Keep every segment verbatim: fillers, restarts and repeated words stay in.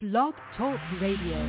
Blog Talk Radio.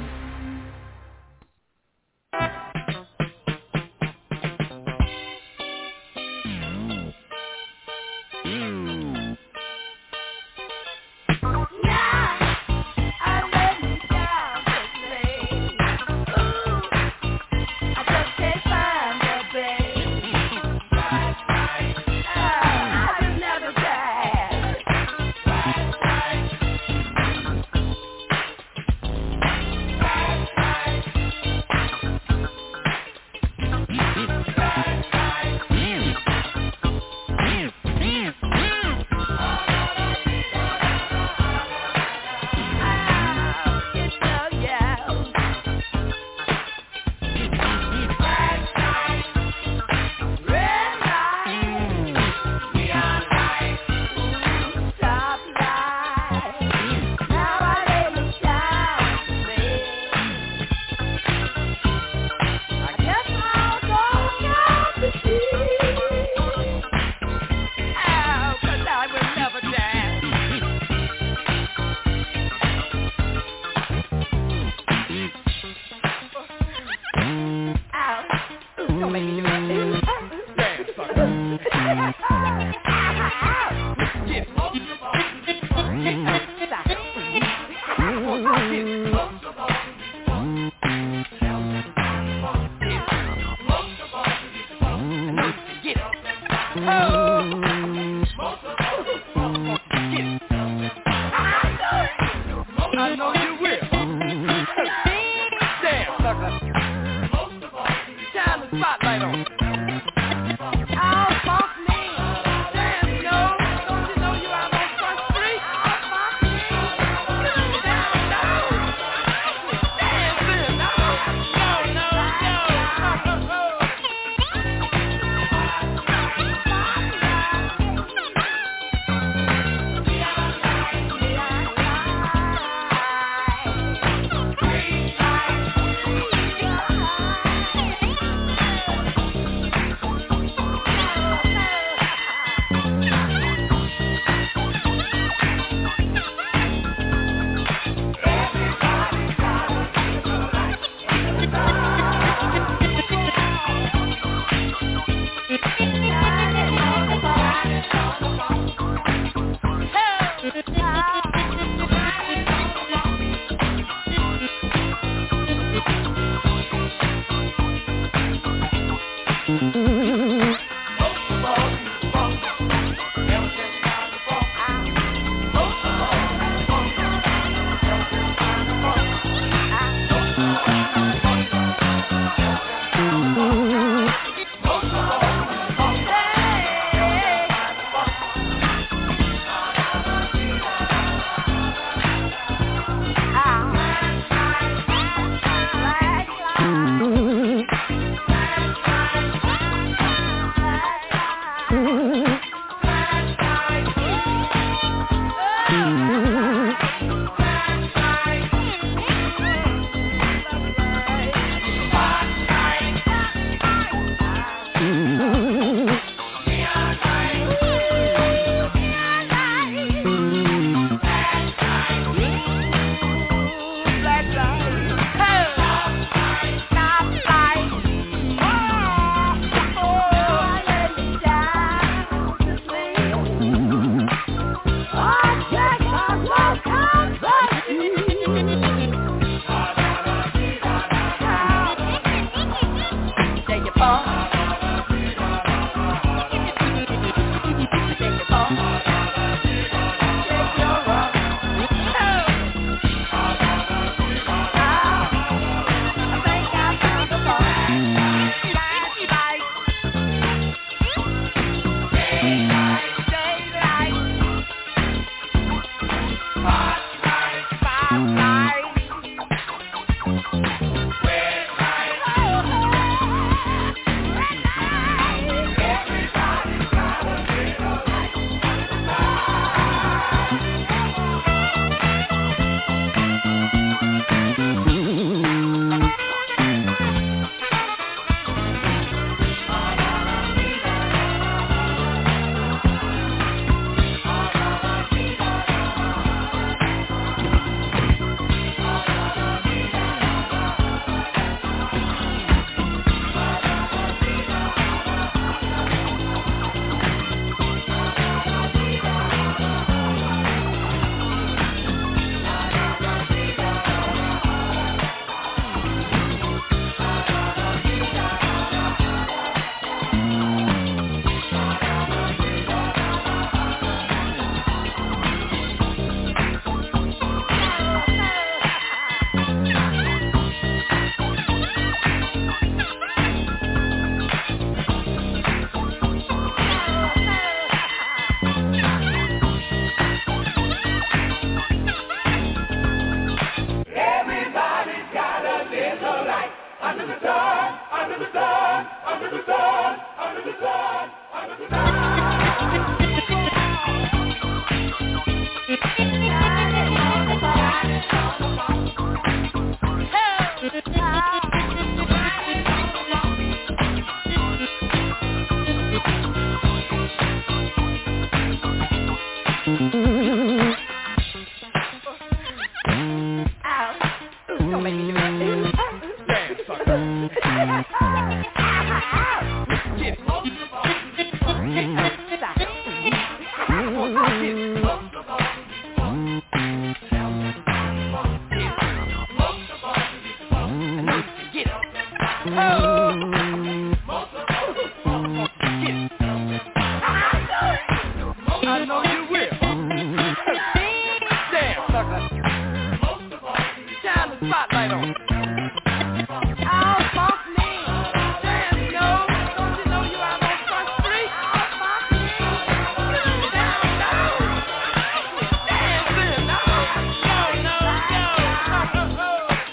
spotlight on. Oh, fuck me. Damn, yo. Don't you know you out on Front Street? Oh, fuck me. Down, down. Dancing, no. No, no, no.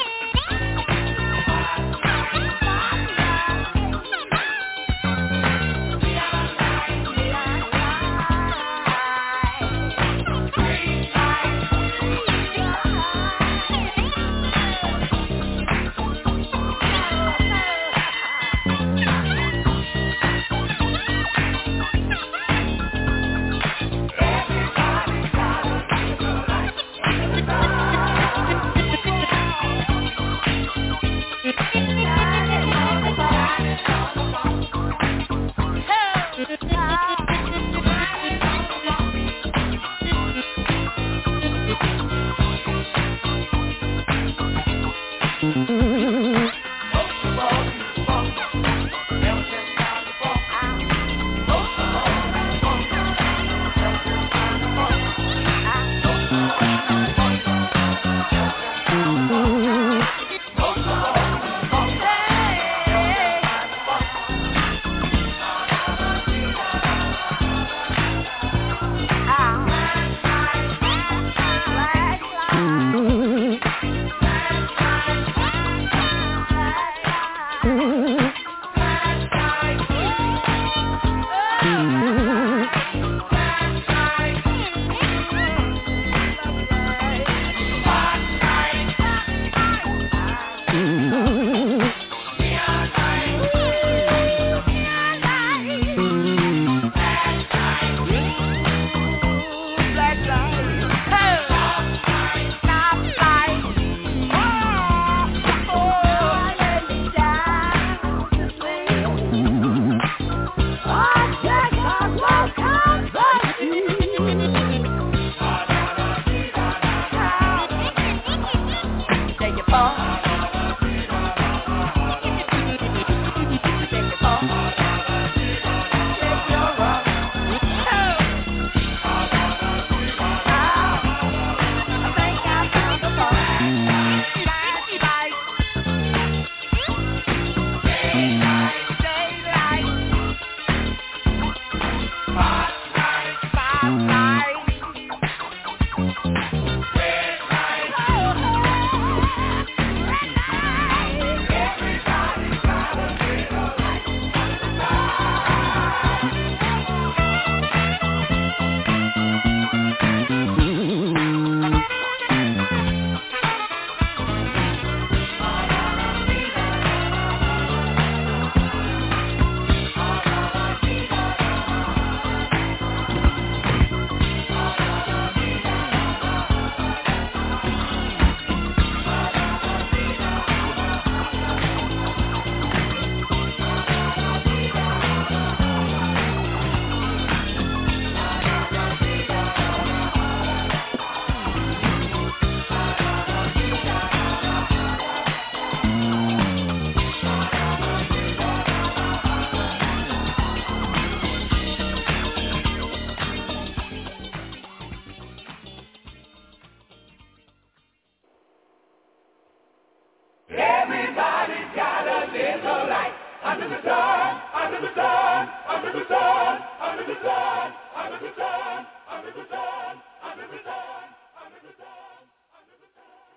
Under the sun, under the sun, under the sun, under the sun, under the sun, under the sun, under the sun, under the sun, under the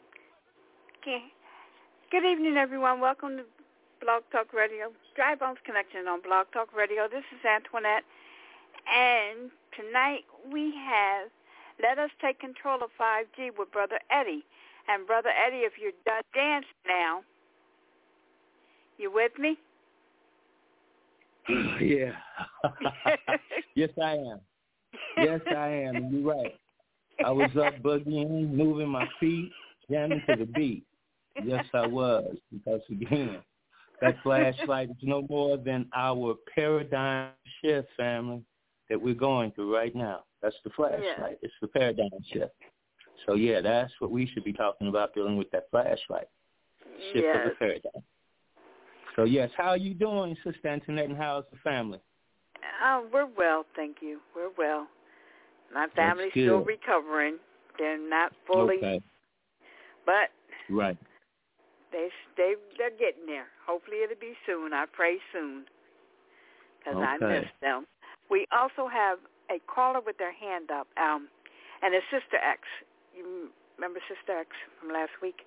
sun. Okay. Good evening, everyone. Welcome to Blog Talk Radio, Dry Bones Connection on Blog Talk Radio. This is Antoinette, and tonight we have Let Us Take Control of five G with Brother Eddie. And Brother Eddie, if you're done dancing now, you with me? Yeah. Yes, I am. Yes, I am. And you're right. I was up boogieing, moving my feet, jamming to the beat. Yes, I was. Because, again, that flashlight is no more than our paradigm shift, family, that we're going through right now. That's the flashlight. Yeah. It's the paradigm shift. So, yeah, that's what we should be talking about, dealing with that flashlight. Shift yes. of the paradigm. So, yes, how are you doing, Sister Antoinette, and how's the family? Oh, we're well, thank you. We're well. My family's still recovering. They're not fully, okay. but right. They they they're getting there. Hopefully it'll be soon. I pray soon, because Okay. I miss them. We also have a caller with their hand up, um, and it's Sister X. You remember Sister X from last week?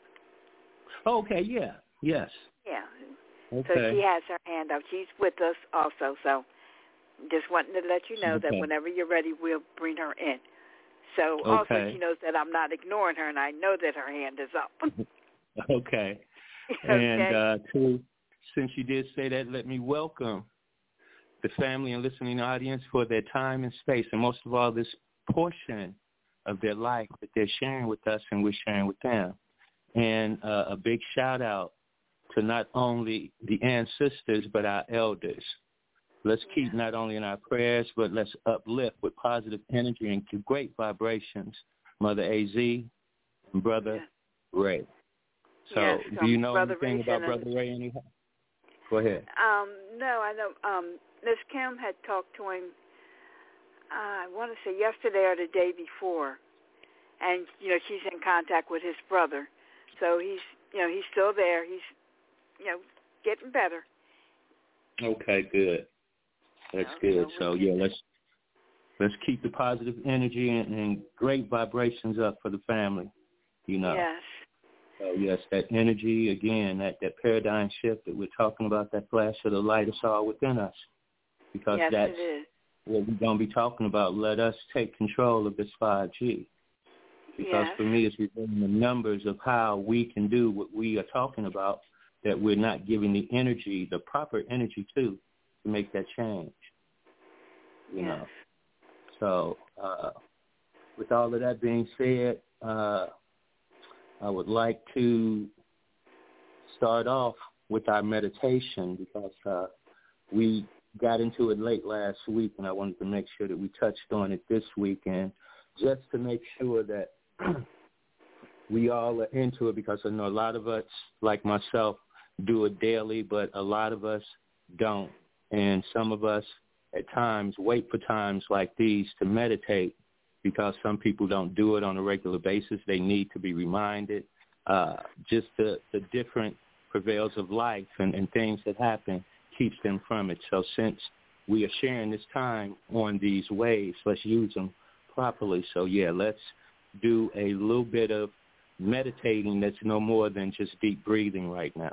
Okay, yeah, yes. Yeah. Okay. So she has her hand up. She's with us also. So just wanting to let you know Okay. that whenever you're ready, we'll bring her in. So also Okay. she knows that I'm not ignoring her, and I know that her hand is up. Okay. Okay. And uh, to, since you did say that, let me welcome the family and listening audience for their time and space, and most of all, this portion of their life that they're sharing with us and we're sharing with them. And uh, a big shout out to not only the ancestors, but our elders. Let's keep not only in our prayers, but let's uplift with positive energy and to great vibrations, Mother A Z and Brother Yeah. Ray. So Yes, do um, you know Brother anything Ray about sent Brother Ray anyhow? Go ahead. Um, no, I know. Um, Miss Kim had talked to him, uh, I want to say yesterday or the day before, and, you know, she's in contact with his brother. So he's, you know, he's still there. He's, you know, getting better. Okay, good. That's You know, good. so So we yeah, can- let's let's keep the positive energy and, and great vibrations up for the family. You know. Yes. So yes, that energy again, that, that paradigm shift that we're talking about, that flash of the light is all within us. Because Yes, that's it is. what we're gonna be talking about. Let us take control of this five G. Because Yes. for me, it's revealing the numbers of how we can do what we are talking about, that we're not giving the energy, the proper energy to, to make that change. You Yes. know. So uh, with all of that being said, uh, I would like to start off with our meditation because uh, we got into it late last week, and I wanted to make sure that we touched on it this week, and just to make sure that we all are into it, because I know a lot of us, like myself, do it daily, but a lot of us don't. And some of us at times wait for times like these to meditate, because some people don't do it on a regular basis. They need to be reminded. Uh, just the, the different prevails of life and, and things that happen keeps them from it. So since we are sharing this time on these waves, let's use them properly. So, yeah, let's do a little bit of meditating that's no more than just deep breathing right now.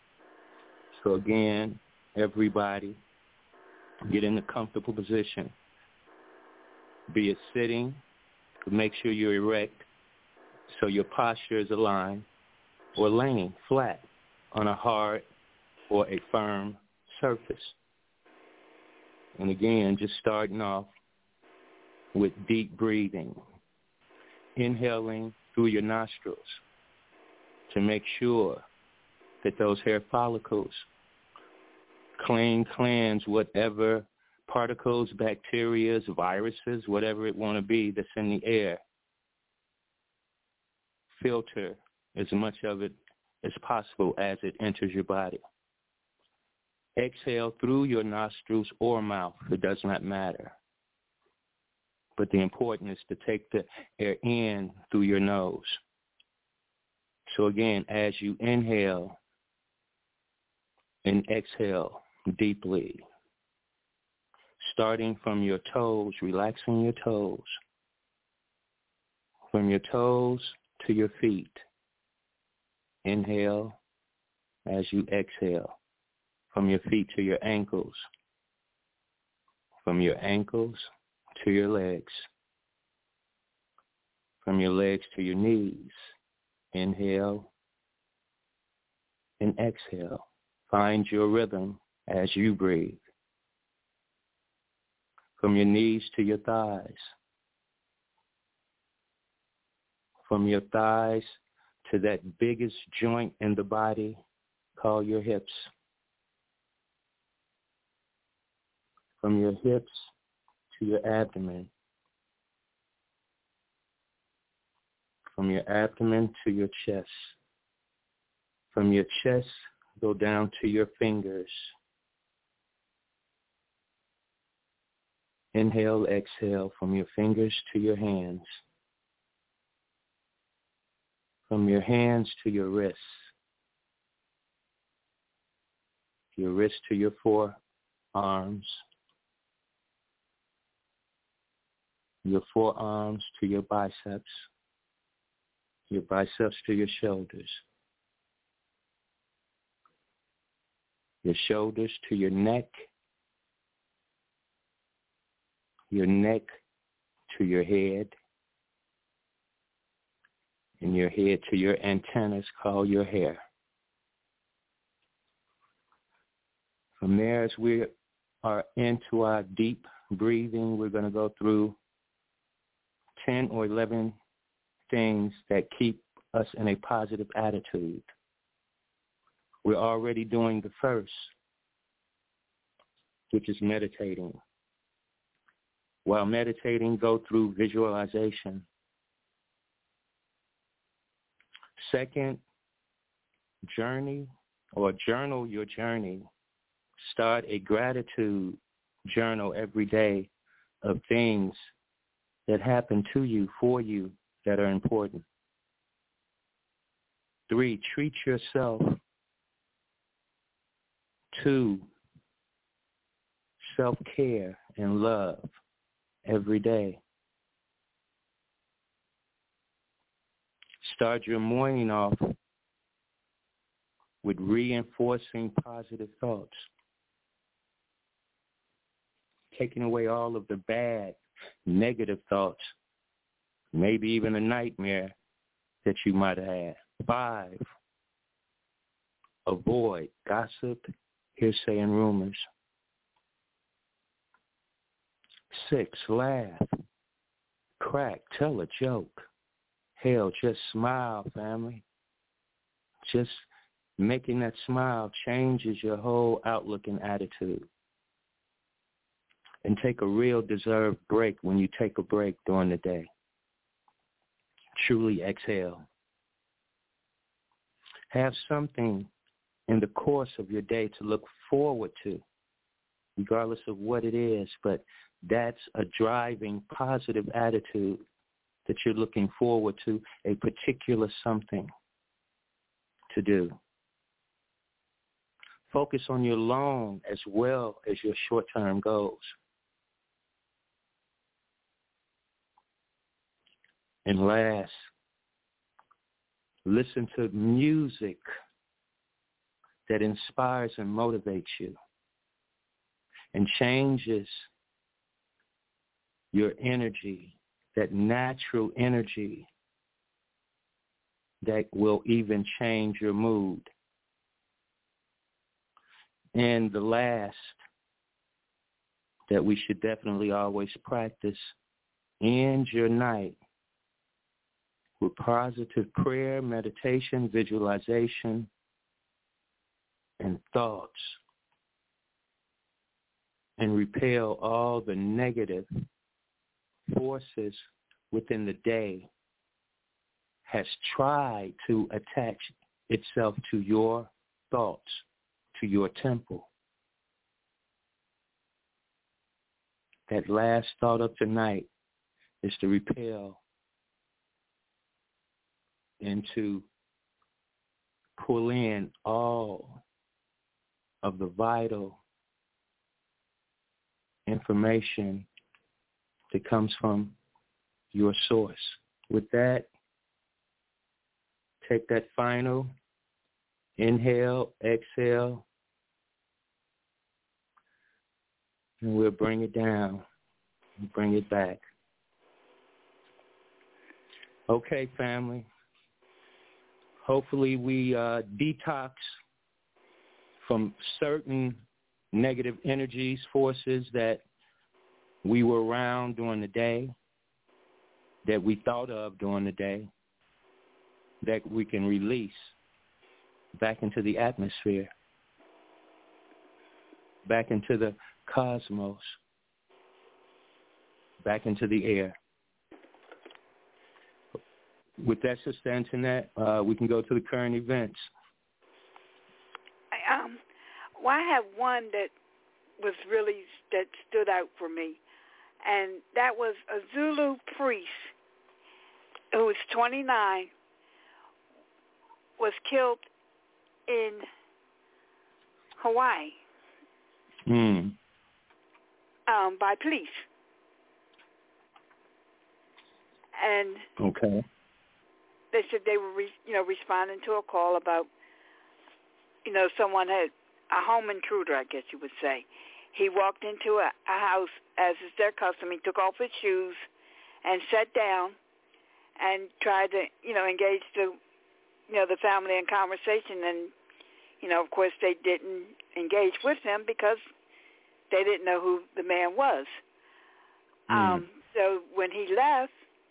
So, again, everybody, get in a comfortable position. Be it sitting, but make sure you're erect so your posture is aligned, or laying flat on a hard or a firm surface. And again, just starting off with deep breathing, inhaling through your nostrils to make sure that those hair follicles clean, cleanse whatever particles, bacteria, viruses, whatever it want to be that's in the air. Filter as much of it as possible as it enters your body. Exhale through your nostrils or mouth. It does not matter. But the important is to take the air in through your nose. So again, as you inhale and exhale deeply, starting from your toes, relaxing your toes, from your toes to your feet. Inhale as you exhale, from your feet to your ankles, from your ankles to your legs, from your legs to your knees. Inhale and exhale. Find your rhythm as you breathe. From your knees to your thighs, from your thighs to that biggest joint in the body called your hips. From your hips to your abdomen. From your abdomen to your chest. From your chest, go down to your fingers. Inhale, exhale, from your fingers to your hands. From your hands to your wrists. your wrist to your forearms, your forearms to your biceps, your biceps to your shoulders, your shoulders to your neck, your neck to your head, and your head to your antennas called your hair. From there, as we are into our deep breathing, we're going to go through ten or eleven things that keep us in a positive attitude. We're already doing the first, which is meditating. While meditating, go through visualization. Second, journey or journal your journey. Start a gratitude journal every day of things that happen to you, for you, that are important. Three, treat yourself. Two, self-care and love every day. Start your morning off with reinforcing positive thoughts, taking away all of the bad, negative thoughts, maybe even a nightmare that you might have had. Five, avoid gossip, hearsay, and rumors. Six, laugh, crack, tell a joke. Hell, just smile, family. Just making that smile changes your whole outlook and attitude. And take a real deserved break when you take a break during the day. Truly exhale. Have something in the course of your day to look forward to, regardless of what it is, but that's a driving positive attitude that you're looking forward to, a particular something to do. Focus on your long as well as your short-term goals. And last, listen to music that inspires and motivates you and changes your energy, that natural energy that will even change your mood. And the last that we should definitely always practice, end your night with positive prayer, meditation, visualization, and thoughts, and repel all the negative forces within the day has tried to attach itself to your thoughts, to your temple. That last thought of tonight is to repel and to pull in all of the vital information that comes from your source. With that, take that final inhale, exhale, and we'll bring it down and bring it back. Okay, family. Hopefully we uh, detox from certain negative energies, forces that we were around during the day, that we thought of during the day, that we can release back into the atmosphere, back into the cosmos, back into the air. With that, Sister Antoinette, uh, we can go to the current events. Um, well, I have one that was really, that stood out for me, and that was a Zulu priest who was Hawaii mm. um, by police. And okay. they said they were, re- you know, responding to a call about, you know, someone had a home intruder, I guess you would say. He walked into a, a house, as is their custom. He took off his shoes and sat down and tried to, you know, engage the, you know, the family in conversation. And, you know, of course, they didn't engage with him because they didn't know who the man was. Mm. Um, so when he left,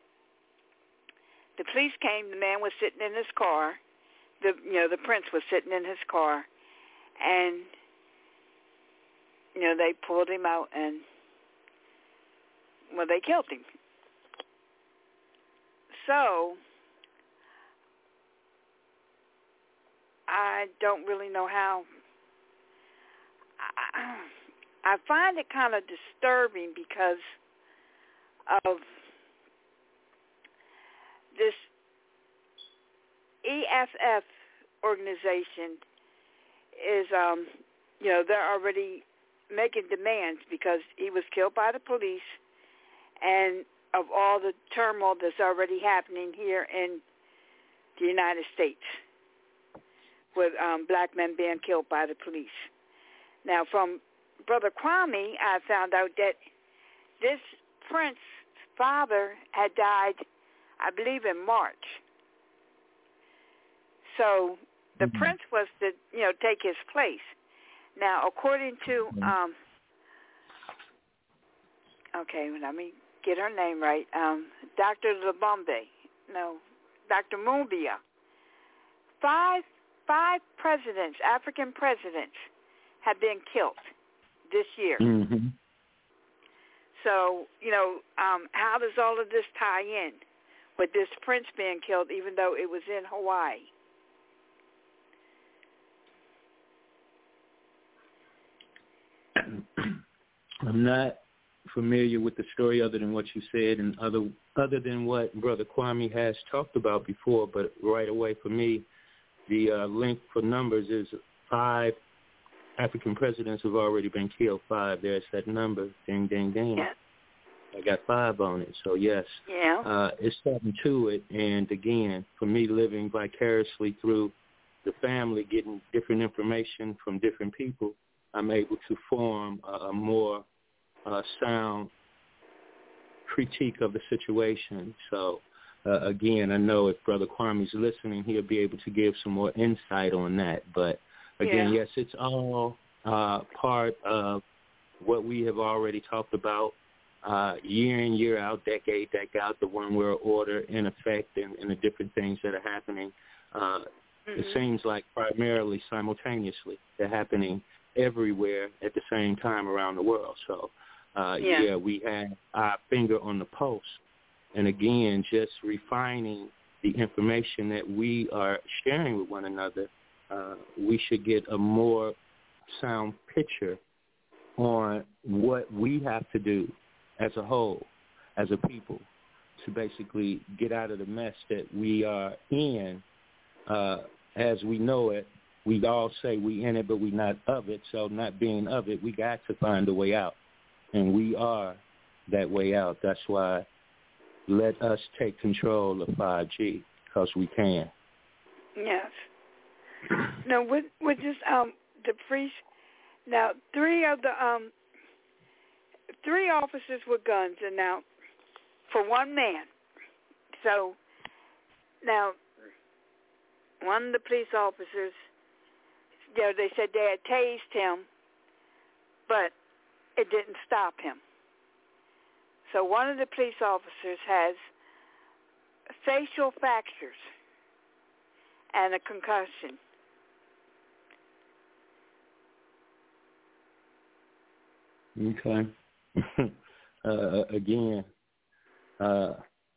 the police came. The man was sitting in his car. The you know the prince was sitting in his car, and you know they pulled him out and well they killed him. So I don't really know how. I, I find it kind of disturbing because of this E F F organization is, um, you know, they're already making demands because he was killed by the police and of all the turmoil that's already happening here in the United States with um, black men being killed by the police. Now, from Brother Kwame, I found out that this prince's father had died, I believe, in March. So the mm-hmm. prince was to, you know, take his place. Now, according to, um, okay, let me get her name right, um, Doctor Lubumbe, no, Doctor Mumbia, five, five presidents, African presidents, have been killed this year. Mm-hmm. So, you know, um, how does all of this tie in with this prince being killed, even though it was in Hawaii? I'm not familiar with the story other than what you said and other other than what Brother Kwame has talked about before, but right away for me, the uh, link for numbers is five African presidents have already been killed. Five, there's that number. Ding, ding, ding. Yeah. I got five on it, so yes. Yeah. Uh, it's something to it, and again, for me living vicariously through the family, getting different information from different people, I'm able to form a, a more uh, sound critique of the situation. So, uh, again, I know if Brother Kwame's listening, he'll be able to give some more insight on that. But, again, yeah. yes, it's all uh, part of what we have already talked about uh, year in, year out, decade, decade out, the one world order in effect and, and the different things that are happening. Uh, mm-hmm. It seems like primarily simultaneously they're happening everywhere at the same time around the world. So, uh, yeah. yeah, we have our finger on the pulse. And, again, just refining the information that we are sharing with one another, uh, we should get a more sound picture on what we have to do as a whole, as a people, to basically get out of the mess that we are in. Uh, as we know it, we all say we in it, but we not of it. So not being of it, we got to find a way out. And we are that way out. That's why let us take control of five G, because we can. Yes. Now, with, with this, um, the priest, now three of the, um, three officers with guns are now for one man. So now one of the police officers, you know, they said they had tased him, but it didn't stop him. So one of the police officers has facial fractures and a concussion. Okay. uh, again, uh,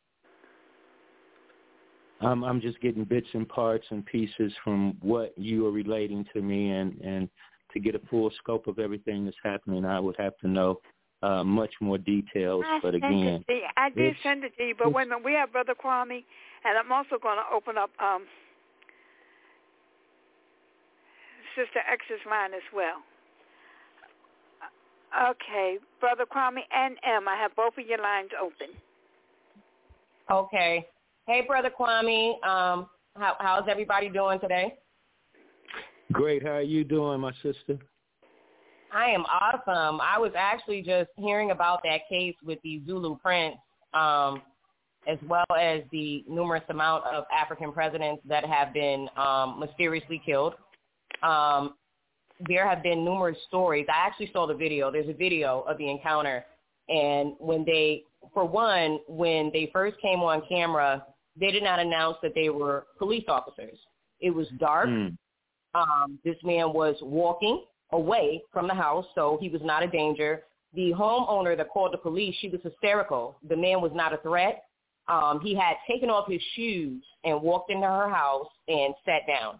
I'm, I'm just getting bits and parts and pieces from what you are relating to me, and, and to get a full scope of everything that's happening, I would have to know uh, much more details. I but again, it I did send it to you, but wait a minute, we have Brother Kwame, and I'm also going to open up um, Sister X's line as well. Okay, Brother Kwame and M, I have both of your lines open. Okay. Hey, Brother Kwame, um, how, how's everybody doing today? Great. How are you doing, my sister? I am awesome. I was actually just hearing about that case with the Zulu prince, um, as well as the numerous amount of African presidents that have been um, mysteriously killed. Um, there have been numerous stories. I actually saw the video. There's a video of the encounter. And when they, for one, when they first came on camera, they did not announce that they were police officers. It was dark. Mm. Um, this man was walking away from the house, so he was not a danger. The homeowner that called the police, she was hysterical. The man was not a threat. Um, he had taken off his shoes and walked into her house and sat down.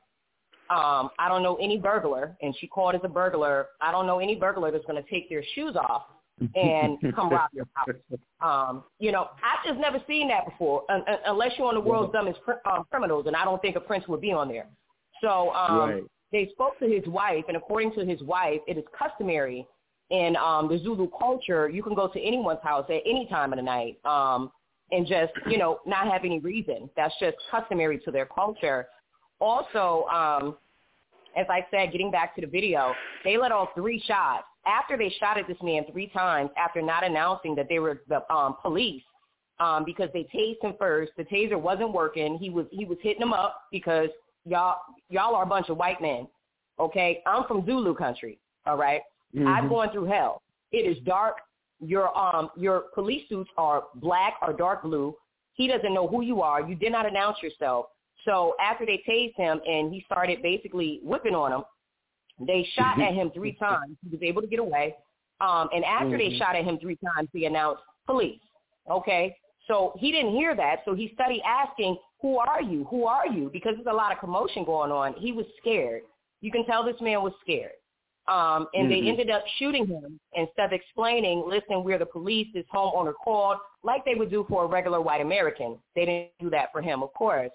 Um, I don't know any burglar, and she called as a burglar. I don't know any burglar that's going to take their shoes off and come rob your house. Um, you know, I've just never seen that before, un- un- unless you're on the world's dumbest cr- um, criminals, and I don't think a prince would be on there. So um, right. They spoke to his wife, and according to his wife, it is customary in um, the Zulu culture. You can go to anyone's house at any time of the night um, and just, you know, not have any reason. That's just customary to their culture. Also, um, as I said, getting back to the video, they let off three shots. After they shot at this man three times, after not announcing that they were the um, police, um, because they tased him first. The taser wasn't working. He was he was hitting them up because y'all y'all are a bunch of white men. Okay, I'm from Zulu country. All right, mm-hmm. I've gone through hell. It is dark. Your um your police suits are black or dark blue. He doesn't know who you are. You did not announce yourself. So after they tased him and he started basically whipping on him, they shot at him three times. He was able to get away. Um, and after mm-hmm. they shot at him three times, they announced police. Okay? So he didn't hear that. So he started asking, who are you? Who are you? Because there's a lot of commotion going on. He was scared. You can tell this man was scared. Um, and mm-hmm. they ended up shooting him instead of explaining, listen, we're the police, this homeowner called, like they would do for a regular white American. They didn't do that for him, of course.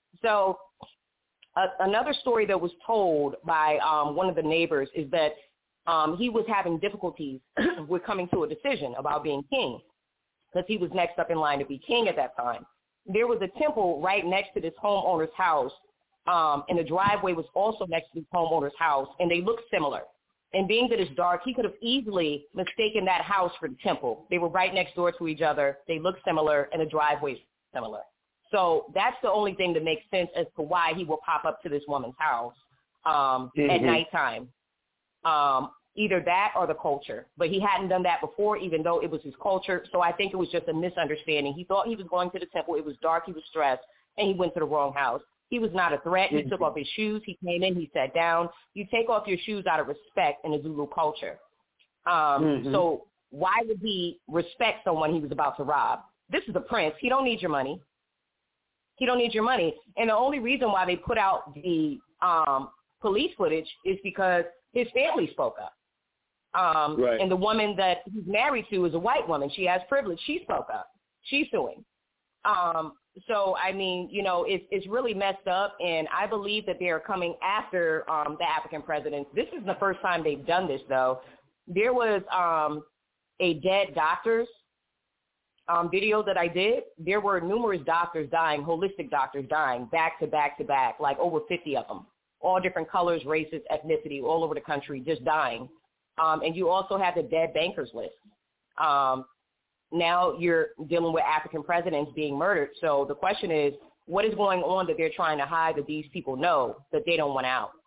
So uh, another story that was told by um, one of the neighbors is that um, he was having difficulties with coming to a decision about being king because he was next up in line to be king at that time. There was a temple right next to this homeowner's house, um, and the driveway was also next to this homeowner's house, and they looked similar. And being that it's dark, he could have easily mistaken that house for the temple. They were right next door to each other. They looked similar, and the driveway's similar. So that's the only thing that makes sense as to why he will pop up to this woman's house um, mm-hmm. at nighttime. Um, either that or the culture. But he hadn't done that before, even though it was his culture. So I think it was just a misunderstanding. He thought he was going to the temple. It was dark. He was stressed, and he went to the wrong house. He was not a threat. He mm-hmm. took off his shoes. He came in. He sat down. You take off your shoes out of respect in the Zulu culture. Um, mm-hmm. So why would he respect someone he was about to rob? This is a prince. He don't need your money. He don't need your money. And the only reason why they put out the um, police footage is because his family spoke up. Um, right. And the woman that he's married to is a white woman. She has privilege. She spoke up. She's suing. Um, so, I mean, you know, it's, it's really messed up. And I believe that they are coming after um, the African presidents. This is the first time they've done this, though. There was um, a dead doctors Um, video that I did, there were numerous doctors dying, holistic doctors dying, back to back to back, like over fifty of them, all different colors, races, ethnicity, all over the country, just dying. Um, and you also have the dead bankers list. Um, now you're dealing with African presidents being murdered. So the question is, what is going on that they're trying to hide that these people know that they don't want out?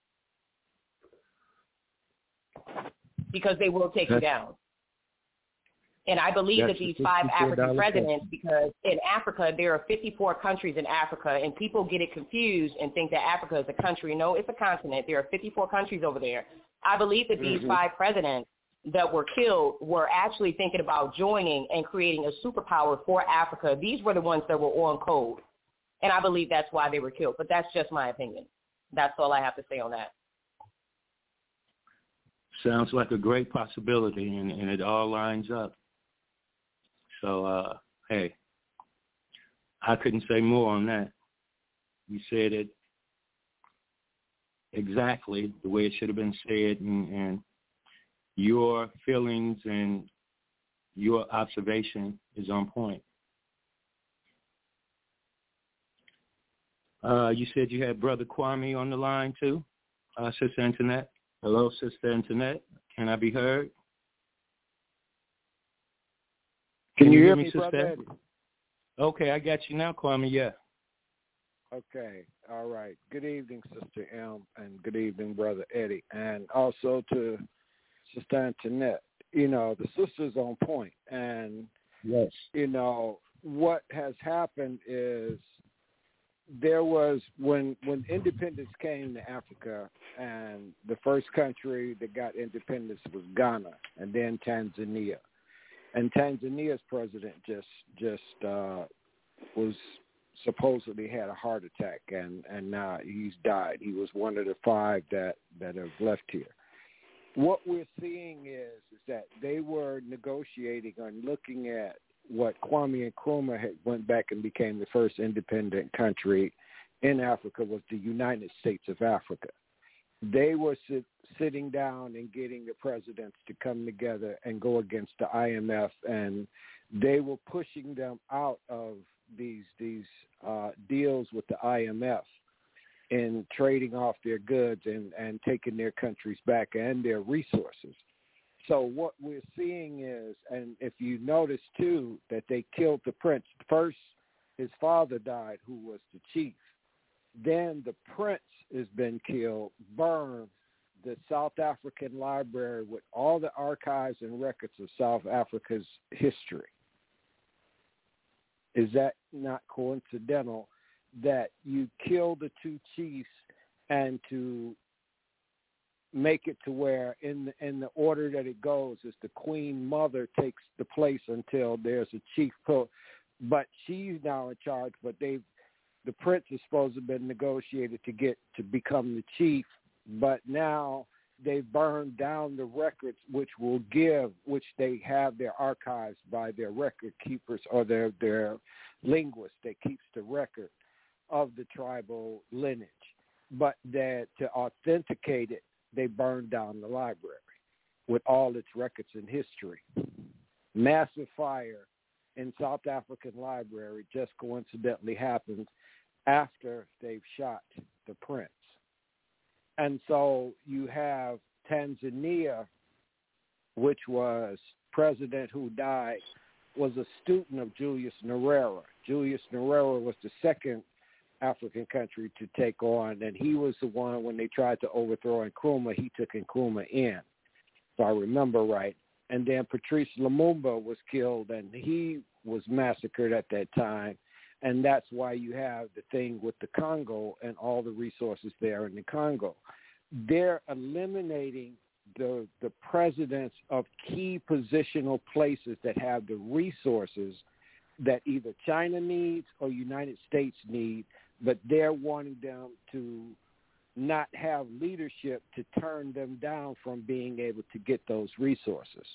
Because they will take you down. And I believe That's that these five African presidents, because in Africa, there are fifty-four countries in Africa, and people get it confused and think that Africa is a country. No, it's a continent. There are fifty-four countries over there. I believe that these mm-hmm. five presidents that were killed were actually thinking about joining and creating a superpower for Africa. These were the ones that were on code. And I believe that's why they were killed. But that's just my opinion. That's all I have to say on that. Sounds like a great possibility, and, and it all lines up. So, uh, hey, I couldn't say more on that. You said it exactly the way it should have been said, and, and your feelings and your observation is on point. Uh, you said you had Brother Kwame on the line, too, uh, Sister Antoinette. Hello, Sister Antoinette. Can I be heard? Can, Can you, you hear me, Sister Brother Eddie? Okay, I got you now, Kwame, yeah. Okay, all right. Good evening, Sister M, and good evening, Brother Eddie, and also to Sister Antoinette. You know, the sister's on point, and, yes, you know, what has happened is there was, when when independence came to Africa, and the first country that got independence was Ghana, and then Tanzania. And Tanzania's president just just uh, was supposedly had a heart attack, and, and now he's died. He was one of the five that, that have left here. What we're seeing is, is that they were negotiating and looking at what Kwame Nkrumah had went back and became the first independent country in Africa was the United States of Africa. They were sit, sitting down and getting the presidents to come together and go against the I M F, and they were pushing them out of these these uh, deals with the I M F in trading off their goods and, and taking their countries back and their resources. So what we're seeing is, and if you notice too, that they killed the prince. First, his father died, who was the chief. Then the prince has been killed, burned. The South African library with all the archives and records of South Africa's history. Is that not coincidental that you kill the two chiefs and to make it to where in the, in the order that it goes is the queen mother takes the place until there's a chief, pro, but she's now in charge, but they've the prince is supposed to have been negotiated to get to become the chief, but now they've burned down the records which will give, which they have their archives by their record keepers or their, their linguist that keeps the record of the tribal lineage. But that to authenticate it, they burned down the library with all its records and history. Massive fire in South African library just coincidentally happened after they've shot the prince. And so you have Tanzania, which was president who died, was a student of Julius Nyerere. Julius Nyerere was the second African country to take on, and he was the one, when they tried to overthrow Nkrumah, he took Nkrumah in, if I remember right. And then Patrice Lumumba was killed, and he was massacred at that time. And that's why you have the thing with the Congo and all the resources there in the Congo. They're eliminating the the presidents of key positional places that have the resources that either China needs or United States need, but they're wanting them to not have leadership to turn them down from being able to get those resources.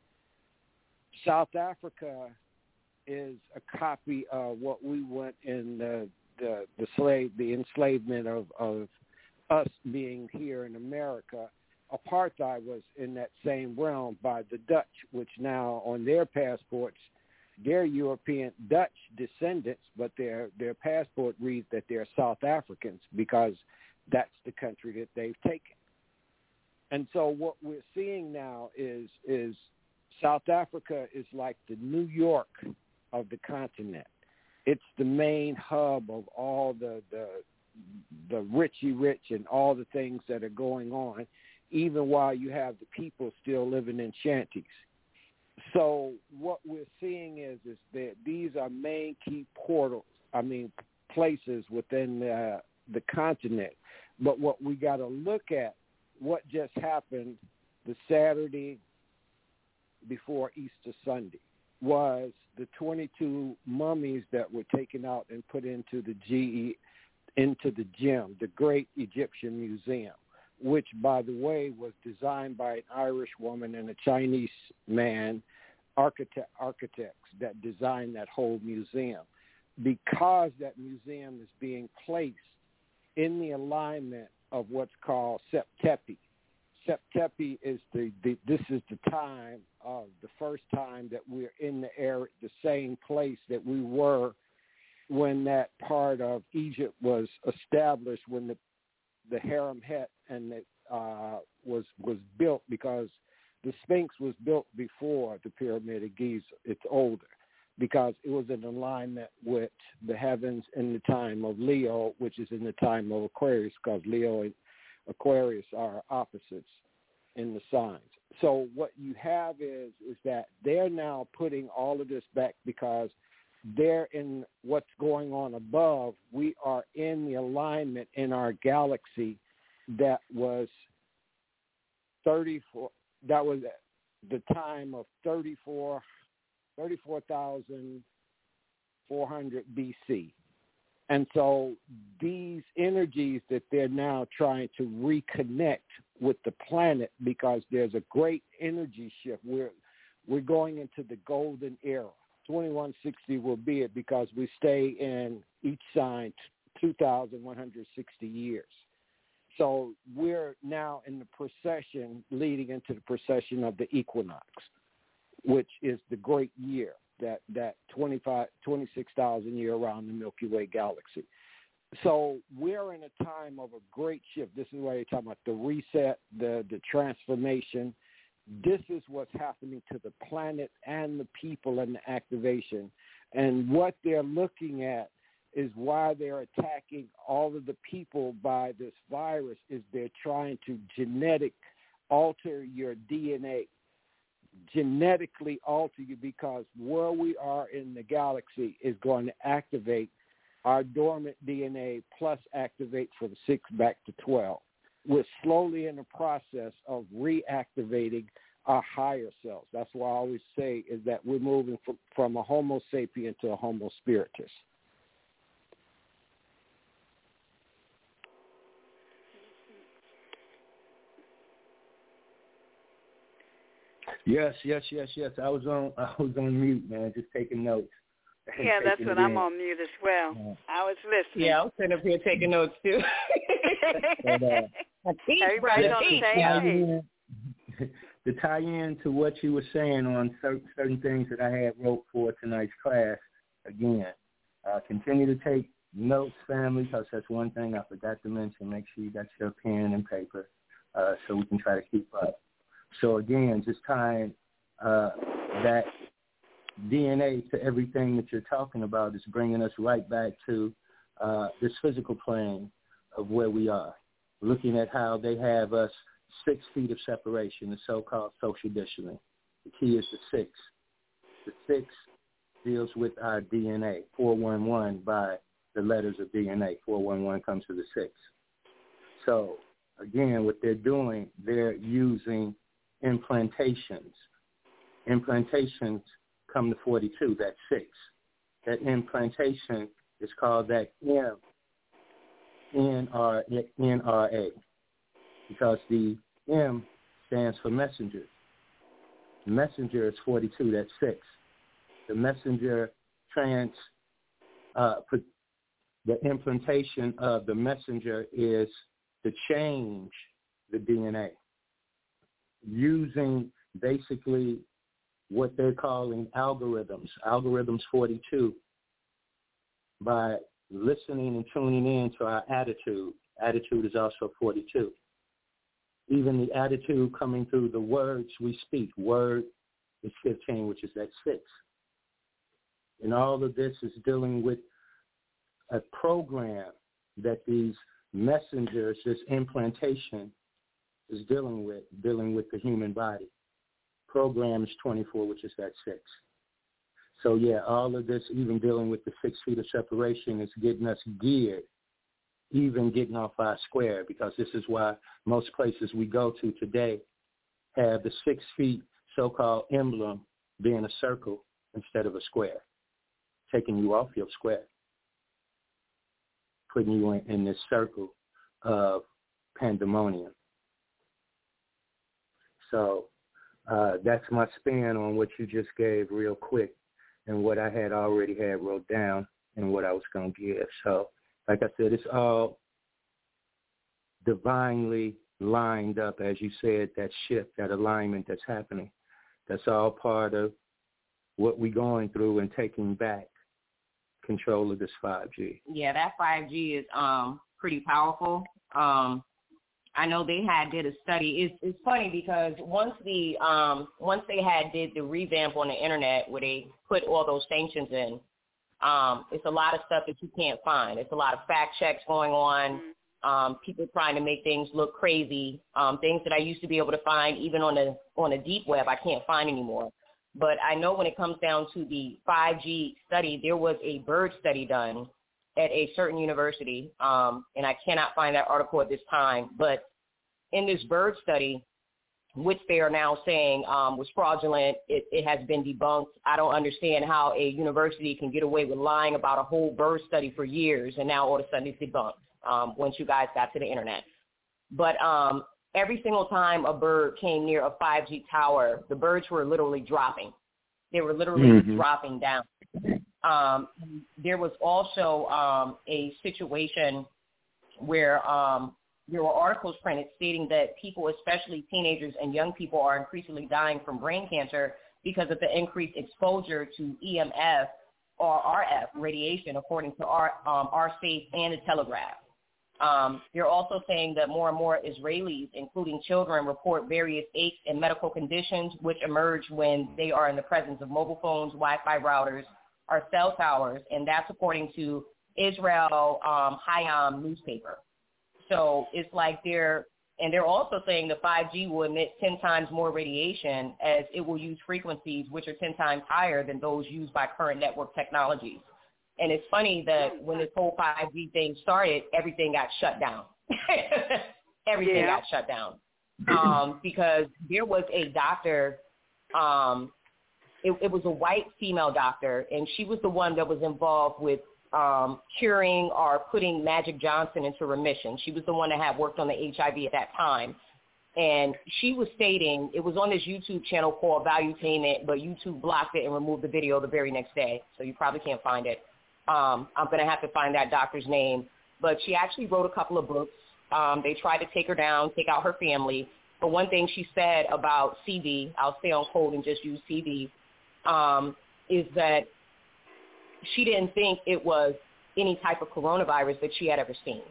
South Africa is a copy of what we went in the the, the slave the enslavement of, of us being here in America. Apartheid was in that same realm by the Dutch, which now on their passports, they're European Dutch descendants, but their their passport reads that they're South Africans because that's the country that they've taken. And so what we're seeing now is is South Africa is like the New York of the continent. It's the main hub of all the the the richy rich and all the things that are going on, even while you have the people still living in shanties. So what we're seeing is is that these are main key portals, I mean, places within the, the continent. But what we got to look at, what just happened the Saturday before Easter Sunday, was the twenty-two mummies that were taken out and put into the G E, into the Gem, the Great Egyptian Museum, which, by the way, was designed by an Irish woman and a Chinese man, architect, architects that designed that whole museum. Because that museum is being placed in the alignment of what's called Septepi. Septepi is the, the this is the time of the first time that we're in the air, the same place that we were when that part of Egypt was established, when the the Harem Het and it uh, was was built, because the Sphinx was built before the Pyramid of Giza. It's older because it was in alignment with the heavens in the time of Leo, which is in the time of Aquarius, because Leo and Aquarius are opposites in the signs. So what you have is is that they're now putting all of this back because they're in what's going on above. We are in the alignment in our galaxy that was thirty-four. That was the time of thirty-four, thirty-four thousand four hundred B C. And so these energies that they're now trying to reconnect with the planet, because there's a great energy shift. We're we're going into the golden era. twenty-one sixty will be it, because we stay in each sign two thousand one hundred sixty years. So we're now in the procession leading into the procession of the equinox, which is the great year, that, that twenty-five, twenty-six thousand year around the Milky Way galaxy. So we're in a time of a great shift. This is why you're talking about the reset, the, the transformation. This is what's happening to the planet and the people and the activation. And what they're looking at is why they're attacking all of the people by this virus is they're trying to genetic alter your D N A, genetically alter you, because where we are in the galaxy is going to activate our dormant D N A plus activate from six back to twelve. We're slowly in the process of reactivating our higher selves. That's why I always say is that we're moving from, from a Homo sapien to a Homo spiritus. Yes, yes, yes, yes. I was on I was on mute, man, just taking notes. Yeah, that's taking what it I'm in. on mute as well. Yeah. I was listening. Yeah, I was sitting up here taking notes too. But, uh, Everybody's on the to same tie page. in- to tie in to what you were saying on certain, certain things that I had wrote for tonight's class, again, uh, continue to take notes, family, because that's one thing I forgot to mention. Make sure you got your pen and paper uh, so we can try to keep up. So, again, just tying uh, that D N A to everything that you're talking about is bringing us right back to uh, this physical plane of where we are, looking at how they have us six feet of separation, the so-called social distancing. The key is the six. The six deals with our D N A, four one one by the letters of D N A. four one one comes to the six. So, again, what they're doing, they're using implantations. Implantations come to forty-two, that's six. That implantation is called that M, N R A, because the M stands for messenger. Messenger is forty-two, that's six. The messenger trans, uh, the implantation of the messenger is to change the D N A using basically what they're calling algorithms, algorithms forty-two, by listening and tuning in to our attitude. Attitude is also forty-two. Even the attitude coming through the words we speak. Word is fifteen, which is that six. And all of this is dealing with a program that these messengers, this implantation, is dealing with, dealing with the human body. Program is twenty-four, which is that six. So, yeah, all of this, even dealing with the six feet of separation, is getting us geared, even getting off our square, because this is why most places we go to today have the six feet so-called emblem being a circle instead of a square, taking you off your square, putting you in, in this circle of pandemonium. So uh, that's my spin on what you just gave real quick and what I had already had wrote down and what I was going to give. So like I said, it's all divinely lined up, as you said, that shift, that alignment that's happening. That's all part of what we're going through and taking back control of this five G. Yeah, that five G is um pretty powerful. Um, I know they had did a study. It's it's funny because once the um once they had did the revamp on the internet where they put all those sanctions in, um, it's a lot of stuff that you can't find. It's a lot of fact checks going on. Um, people trying to make things look crazy. Um, things that I used to be able to find even on the on the deep web, I can't find anymore. But I know when it comes down to the five G study, there was a bird study done at a certain university, um, and I cannot find that article at this time. But in this bird study, which they are now saying um, was fraudulent, it, it has been debunked. I don't understand how a university can get away with lying about a whole bird study for years, and now all of a sudden it's debunked um, once you guys got to the internet. But um, every single time a bird came near a five G tower, the birds were literally dropping. They were literally mm-hmm. dropping down. Um, there was also um, a situation where um, there were articles printed stating that people, especially teenagers and young people, are increasingly dying from brain cancer because of the increased exposure to E M F or R F radiation, according to our, um, our state and the Telegraph. Um, they're also saying that more and more Israelis, including children, report various aches and medical conditions which emerge when they are in the presence of mobile phones, Wi-Fi routers, or cell towers, and that's according to Israel um, Hayam newspaper. So it's like they're, and they're also saying the five G will emit ten times more radiation as it will use frequencies which are ten times higher than those used by current network technologies. And it's funny that when this whole five G thing started, everything got shut down. everything yeah. got shut down um, because there was a doctor, um, it, it was a white female doctor, and she was the one that was involved with um, curing or putting Magic Johnson into remission. She was the one that had worked on the H I V at that time. And she was stating, it was on this YouTube channel called Valuetainment, but YouTube blocked it and removed the video the very next day, so you probably can't find it. Um, I'm going to have to find that doctor's name. But she actually wrote a couple of books. Um, they tried to take her down, take out her family. But one thing she said about C V, I'll stay on code and just use C V, um, is that she didn't think it was any type of coronavirus that she had ever seen.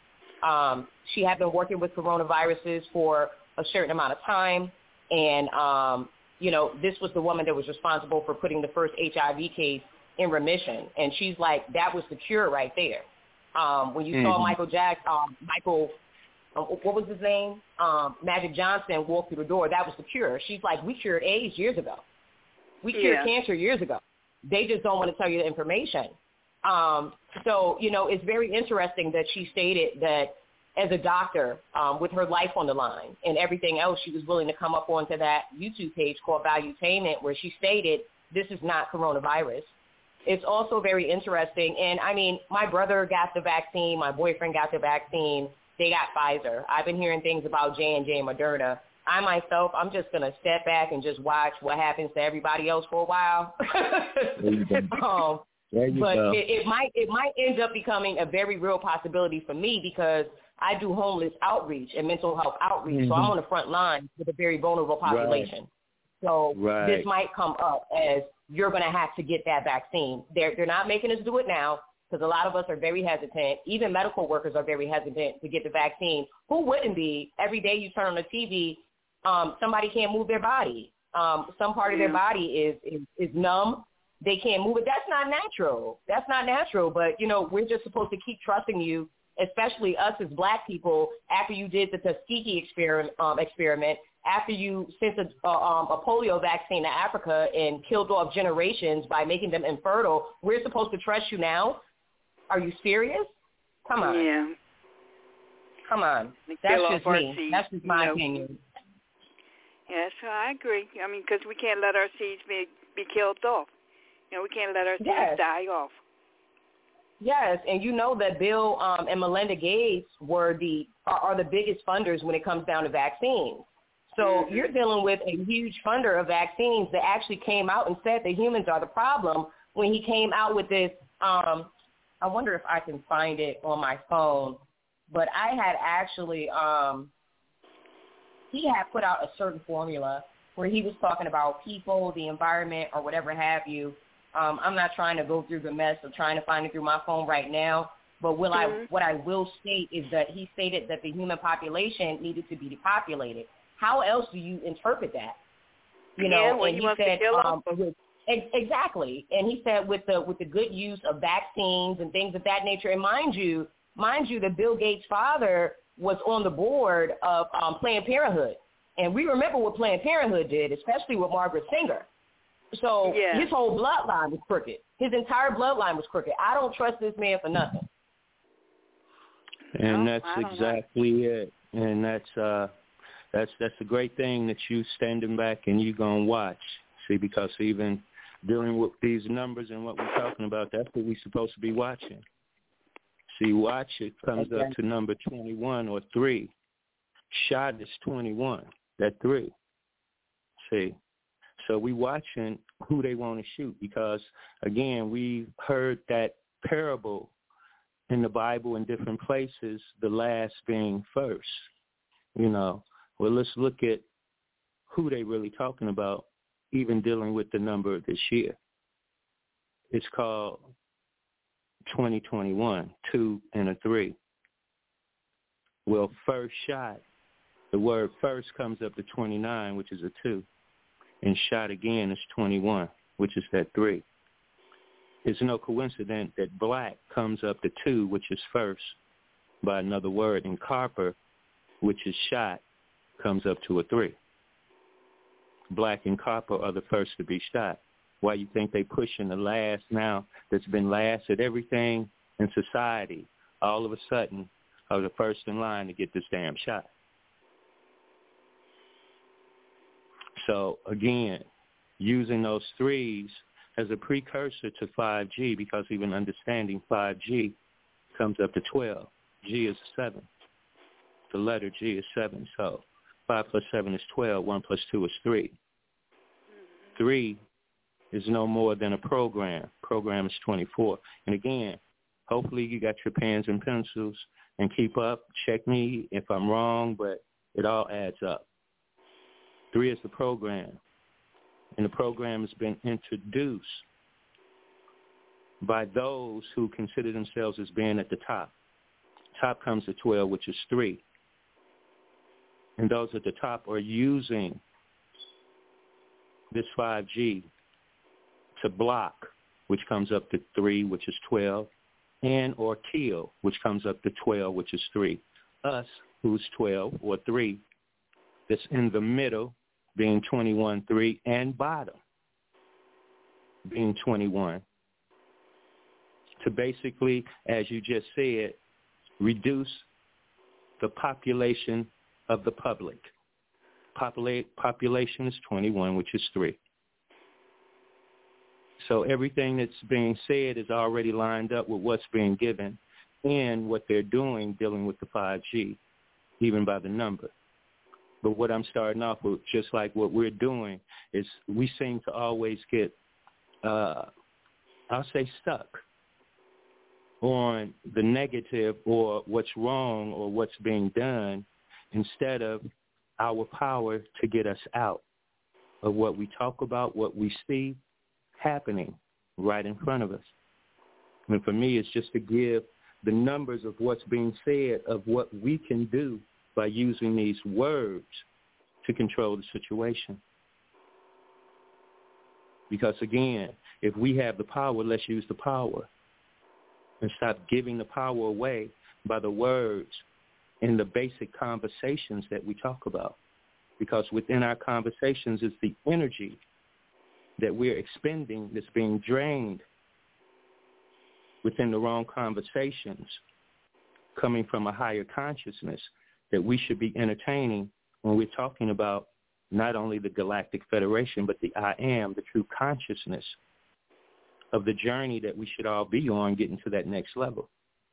Um, she had been working with coronaviruses for a certain amount of time. And, um, you know, this was the woman that was responsible for putting the first H I V case in remission. And she's like, that was the cure right there. Um, when you mm-hmm. saw Michael Jackson, um, Michael, uh, what was his name? Um, Magic Johnson walk through the door, that was the cure. She's like, we cured AIDS years ago. We cured yeah. cancer years ago. They just don't want to tell you the information. Um, so, you know, it's very interesting that she stated that as a doctor, um, with her life on the line and everything else, she was willing to come up onto that YouTube page called Valuetainment, where she stated this is not coronavirus. It's also very interesting. And, I mean, my brother got the vaccine. My boyfriend got the vaccine. They got Pfizer. I've been hearing things about J and J and Moderna. I myself, I'm just going to step back and just watch what happens to everybody else for a while. um, but it, it might it might end up becoming a very real possibility for me because I do homeless outreach and mental health outreach. Mm-hmm. So I'm on the front line with a very vulnerable population. Right. So right. this might come up as you're going to have to get that vaccine. They're, they're not making us do it now because a lot of us are very hesitant. Even medical workers are very hesitant to get the vaccine. Who wouldn't be? Every day you turn on the T V, um, somebody can't move their body. Um, some part of their body is, is, is numb. They can't move it. That's not natural. That's not natural. But, you know, we're just supposed to keep trusting you, especially us as black people, after you did the Tuskegee experiment, um, experiment after you sent a, uh, um, a polio vaccine to Africa and killed off generations by making them infertile. We're supposed to trust you now? Are you serious? Come on. Yeah. Come on. That's just me. Seeds, That's just my you know. opinion. Yeah, so I agree. I mean, because we can't let our seeds be, be killed off. You know, we can't let our seeds yes. die off. Yes, and you know that Bill um, and Melinda Gates were the are, are the biggest funders when it comes down to vaccines. So mm-hmm. you're dealing with a huge funder of vaccines that actually came out and said that humans are the problem when he came out with this. Um, I wonder if I can find it on my phone. but I had actually, um, he had put out a certain formula where he was talking about people, the environment, or whatever have you. Um, I'm not trying to go through the mess of trying to find it through my phone right now, but will mm-hmm. I, what I will state is that he stated that the human population needed to be depopulated. How else do you interpret that? You know, yeah, well, and he, he wants said, to kill um, with, exactly, and he said with the with the good use of vaccines and things of that nature, and mind you, mind you, that Bill Gates' father was on the board of um, Planned Parenthood, and we remember what Planned Parenthood did, especially with Margaret Sanger. So yeah. his whole bloodline was crooked. His entire bloodline was crooked. I don't trust this man for nothing. And no, that's exactly know. it. And that's uh, that's that's the great thing that you standing back and you gonna watch. See, because even dealing with these numbers and what we're talking about, that's what we're supposed to be watching. See, watch it comes okay. up to number twenty-one or three. Shot is twenty-one. That three. See, so we watching who they want to shoot because, again, we heard that parable in the Bible in different places, the last being first. You know, well, let's look at who they really talking about, even dealing with the number this year. It's called twenty twenty-one, two and a three. Well, first shot, the word first comes up to twenty-nine, which is a two. And shot again is twenty-one, which is that three. It's no coincidence that black comes up to two, which is first, by another word. And copper, which is shot, comes up to a three. Black and copper are the first to be shot. Why you think they pushing the last now that's been last at everything in society, all of a sudden are the first in line to get this damn shot. So, again, using those threes as a precursor to five G, because even understanding five G comes up to twelve. G is seven. The letter G is seven. So five plus seven is twelve. one plus two is three. Three is no more than a program. Program is twenty-four. And, again, hopefully you got your pens and pencils and keep up. Check me if I'm wrong, but it all adds up. Three is the program. And the program has been introduced by those who consider themselves as being at the top. Top comes to twelve, which is three. And those at the top are using this five G to block, which comes up to three, which is twelve, and or kill, which comes up to twelve, which is three. Us, who's twelve or three, that's in the middle, being twenty-one, three, and bottom, being twenty-one, to basically, as you just said, reduce the population of the public. Popula- population is twenty-one, which is three. So everything that's being said is already lined up with what's being given and what they're doing dealing with the five G, even by the number. But what I'm starting off with, just like what we're doing, is we seem to always get, uh, I'll say, stuck on the negative or what's wrong or what's being done instead of our power to get us out of what we talk about, what we see happening right in front of us. And for me, it's just to give the numbers of what's being said of what we can do by using these words to control the situation. Because, again, if we have the power, let's use the power and stop giving the power away by the words in the basic conversations that we talk about. Because within our conversations is the energy that we're expending that's being drained within the wrong conversations, coming from a higher consciousness that we should be entertaining when we're talking about not only the Galactic Federation, but the I am, the true consciousness of the journey that we should all be on, getting to that next level.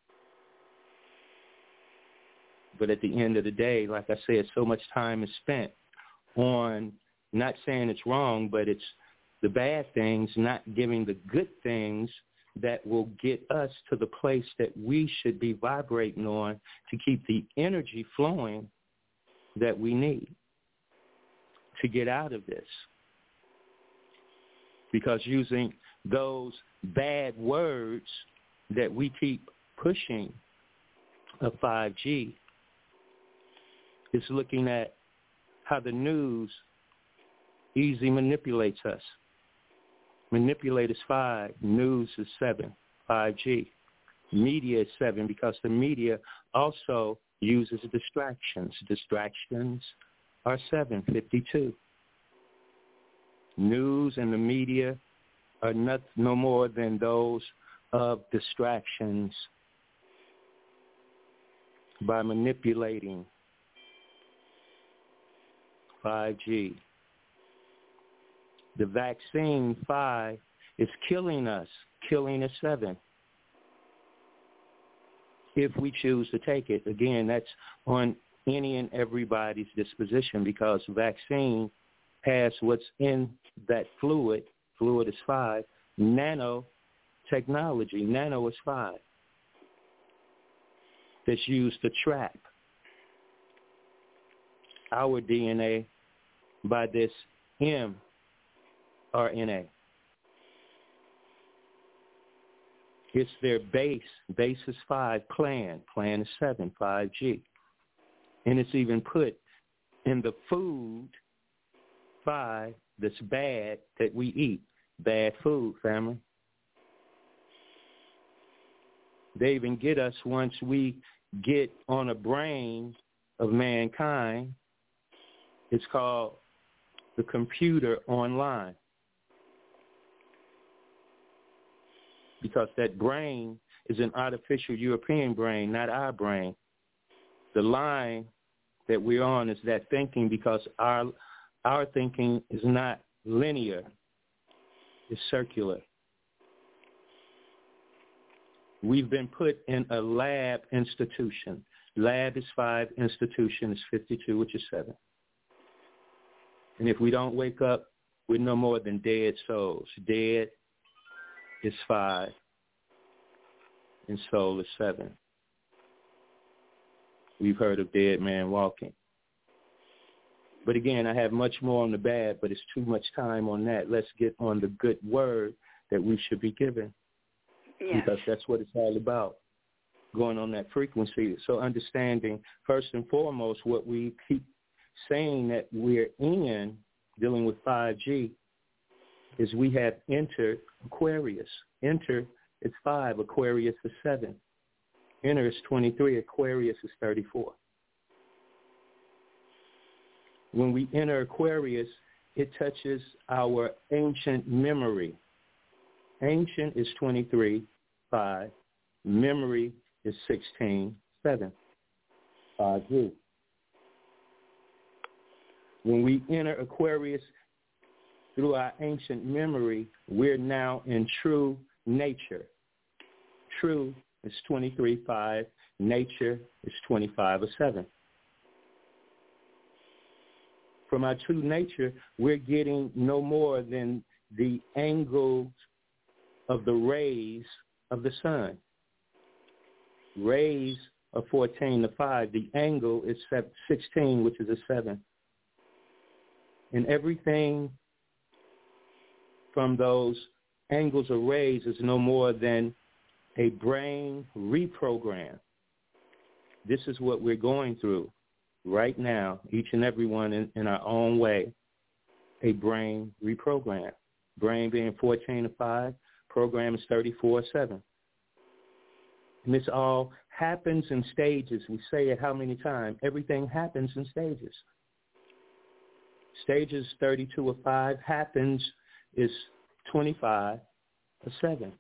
But at the end of the day, like I said, so much time is spent on not saying it's wrong, but it's the bad things, not giving the good things that will get us to the place that we should be vibrating on to keep the energy flowing that we need to get out of this. Because using those bad words that we keep pushing of five G is looking at how the news easily manipulates us. Manipulate is five, news is seven, five G. Media is seven because the media also uses distractions. Distractions are seven, fifty-two. News and the media are not, no more than those of distractions by manipulating five G. The vaccine, five, is killing us, killing a seven. If we choose to take it, again, that's on any and everybody's disposition because vaccine has what's in that fluid. Fluid is five. Nano technology, nano is five. That's used to trap our D N A by this M R N A. It's their base. Base is five. Plan. Plan is seven. five G. And it's even put in the food, five, that's bad that we eat. Bad food, family. They even get us once we get on a brain of mankind. It's called the computer online. Because that brain is an artificial European brain, not our brain. The line that we're on is that thinking because our our thinking is not linear. It's circular. We've been put in a lab institution. Lab is five, institution is fifty-two, which is seven. And if we don't wake up, we're no more than dead souls. Dead is five, and soul is seven. We've heard of dead man walking. But again, I have much more on the bad, but it's too much time on that. Let's get on the good word that we should be given. Yes. Because that's what it's all about, going on that frequency. So understanding, first and foremost, what we keep saying that we're in, dealing with five G, is we have entered Aquarius. Enter is five, Aquarius is seven. Enter is twenty-three, Aquarius is thirty-four. When we enter Aquarius, it touches our ancient memory. Ancient is twenty-three, five. Memory is sixteen, seven. five G. When we enter Aquarius through our ancient memory, we're now in true nature. True is twenty-three, five. Nature is twenty-five, or seven. From our true nature, we're getting no more than the angles of the rays of the sun. Rays are fourteen to five. The angle is sixteen, which is a seven. And everything from those angles of rays is no more than a brain reprogram. This is what we're going through right now, each and every one in, in our own way, a brain reprogram. Brain being fourteen to five, program is thirty-four, seven. And this all happens in stages. We say it how many times? Everything happens in stages. Stages thirty-two or five, happens is twenty-five or seven.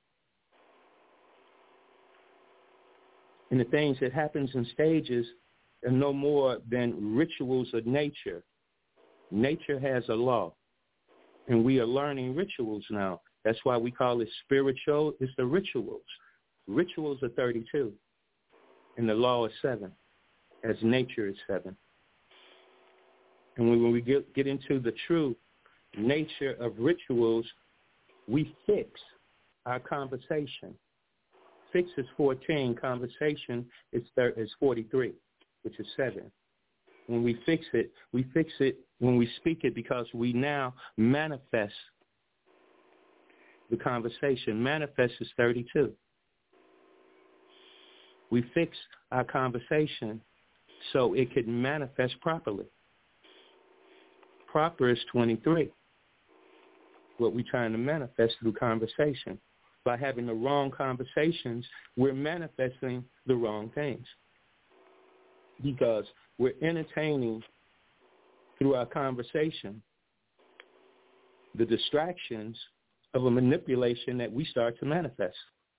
And the things that happens in stages are no more than rituals of nature. Nature has a law, and we are learning rituals now. That's why we call it spiritual. It's the rituals. Rituals are thirty-two, and the law is seven, as nature is seven. And when we get, get into the true nature of rituals, we fix our conversation. Fix is fourteen. Conversation is thir- is forty-three, which is seven. When we fix it, we fix it when we speak it because we now manifest the conversation. Manifest is thirty-two. We fix our conversation so it could manifest properly. Proper is twenty-three. What we're trying to manifest through conversation. By having the wrong conversations, we're manifesting the wrong things. Because we're entertaining through our conversation the distractions of a manipulation that we start to manifest.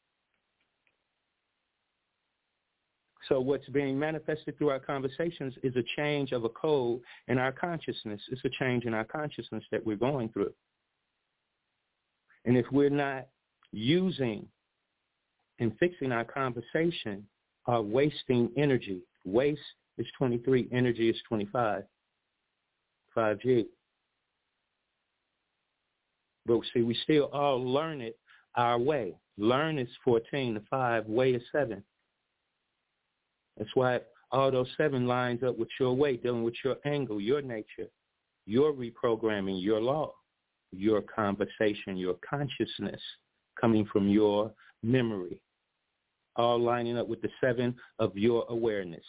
So what's being manifested through our conversations is a change of a code in our consciousness. It's a change in our consciousness that we're going through. And if we're not using and fixing our conversation, are wasting energy. Waste is twenty-three, energy is twenty-five, five G. But see, we still all learn it our way. Learn is fourteen, the five, way is seven. That's why all those seven lines up with your way, dealing with your angle, your nature, your reprogramming, your law, your conversation, your consciousness coming from your memory, all lining up with the seven of your awareness.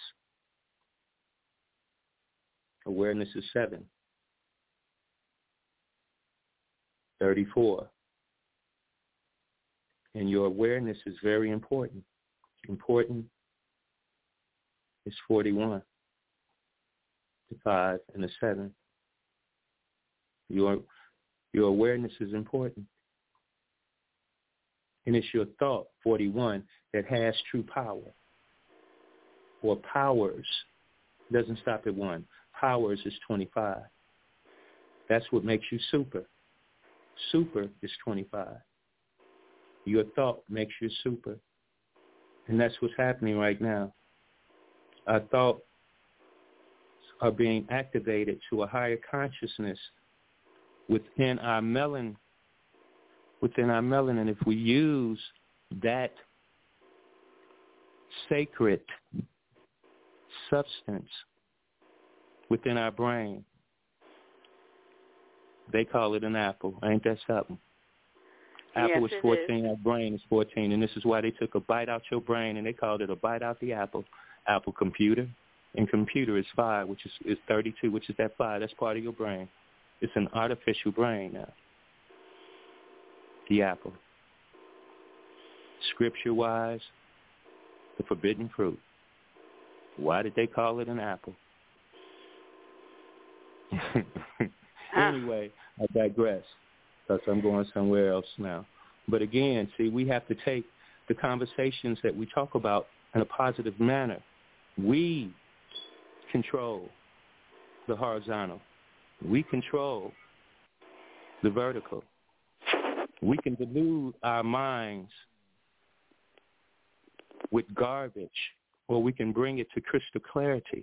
Awareness is seven. thirty-four. And your awareness is very important. Important is forty-one. The five and the seven. Your, your awareness is important. And it's your thought, forty-one, that has true power. Or powers. Doesn't stop at one. Powers is twenty-five. That's what makes you super. Super is twenty-five. Your thought makes you super. And that's what's happening right now. Our thoughts are being activated to a higher consciousness within our melanin. Within our melanin, if we use that sacred substance within our brain, they call it an apple. Ain't that something? Apple yes, is fourteen, is. Our brain is fourteen, and this is why they took a bite out your brain, and they called it a bite out the apple. Apple computer, and computer is five, which is, is thirty-two, which is that five. That's part of your brain. It's an artificial brain now. The apple. Scripture-wise, the forbidden fruit. Why did they call it an apple? Anyway, I digress because I'm going somewhere else now. But again, see, we have to take the conversations that we talk about in a positive manner. We control the horizontal. We control the vertical. We can delude our minds with garbage, or we can bring it to crystal clarity.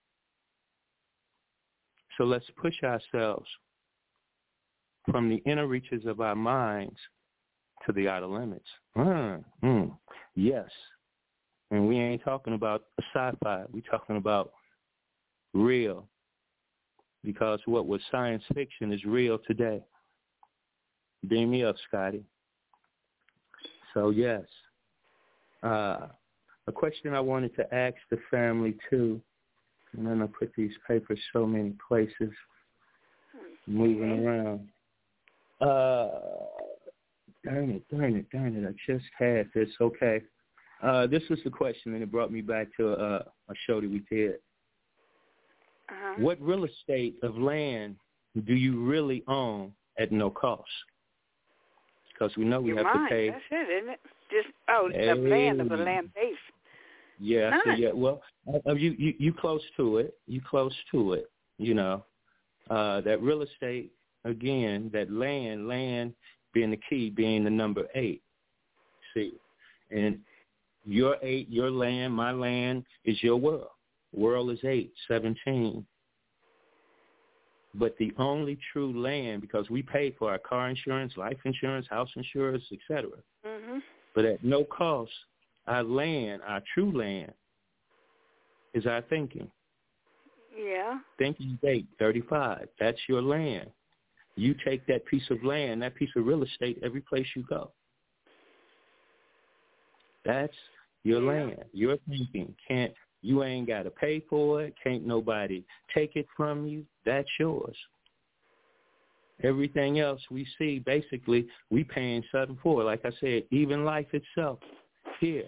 So let's push ourselves from the inner reaches of our minds to the outer limits. Mm, mm, yes. And we ain't talking about a sci-fi. We're talking about real. Because what was science fiction is real today. Beam me up, Scotty. So, yes. Uh, a question I wanted to ask the family, too, and then I put these papers so many places, moving around. Uh, darn it, darn it, darn it, I just had this. Okay. Uh, this was the question, and it brought me back to uh, a show that we did. Uh-huh. What real estate of land do you really own at no cost? Because we know we Your have mind, to pay. That's it, isn't it? Just, oh, Hey. of land, of a land base. Yeah, None. so yeah. Well, uh, you, you you close to it. You close to it. You know, uh, that real estate again. That land, land being the key, being the number eight. See, and your eight, your land, my land is your world. World is eight, seventeen. But the only true land, because we pay for our car insurance, life insurance, house insurance, et cetera. Mm-hmm. But at no cost, our land, our true land, is our thinking. Yeah. Thinking date, thirty-five. That's your land. You take that piece of land, that piece of real estate, every place you go. That's your yeah. land. Your thinking. Can't You ain't got to pay for it. Can't nobody take it from you. That's yours. Everything else we see, basically, we paying something for. Like I said, even life itself, here.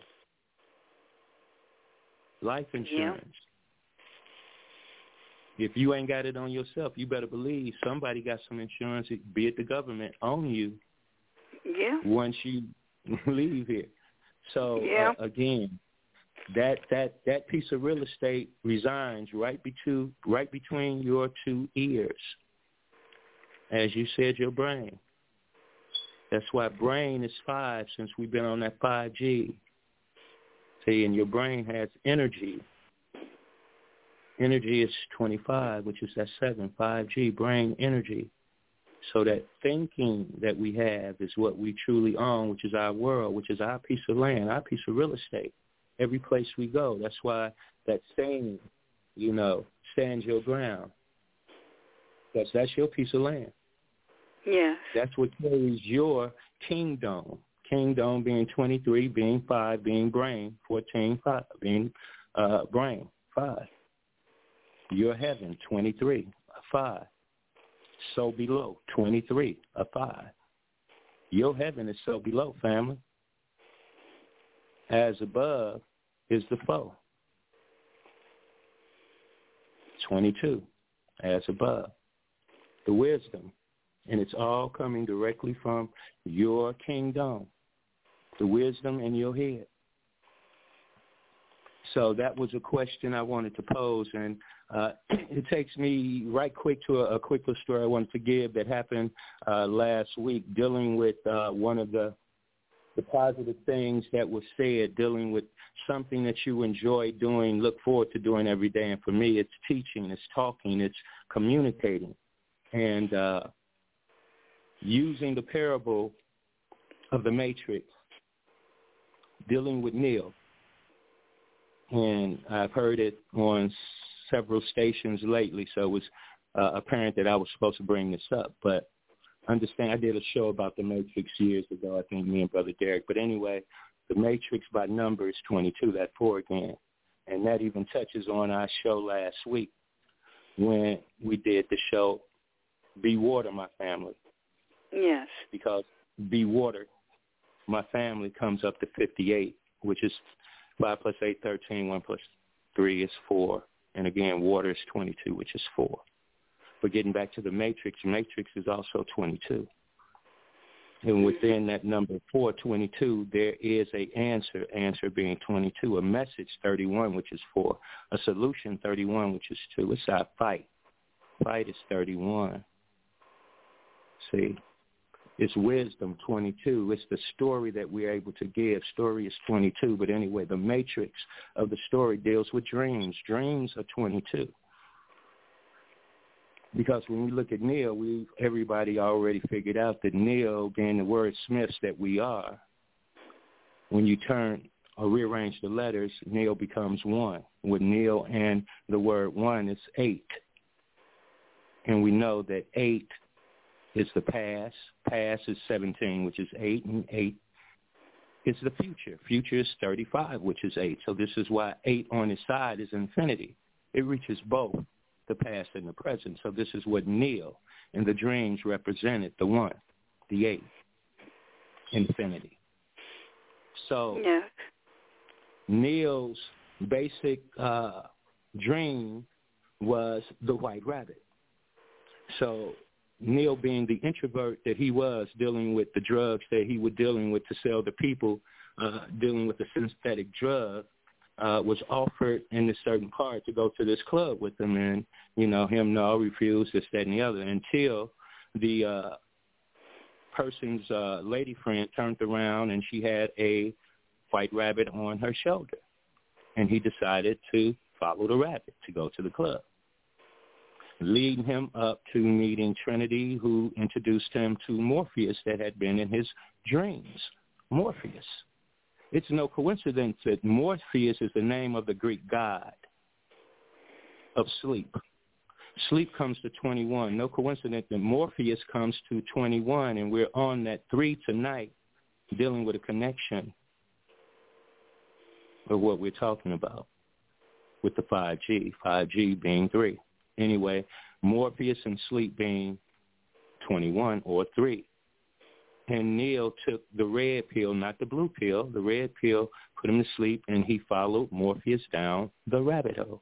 Life insurance. Yeah. If you ain't got it on yourself, you better believe somebody got some insurance, be it the government, on you yeah. once you leave here. So, yeah. uh, again, That that that piece of real estate resides right between right between your two ears, as you said, your brain. That's why brain is five, since we've been on that five G. See, and your brain has energy. Energy is twenty-five, which is that seven, five G, brain energy. So that thinking that we have is what we truly own, which is our world, which is our piece of land, our piece of real estate. Every place we go. That's why that saying, you know, stand your ground. That's that's your piece of land. Yes. That's what carries your kingdom. Kingdom being twenty-three, being five, being brain, fourteen, five, being uh, brain, five. Your heaven, twenty-three, a five. So below, twenty-three, a five. Your heaven is so below, family. As above is the foe. twenty-two, as above. The wisdom. And it's all coming directly from your kingdom. The wisdom in your head. So that was a question I wanted to pose. And uh, it takes me right quick to a, a quick little story I wanted to give that happened uh, last week, dealing with uh, one of the the positive things that were said, dealing with something that you enjoy doing, look forward to doing every day. And for me, it's teaching, it's talking, it's communicating. And uh, using the parable of the Matrix, dealing with Neo. And I've heard it on several stations lately, so it was uh, apparent that I was supposed to bring this up. But understand, I did a show about the Matrix years ago, I think me and Brother Derek. But anyway, the Matrix by number is twenty-two, that four again. And that even touches on our show last week when we did the show, Be Water, My Family. Yes. Because Be Water, My Family comes up to fifty-eight, which is five plus eight, thirteen, one plus three is four. And again, water is twenty-two, which is four. But getting back to the Matrix, Matrix is also twenty-two. And within that number four, twenty-two, there is a answer, answer being twenty-two, a message, thirty-one, which is four, a solution, thirty-one, which is two. It's our fight. Fight is thirty-one. See, it's wisdom, twenty-two. It's the story that we're able to give. Story is twenty-two. But anyway, the matrix of the story deals with dreams. Dreams are twenty-two. Because when we look at Neo, we everybody already figured out that Neo, being the wordsmiths that we are, when you turn or rearrange the letters, Neo becomes one. With Neo and the word one, it's eight. And we know that eight is the past. Past is seventeen, which is eight, and eight is the future. Future is thirty-five, which is eight. So this is why eight on its side is infinity. It reaches both the past and the present. So this is what Neo and the dreams represented, the one, the eight, infinity. So yeah. Neo's basic uh, dream was the white rabbit. So Neo, being the introvert that he was, dealing with the drugs that he was dealing with to sell to people, uh, dealing with the synthetic drug, uh, was offered in this certain part to go to this club with him, and, you know, him no, refused, this, that, and the other, until the uh, person's uh, lady friend turned around and she had a white rabbit on her shoulder, and he decided to follow the rabbit to go to the club. leading him up to meeting Trinity, who introduced him to Morpheus that had been in his dreams. Morpheus. It's no coincidence that Morpheus is the name of the Greek god of sleep. Sleep comes to twenty-one. No coincidence that Morpheus comes to twenty-one, and we're on that three tonight, dealing with a connection of what we're talking about with the five G, five G being three. Anyway, Morpheus and sleep being twenty-one or three. And Neil took the red pill, not the blue pill, the red pill, put him to sleep, and he followed Morpheus down the rabbit hole.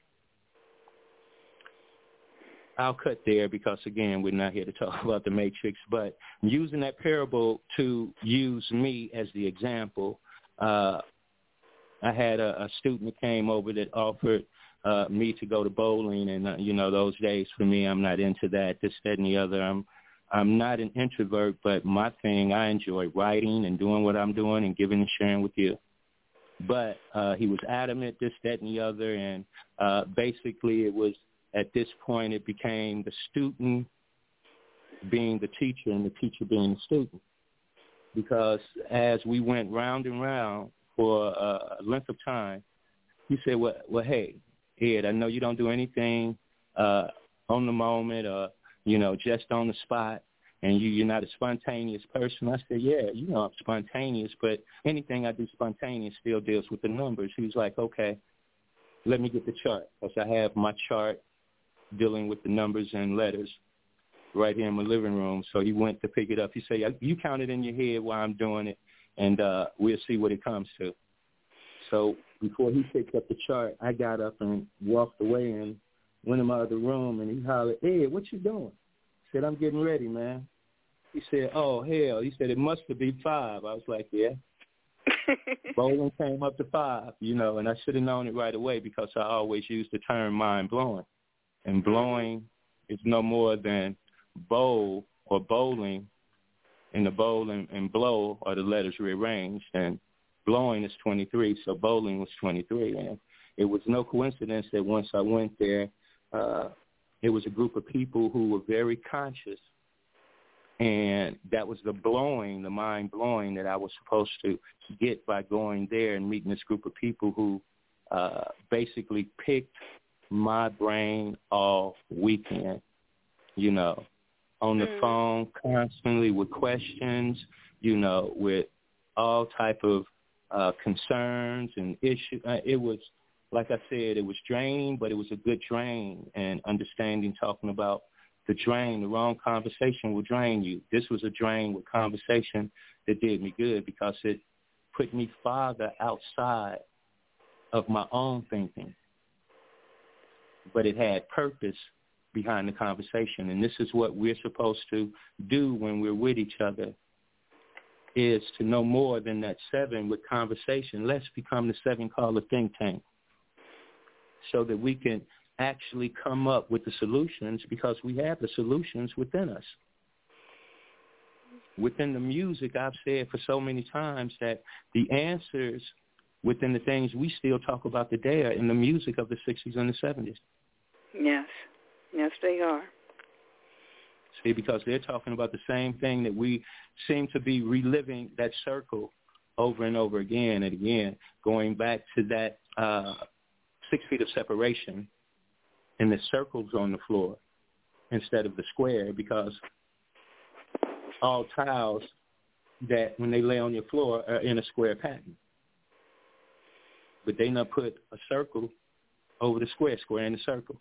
I'll cut there because, again, we're not here to talk about the Matrix, but using that parable to use me as the example, uh, I had a, a student that came over that offered uh, me to go to bowling, and, uh, you know, those days for me, I'm not into that, this, that, and the other. I'm I'm not an introvert, but my thing, I enjoy writing and doing what I'm doing and giving and sharing with you. But uh, he was adamant, this, that, and the other, and uh, basically it was, at this point, it became the student being the teacher and the teacher being the student. Because as we went round and round for a length of time, he said, well, well hey, Ed, I know you don't do anything uh, on the moment or, you know, just on the spot, and you, you're not a spontaneous person. I said, yeah, you know I'm spontaneous, but anything I do spontaneous still deals with the numbers. He was like, okay, let me get the chart, because I have my chart dealing with the numbers and letters right here in my living room. So he went to pick it up. He said, you count it in your head while I'm doing it, and uh, we'll see what it comes to. So before he picked up the chart, I got up and walked away and went in my other room, and he hollered, Ed, what you doing? I said, I'm getting ready, man. He said, oh, hell. He said, it must have been five. I was like, yeah. Bowling came up to five, you know, and I should have known it right away because I always use the term mind-blowing. And blowing is no more than bowl or bowling, and the bowl and, and blow are the letters rearranged, and blowing is twenty-three, so bowling was twenty-three. And it was no coincidence that once I went there, uh, it was a group of people who were very conscious, and that was the blowing, the mind blowing that I was supposed to get by going there and meeting this group of people who uh, basically picked my brain all weekend, you know, on the mm. phone constantly with questions, you know, with all type of uh, concerns and issues. Uh, it was, like I said, it was draining, but it was a good drain, and understanding, talking about the drain, the wrong conversation will drain you. This was a drain with conversation that did me good because it put me farther outside of my own thinking. But it had purpose behind the conversation. And this is what we're supposed to do when we're with each other, is to know more than that seven with conversation. Let's become the seven caller think tank so that we can actually come up with the solutions, because we have the solutions within us. Within the music, I've said for so many times that the answers within the things we still talk about today are in the music of the sixties and the seventies. Yes. Yes, they are. See, because they're talking about the same thing that we seem to be reliving, that circle over and over again and again, going back to that uh, six feet of separation and the circles on the floor instead of the square, because all tiles that when they lay on your floor are in a square pattern. But they not put a circle over the square, square in the circle.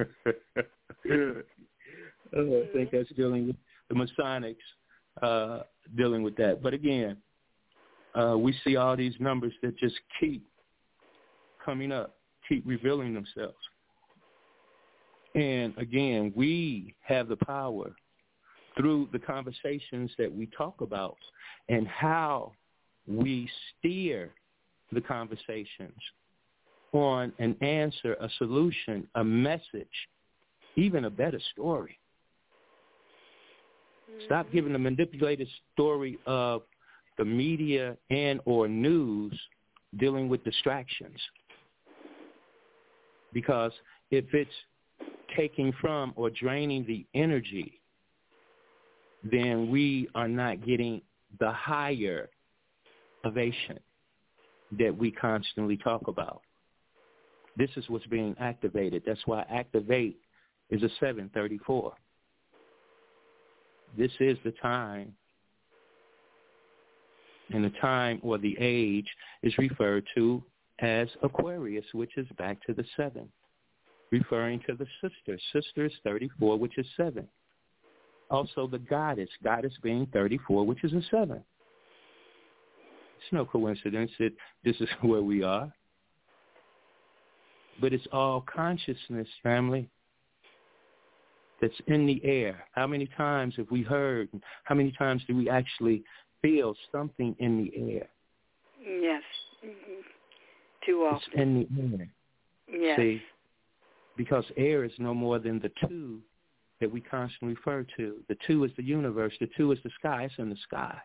oh, I think that's dealing with the Masonics, uh, dealing with that. But again, uh, we see all these numbers that just keep coming up, keep revealing themselves. And again, we have the power through the conversations that we talk about and how we steer the conversations on an answer, a solution, a message, even a better story. Stop giving the manipulated story of the media and or news dealing with distractions. Because if it's taking from or draining the energy, then we are not getting the higher elevation that we constantly talk about. This is what's being activated. That's why activate is a seven thirty-four. This is the time, and the time or the age is referred to as Aquarius, which is back to the seven, referring to the sister. Sister is thirty-four, which is seven. Also the goddess, goddess being thirty-four, which is a seven. It's no coincidence that this is where we are. But it's all consciousness, family, that's in the air. How many times have we heard, how many times do we actually feel something in the air? Yes. Mm-hmm. Too often. It's in the air. Yes. See, because air is no more than the two that we constantly refer to. The two is the universe. The two is the sky. It's in the sky.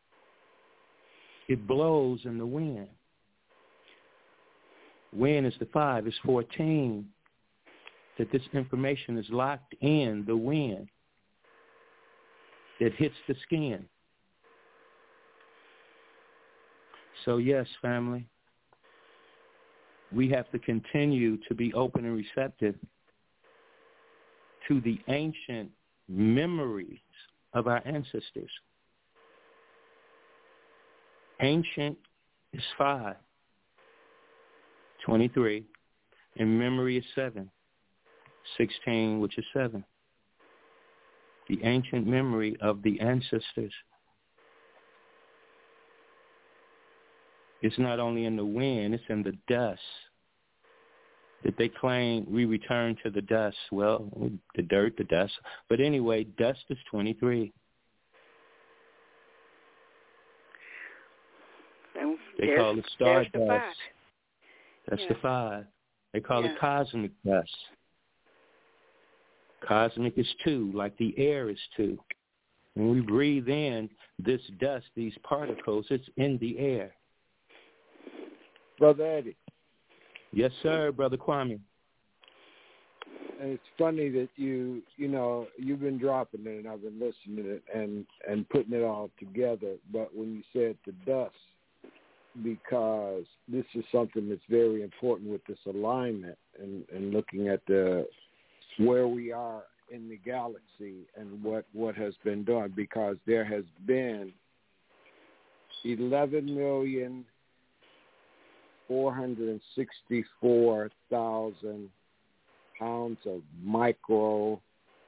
It blows in the wind. Wind is the five. It's fourteen. That this information is locked in the wind that hits the skin. So yes, family, we have to continue to be open and receptive to the ancient memories of our ancestors. Ancient is five, twenty-three, and memory is seven, sixteen, which is seven. The ancient memory of the ancestors is not only in the wind, it's in the dust. That they claim we return to the dust. Well, the dirt, the dust. But anyway, dust is twenty-three. They call it star dust. The That's yeah. the five. They call yeah. it cosmic dust. Cosmic is two, like the air is two. When we breathe in this dust, these particles, it's in the air. Brother Eddie. Yes, sir, Brother Kwame. And it's funny that you, you know, you've been dropping it and I've been listening to it and, and putting it all together. But when you said the dust, because this is something that's very important with this alignment and, and looking at the where we are in the galaxy and what, what has been done, because there has been eleven million four hundred sixty-four thousand pounds of micro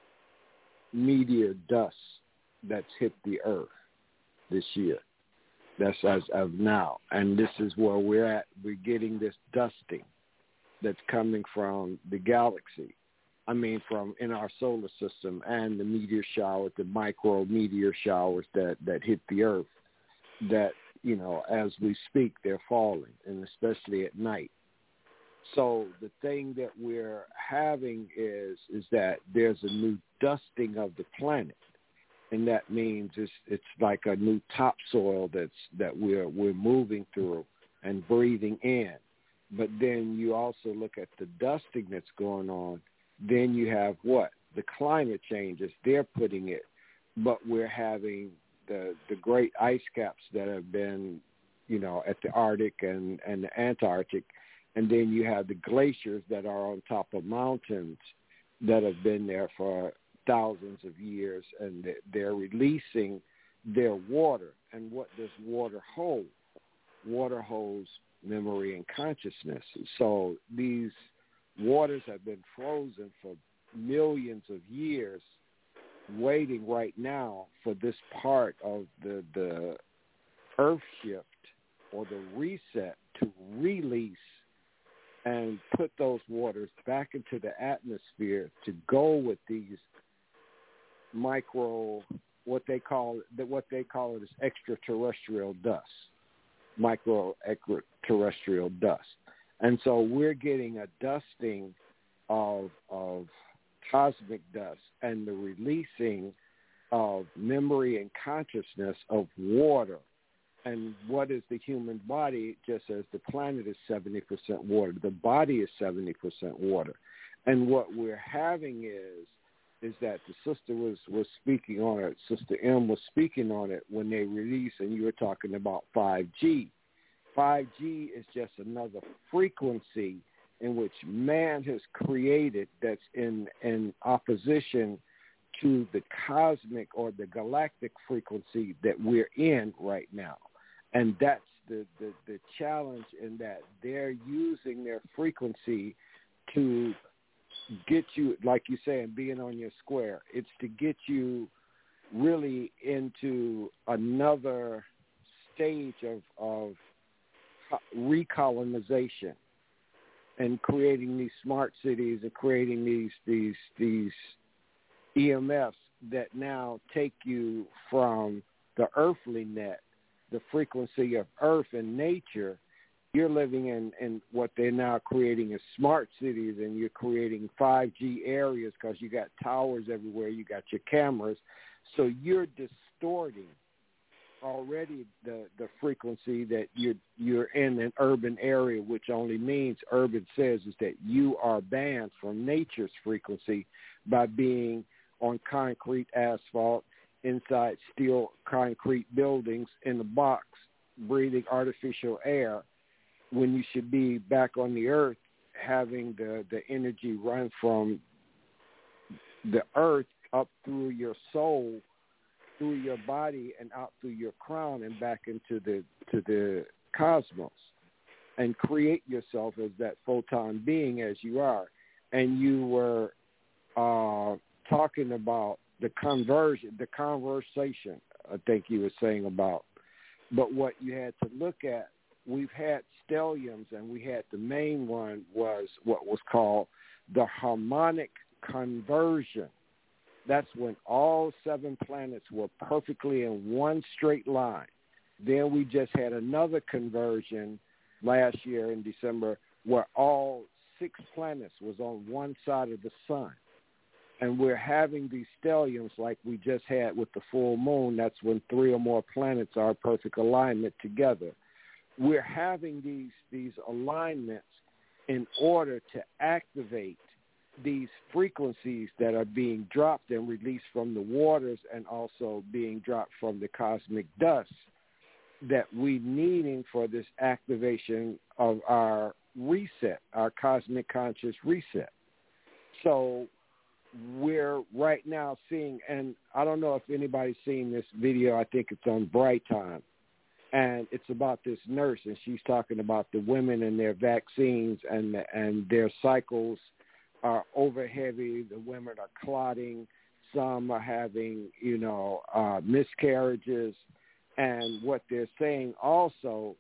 meteor dust that's hit the Earth this year. That's as of now. And this is where we're at. We're getting this dusting that's coming from the galaxy. I mean, from in our solar system, and the meteor showers, the micro meteor showers that, that hit the Earth, that, you know, as we speak, they're falling, and especially at night. So the thing that we're having is is that there's a new dusting of the planet. And that means it's it's like a new topsoil that's that we're we're moving through and breathing in. But then you also look at the dusting that's going on. Then you have what? The climate changes. They're putting it. But we're having the the great ice caps that have been, you know, at the Arctic and, and the Antarctic. And then you have the glaciers that are on top of mountains that have been there for thousands of years, and they're releasing their water. And what does water hold? Water holds memory and consciousness. So these waters have been frozen for millions of years, waiting right now for this part of the, the earth shift or the reset to release and put those waters back into the atmosphere to go with these micro, what they call that what they call it is extraterrestrial dust, micro extraterrestrial dust, and so we're getting a dusting of of cosmic dust and the releasing of memory and consciousness of water. And what is the human body? Just as the planet is seventy percent water, the body is seventy percent water. And what we're having is is that the sister was, was speaking on it, Sister M was speaking on it when they released, and you were talking about five G. five G is just another frequency in which man has created that's in, in opposition to the cosmic or the galactic frequency that we're in right now. And that's the, the, the challenge in that they're using their frequency to get you, like you say, and being on your square. It's to get you really into another stage of, of recolonization and creating these smart cities and creating these these these E M Fs that now take you from the earthly net, the frequency of earth and nature. You're living in, in what they're now creating as smart cities, and you're creating five G areas because you got towers everywhere, you got your cameras. So you're distorting already the, the frequency that you're, you're in an urban area, which only means urban says is that you are banned from nature's frequency by being on concrete asphalt, inside steel concrete buildings, in a box, breathing artificial air, when you should be back on the earth having the, the energy run from the earth up through your soul, through your body, and out through your crown and back into the to the cosmos, and create yourself as that photon being as you are. And you were uh, talking about the conversion, the conversation, I think you were saying about. But what you had to look at, we've had stelliums, and we had the main one was what was called the harmonic conversion. That's when all seven planets were perfectly in one straight line. Then we just had another conversion last year in December where all six planets was on one side of the sun. And we're having these stelliums like we just had with the full moon. That's when three or more planets are in perfect alignment together. We're having these these alignments in order to activate these frequencies that are being dropped and released from the waters, and also being dropped from the cosmic dust that we needing for this activation of our reset, our cosmic conscious reset. So we're right now seeing, and I don't know if anybody's seen this video, I think it's on Bright Time, and it's about this nurse, and she's talking about the women and their vaccines and and their cycles are over heavy. The women are clotting. Some are having, you know, uh, miscarriages. And what they're saying also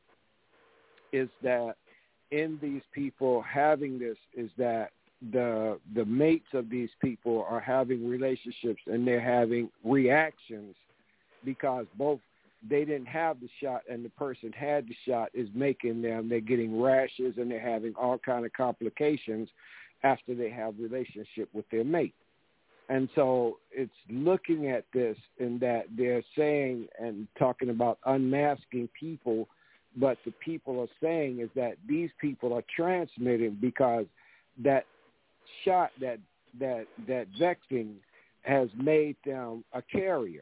is that in these people having this is that the the mates of these people are having relationships, and they're having reactions because both they didn't have the shot and the person had the shot is making them, they're getting rashes and they're having all kind of complications after they have relationship with their mate. And so it's looking at this in that they're saying and talking about unmasking people, but the people are saying is that these people are transmitting because that shot, that that that vaccine has made them a carrier.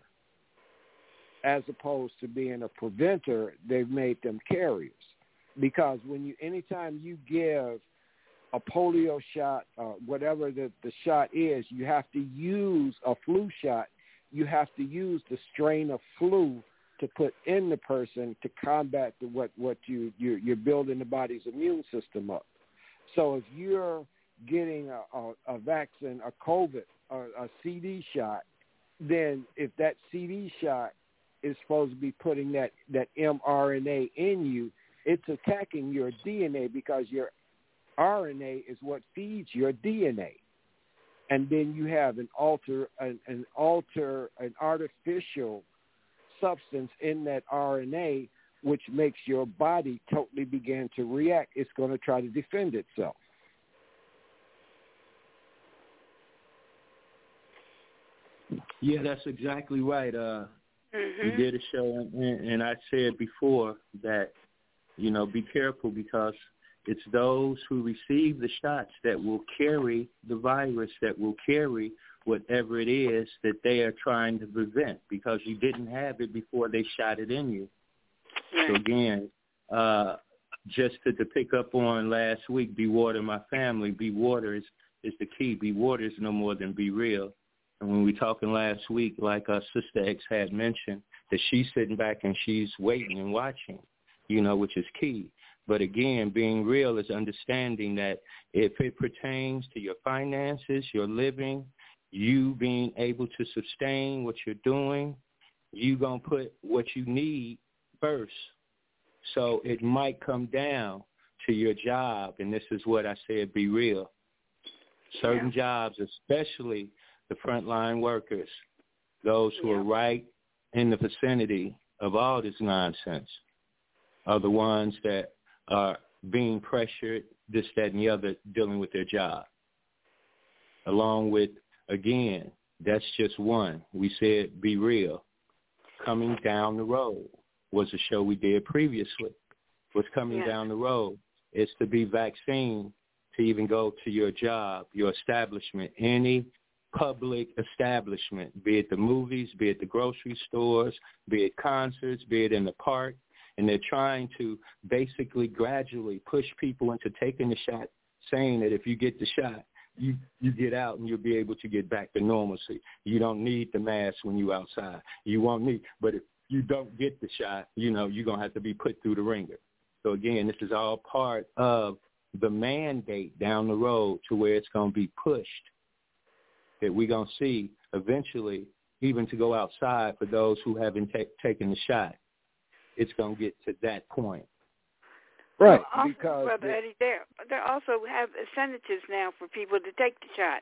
As opposed to being a preventer, they've made them carriers. Because when you, anytime you give a polio shot, uh, whatever the, the shot is, you have to use a flu shot. You have to use the strain of flu to put in the person to combat the, what what you you're, you're building the body's immune system up. So if you're getting a, a, a vaccine, a COVID, a, a C D shot, then if that C D shot is supposed to be putting that, that mRNA in you, it's attacking your D N A because your R N A is what feeds your D N A. And then you have an alter, an, an alter, an artificial substance in that R N A, which makes your body totally begin to react. It's going to try to defend itself. Yeah, that's exactly right. Uh, Mm-hmm. we did a show, and, and I said before that, you know, be careful because It's those who receive the shots that will carry the virus, that will carry whatever it is that they are trying to prevent, because you didn't have it before they shot it in you. Right. So again, uh, just to, to pick up on last week, Be Water My Family, Be Water is, is the key. Be Water is no more than Be Real. And when we were talking last week, like our Sister X had mentioned, that she's sitting back and she's waiting and watching, you know, which is key. But again, being real is understanding that if it pertains to your finances, your living, you being able to sustain what you're doing, you're going to put what you need first. So it might come down to your job, and this is what I said, be real. Certain yeah. jobs, especially the frontline workers, those who yeah. are right in the vicinity of all this nonsense, are the ones that are being pressured, this, that, and the other, dealing with their job. Along with, again, that's just one. We said be real. Coming Down the Road was a show we did previously. What's coming yeah. down the road is to be vaccine to even go to your job, your establishment, any public establishment, be it the movies, be it the grocery stores, be it concerts, be it in the park. And they're trying to basically gradually push people into taking the shot, saying that if you get the shot, you, you get out and you'll be able to get back to normalcy. You don't need the mask when you're outside. You won't need, but if you don't get the shot, you know, you're going to have to be put through the ringer. So, again, this is all part of the mandate down the road to where it's going to be pushed, that we're going to see eventually, even to go outside for those who haven't ta- taken the shot. It's going to get to that point. Right. Well, also, because Brother Eddie, there they also have incentives now for people to take the shot.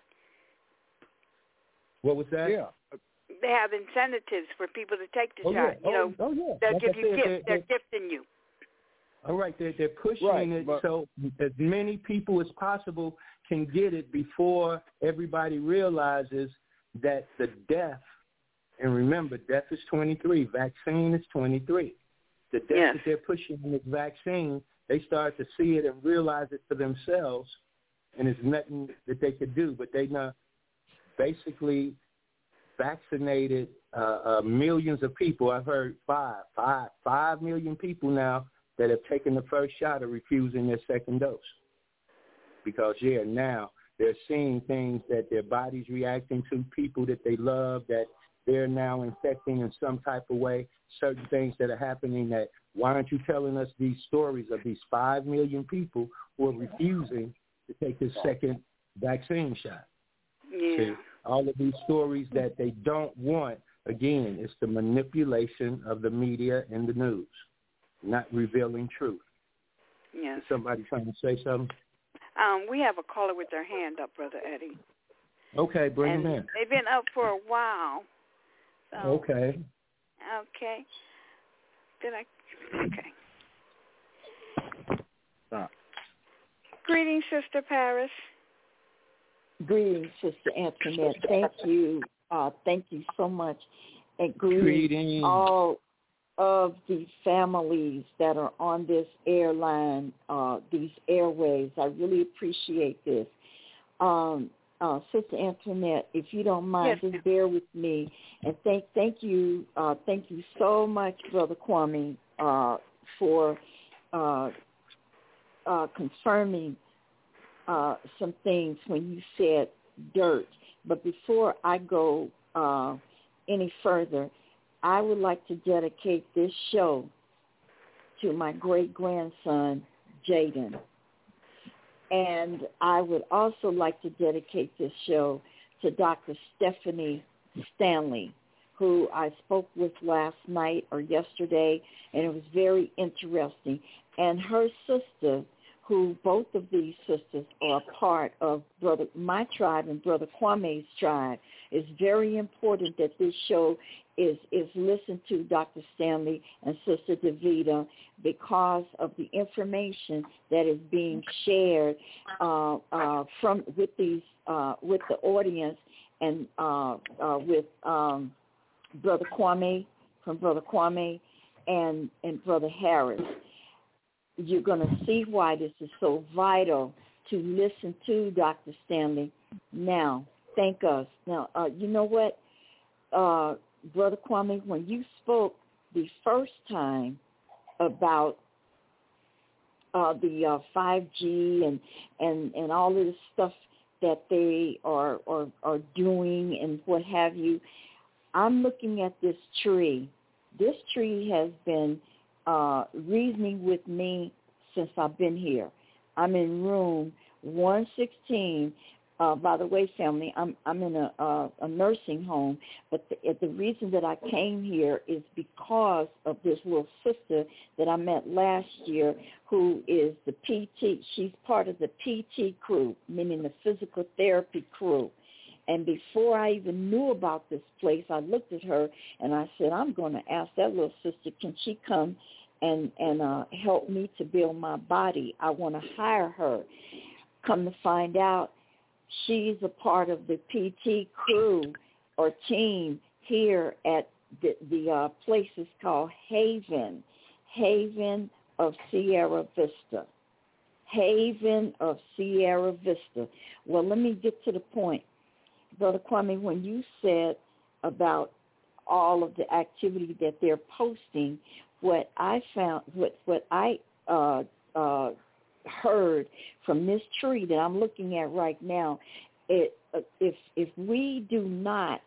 What was that? Yeah. They have incentives for people to take the oh, shot. Yeah. You know, oh, oh, yeah. they'll like give I you said, gifts. They're, They're, they're gifting you. All right. They're, they're pushing right, it but, so as many people as possible can get it before everybody realizes that the death, and remember, death is twenty-three, vaccine is twenty-three. The death yes. that they're pushing in this vaccine, they start to see it and realize it for themselves, and there's nothing that they could do. But they not basically vaccinated uh, uh, millions of people. I've heard five, five, five million people now that have taken the first shot are refusing their second dose. Because, yeah, now they're seeing things that their body's reacting to, people that they love, that they're now infecting in some type of way, certain things that are happening that, why aren't you telling us these stories of these five million people who are refusing to take this second vaccine shot? Yeah. See, all of these stories that they don't want, again, it's the manipulation of the media and the news, not revealing truth. Yes. Is somebody trying to say something? Um, we have a caller with their hand up, Brother Eddie. Okay, bring and them in. They've been up for a while. So, okay. Okay. Did I? Okay. Stop. Greetings, Sister Paris. Greetings, Sister Antoinette. Thank you. Uh, thank you so much. And greetings, greetings all of the families that are on this airline, uh, these airways. I really appreciate this. Um, uh, Sister Antoinette, if you don't mind, yes, just bear with me. And thank thank you, uh, thank you so much, Brother Kwame, uh, for uh, uh, confirming uh, some things when you said dirt. But before I go uh, any further, I would like to dedicate this show to my great-grandson, Jaden. And I would also like to dedicate this show to Doctor Stephanie Stanley, who I spoke with last night or yesterday, and it was very interesting. And her sister, who both of these sisters are a part of brother my tribe and Brother Kwame's tribe. It's very important that this show is, is listened to, Doctor Stanley and Sister Davida, because of the information that is being shared uh, uh, from with these uh, with the audience and uh, uh, with um, Brother Kwame from Brother Kwame and and Brother Harris. you're going to see why this is so vital to listen to Doctor Stanley. Now, thank us. Now, uh, you know what, uh, Brother Kwame, when you spoke the first time about uh, the uh, five G and, and, and all of this stuff that they are, are, are doing and what have you, I'm looking at this tree. This tree has been uh, reasoning with me since I've been here. I'm in room one sixteen. Uh, by the way, family, I'm I'm in a uh, a nursing home, but the, the reason that I came here is because of this little sister that I met last year, who is the P T. She's part of the P T crew, meaning the physical therapy crew. And before I even knew about this place, I looked at her and I said, I'm going to ask that little sister, can she come and and uh, help me to build my body? I want to hire her. Come to find out, she's a part of the P T crew or team here at the, the uh, place is called Haven, Haven of Sierra Vista, Haven of Sierra Vista. Well, let me get to the point. Brother Kwame, when you said about all of the activity that they're posting, what I found, what, what I uh, uh, heard from this tree that I'm looking at right now, it, if if we do not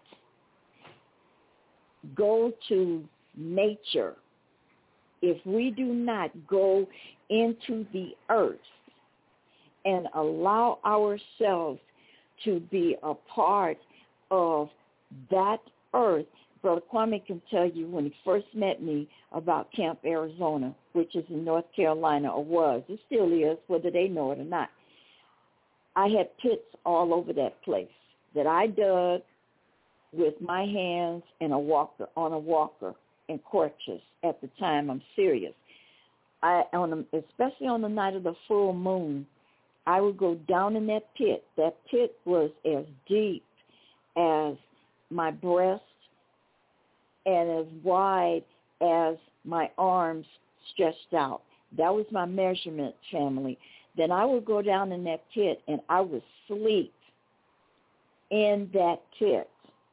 go to nature, if we do not go into the earth and allow ourselves to be a part of that earth, Brother Kwame can tell you when he first met me about Camp Arizona, which is in North Carolina, or was. It still is, whether they know it or not. I had pits all over that place that I dug with my hands and a walker, on a walker and crutches at the time. I'm serious. I, on the, especially on the night of the full moon, I would go down in that pit. That pit was as deep as my breast and as wide as my arms stretched out. That was my measurement, family. Then I would go down in that pit and I would sleep in that pit.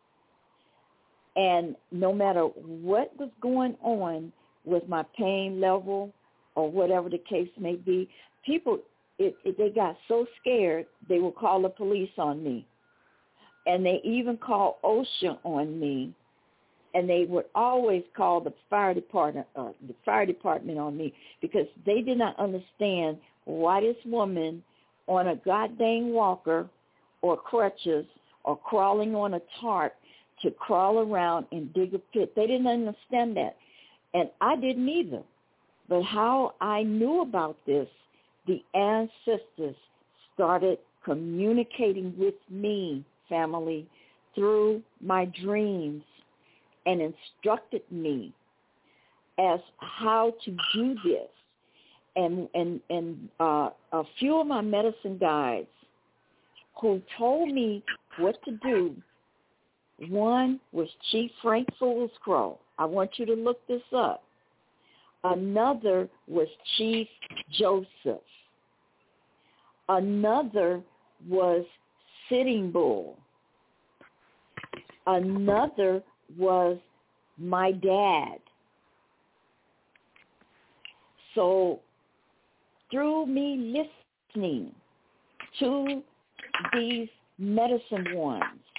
And no matter what was going on with my pain level or whatever the case may be, people, it, it, they got so scared they would call the police on me. And they even called OSHA on me. And they would always call the fire department, uh, the fire department on me, because they did not understand why this woman on a goddamn walker or crutches or crawling on a tarp to crawl around and dig a pit. They didn't understand that, and I didn't either. But how I knew about this, the ancestors started communicating with me, family, through my dreams, and instructed me as how to do this. And and and uh, a few of my medicine guides who told me what to do, one was Chief Frank Foolscrow. I want you to look this up. Another was Chief Joseph. Another was Sitting Bull. Another was my dad. So through me listening to these medicine ones,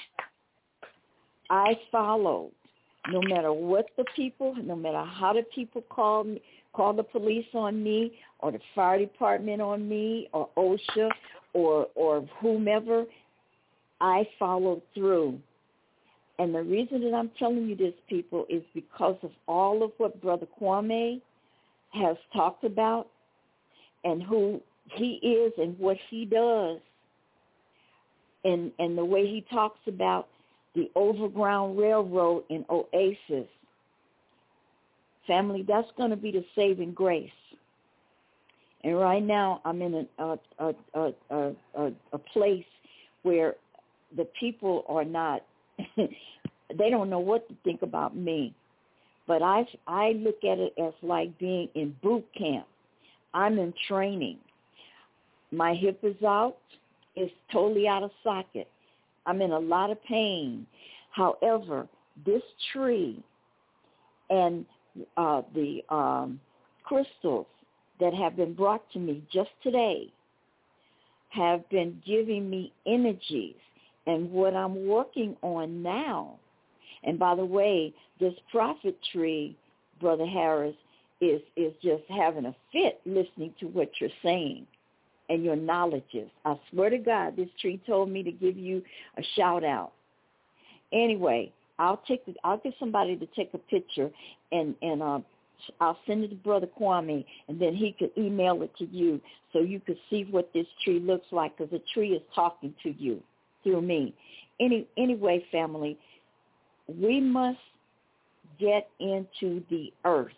I followed. No matter what the people, no matter how the people call me, call the police on me, or the fire department on me, or OSHA, or or whomever, I followed through. And the reason that I'm telling you this, people, is because of all of what Brother Kwame has talked about and who he is and what he does, and, and the way he talks about the Overground Railroad in Oasis. Family, that's going to be the saving grace. And right now I'm in a, a, a, a, a, a place where the people are not, they don't know what to think about me. But I, I look at it as like being in boot camp. I'm in training. My hip is out. It's totally out of socket. I'm in a lot of pain. However, this tree and uh, the um, crystals that have been brought to me just today have been giving me energies. And what I'm working on now, and by the way, this prophet tree, Brother Harris, is, is just having a fit listening to what you're saying and your knowledges. I swear to God, this tree told me to give you a shout out. Anyway, I'll take the, I'll get somebody to take a picture and and uh, I'll send it to Brother Kwame, and then he could email it to you so you could see what this tree looks like, because the tree is talking to you through me. Any anyway, family, we must get into the earth.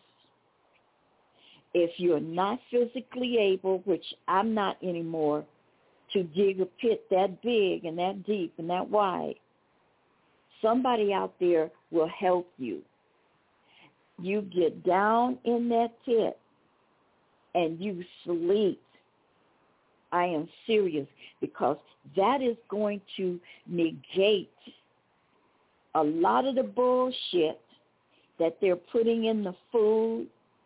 If you're not physically able, which I'm not anymore, to dig a pit that big and that deep and that wide, somebody out there will help you. You get down in that pit and you sleep. I am serious, because that is going to negate a lot of the bullshit that they're putting in the food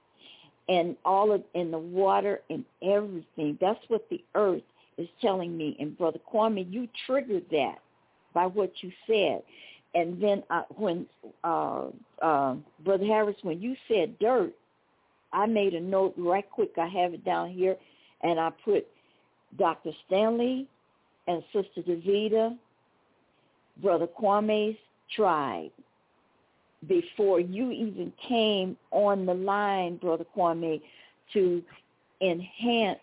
and all of in the water and everything. That's what the earth is telling me. And Brother Kwame, you triggered that by what you said. And then I, when uh, uh, Brother Harris, when you said dirt, I made a note right quick. I have it down here, and I put Doctor Stanley and Sister Davida, Brother Kwame's tribe. Before you even came on the line, Brother Kwame, to enhance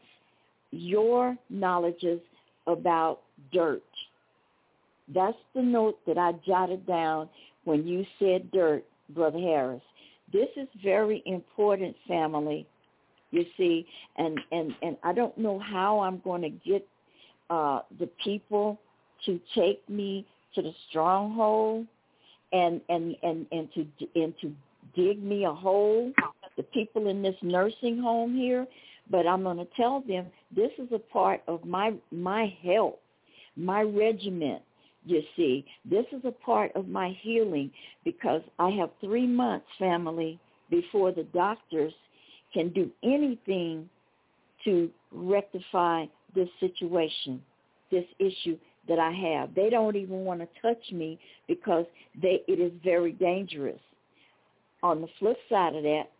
your knowledges about dirt. That's the note that I jotted down when you said dirt, Brother Harris. This is very important, family, you see, and, and, and I don't know how I'm going to get uh, the people to take me to the stronghold and, and, and, and, to, and to dig me a hole, the people in this nursing home here, but I'm going to tell them this is a part of my my health, my regiment. You see, this is a part of my healing, because I have three months, family, before the doctors can do anything to rectify this situation, this issue that I have. They don't even want to touch me because they it is very dangerous. On the flip side of that,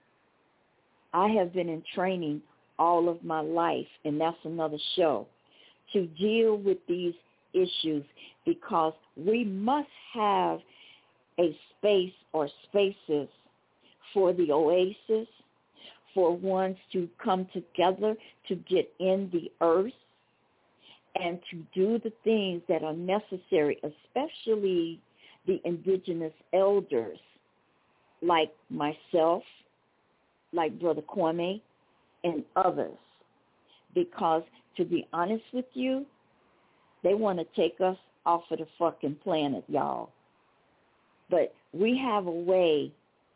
I have been in training all of my life, and that's another show, to deal with these issues, because we must have a space or spaces for the oasis, for ones to come together to get in the earth and to do the things that are necessary, especially the indigenous elders like myself, like Brother Kwame, and others. Because to be honest with you, they want to take us off of the fucking planet, y'all. But we have a way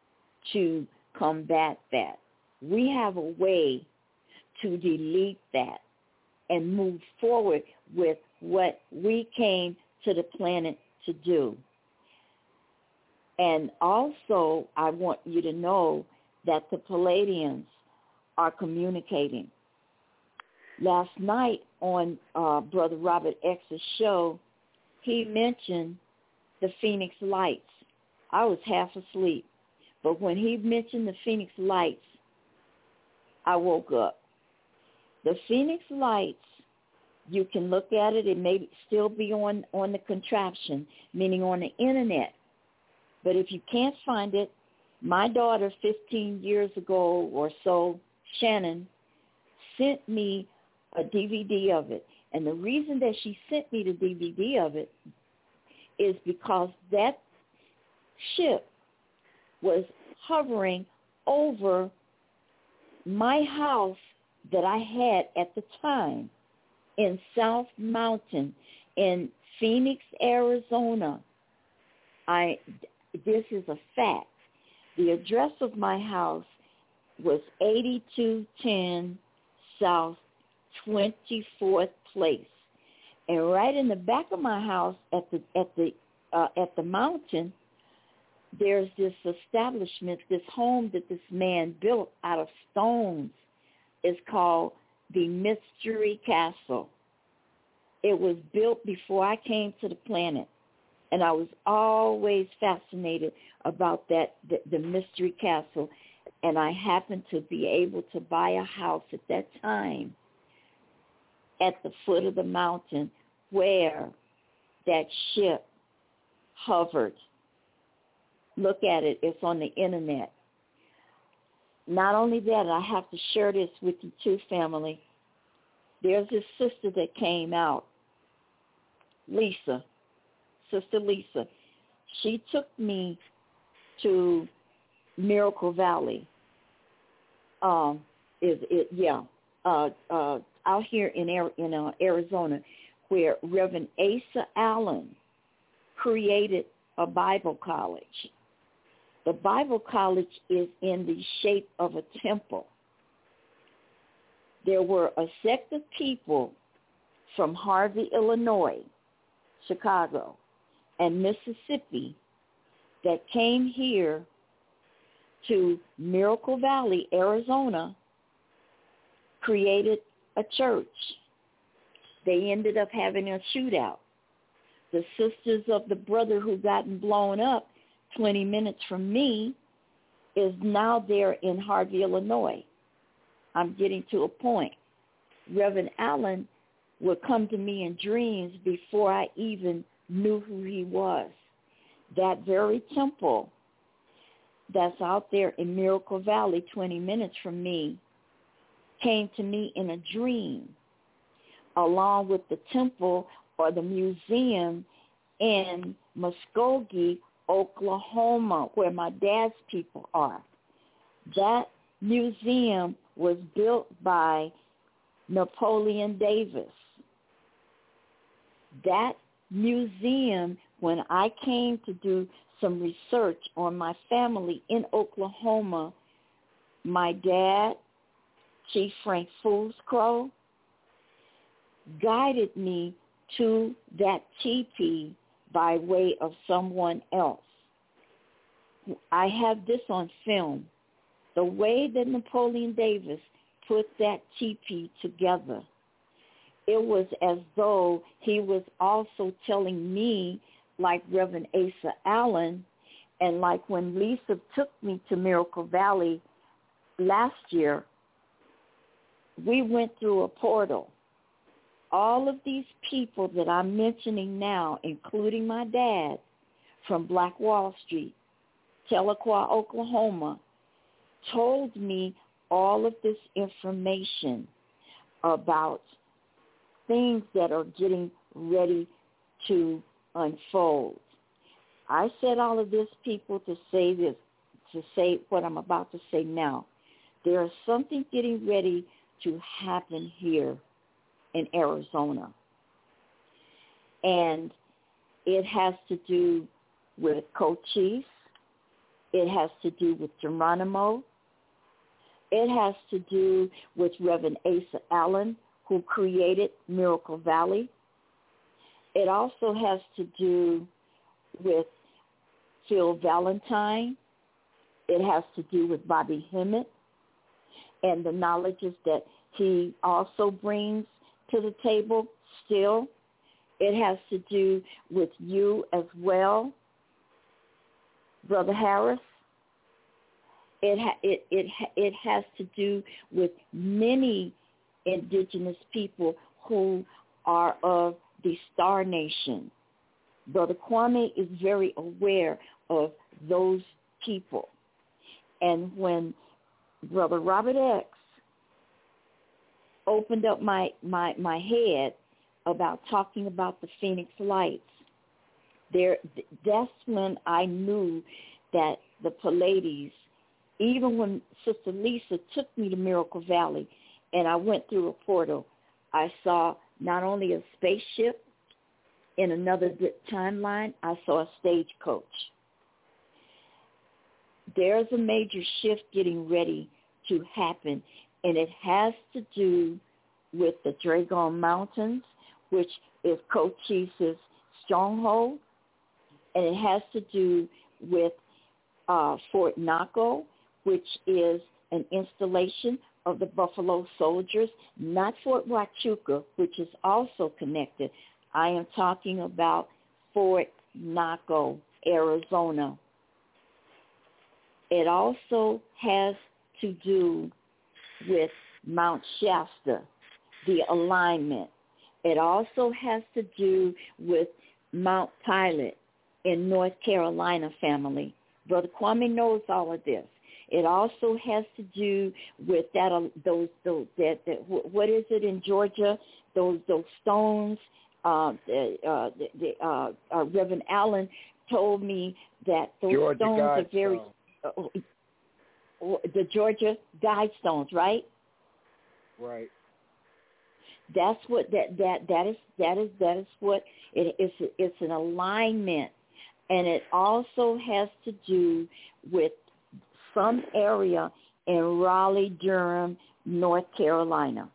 to combat that. We have a way to delete that and move forward with what we came to the planet to do. And also, I want you to know that the Palladians are communicating. Last night on uh, Brother Robert X's show, he mentioned the Phoenix Lights. I was half asleep, but when he mentioned the Phoenix Lights, I woke up. The Phoenix Lights, you can look at it. It may still be on, on the contraption, meaning on the internet. But if you can't find it, my daughter fifteen years ago or so, Shannon, sent me a D V D of it. And the reason that she sent me the D V D of it is because that ship was hovering over my house that I had at the time in South Mountain in Phoenix, Arizona. I, this is a fact. The address of my house was eighty-two ten South twenty-fourth Place. And right in the back of my house at the at the uh, at the mountain, there's this establishment, this home that this man built out of stones. It's called the Mystery Castle. It was built before I came to the planet, and I was always fascinated about that, the, the Mystery Castle, and I happened to be able to buy a house at that time at the foot of the mountain where that ship hovered. Look at it. It's on the internet. Not only that, I have to share this with you too, family. There's this sister that came out, Lisa, Sister Lisa. She took me to Miracle Valley. Um, is it? Yeah, uh, uh, out here in in uh, Arizona, where Reverend Asa Allen created a Bible college. The Bible college is in the shape of a temple. There were a sect of people from Harvey, Illinois, Chicago, and Mississippi that came here to Miracle Valley, Arizona, created a church. They ended up having a shootout. The Sisters of the Brother who gotten blown up twenty minutes from me is now there in Harvey, Illinois. I'm getting to a point. Reverend Allen would come to me in dreams before I even knew who he was. That very temple that's out there in Miracle Valley, twenty minutes from me, came to me in a dream, along with the temple or the museum in Muskogee, Oklahoma, where my dad's people are. That museum was built by Napoleon Davis. That museum, when I came to do some research on my family in Oklahoma, my dad, Chief Frank Foolscrow, guided me to that teepee by way of someone else. I have this on film. The way that Napoleon Davis put that teepee together, it was as though he was also telling me, like Reverend Asa Allen, and like when Lisa took me to Miracle Valley last year, we went through a portal. All of these people that I'm mentioning now, including my dad from Black Wall Street, Tahlequah, Oklahoma, told me all of this information about things that are getting ready to unfold. I said all of this, people, to say this, to say what I'm about to say now. There is something getting ready to happen here in Arizona. And it has to do with Co-Chief. It has to do with Geronimo. It has to do with Reverend Asa Allen, who created Miracle Valley. It also has to do with Phil Valentine. It has to do with Bobby Hemmett and the knowledges that he also brings to the table still. It has to do with you as well, Brother Harris. It ha- it it it has to do with many indigenous people who are of the Star Nation. Brother Kwame is very aware of those people. And when Brother Robert X opened up my, my, my head about talking about the Phoenix Lights, there that's when I knew that the Pleiades, even when Sister Lisa took me to Miracle Valley and I went through a portal, I saw not only a spaceship in another timeline, I saw a stagecoach. There's a major shift getting ready to happen and it has to do with the Dragon Mountains, which is Cochise' stronghold, and it has to do with uh, Fort Naco, which is an installation of the Buffalo Soldiers, not Fort Huachuca, which is also connected. I am talking about Fort Naco, Arizona. It also has to do with Mount Shasta, the alignment. It also has to do with Mount Pilot in North Carolina, family. Brother Kwame knows all of this. It also has to do with that. Uh, those, those, that, that. What is it in Georgia? Those, those stones. Uh, the, uh, the, the uh, uh, Reverend Allen told me that those Georgia stones God are very. stone. Uh, the Georgia Guidestones, right? Right. That's what that that that is that is that is what it is. It's an alignment, and it also has to do with some area in Raleigh, Durham, North Carolina.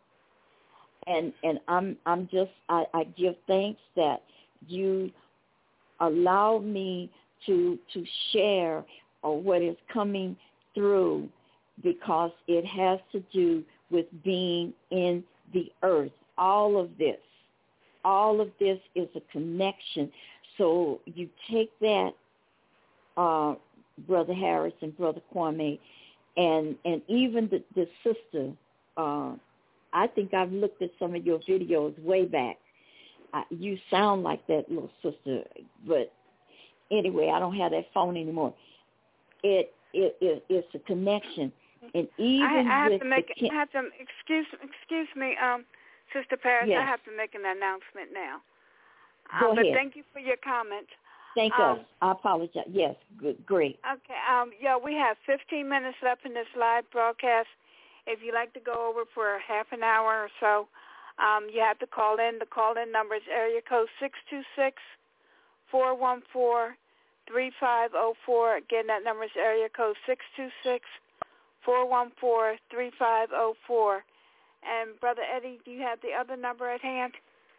And and I'm I'm just I, I give thanks that you allow me to to share uh, what is coming through, because it has to do with being in the earth. All of this, all of this is a connection. So you take that, uh, Brother Harris and Brother Kwame, and and even the, the sister, uh, I think I've looked at some of your videos way back. Uh, you sound like that little sister, but anyway, I don't have that phone anymore. It it, it it's a connection. And even I, I have with to make. the, I have to excuse. Excuse me, um, Sister Paris. Yes. I have to make an announcement now. Go um, but ahead. thank you for your comment. Thank um, us. I apologize. Yes, good, great. Okay. Um, yeah, we have fifteen minutes left in this live broadcast. If you'd like to go over for half an hour or so, um, you have to call in. The call-in number is area code six two six, four one four, three five zero four. Again, that number is area code six two six, four one four, three five zero four. And Brother Eddie, do you have the other number at hand?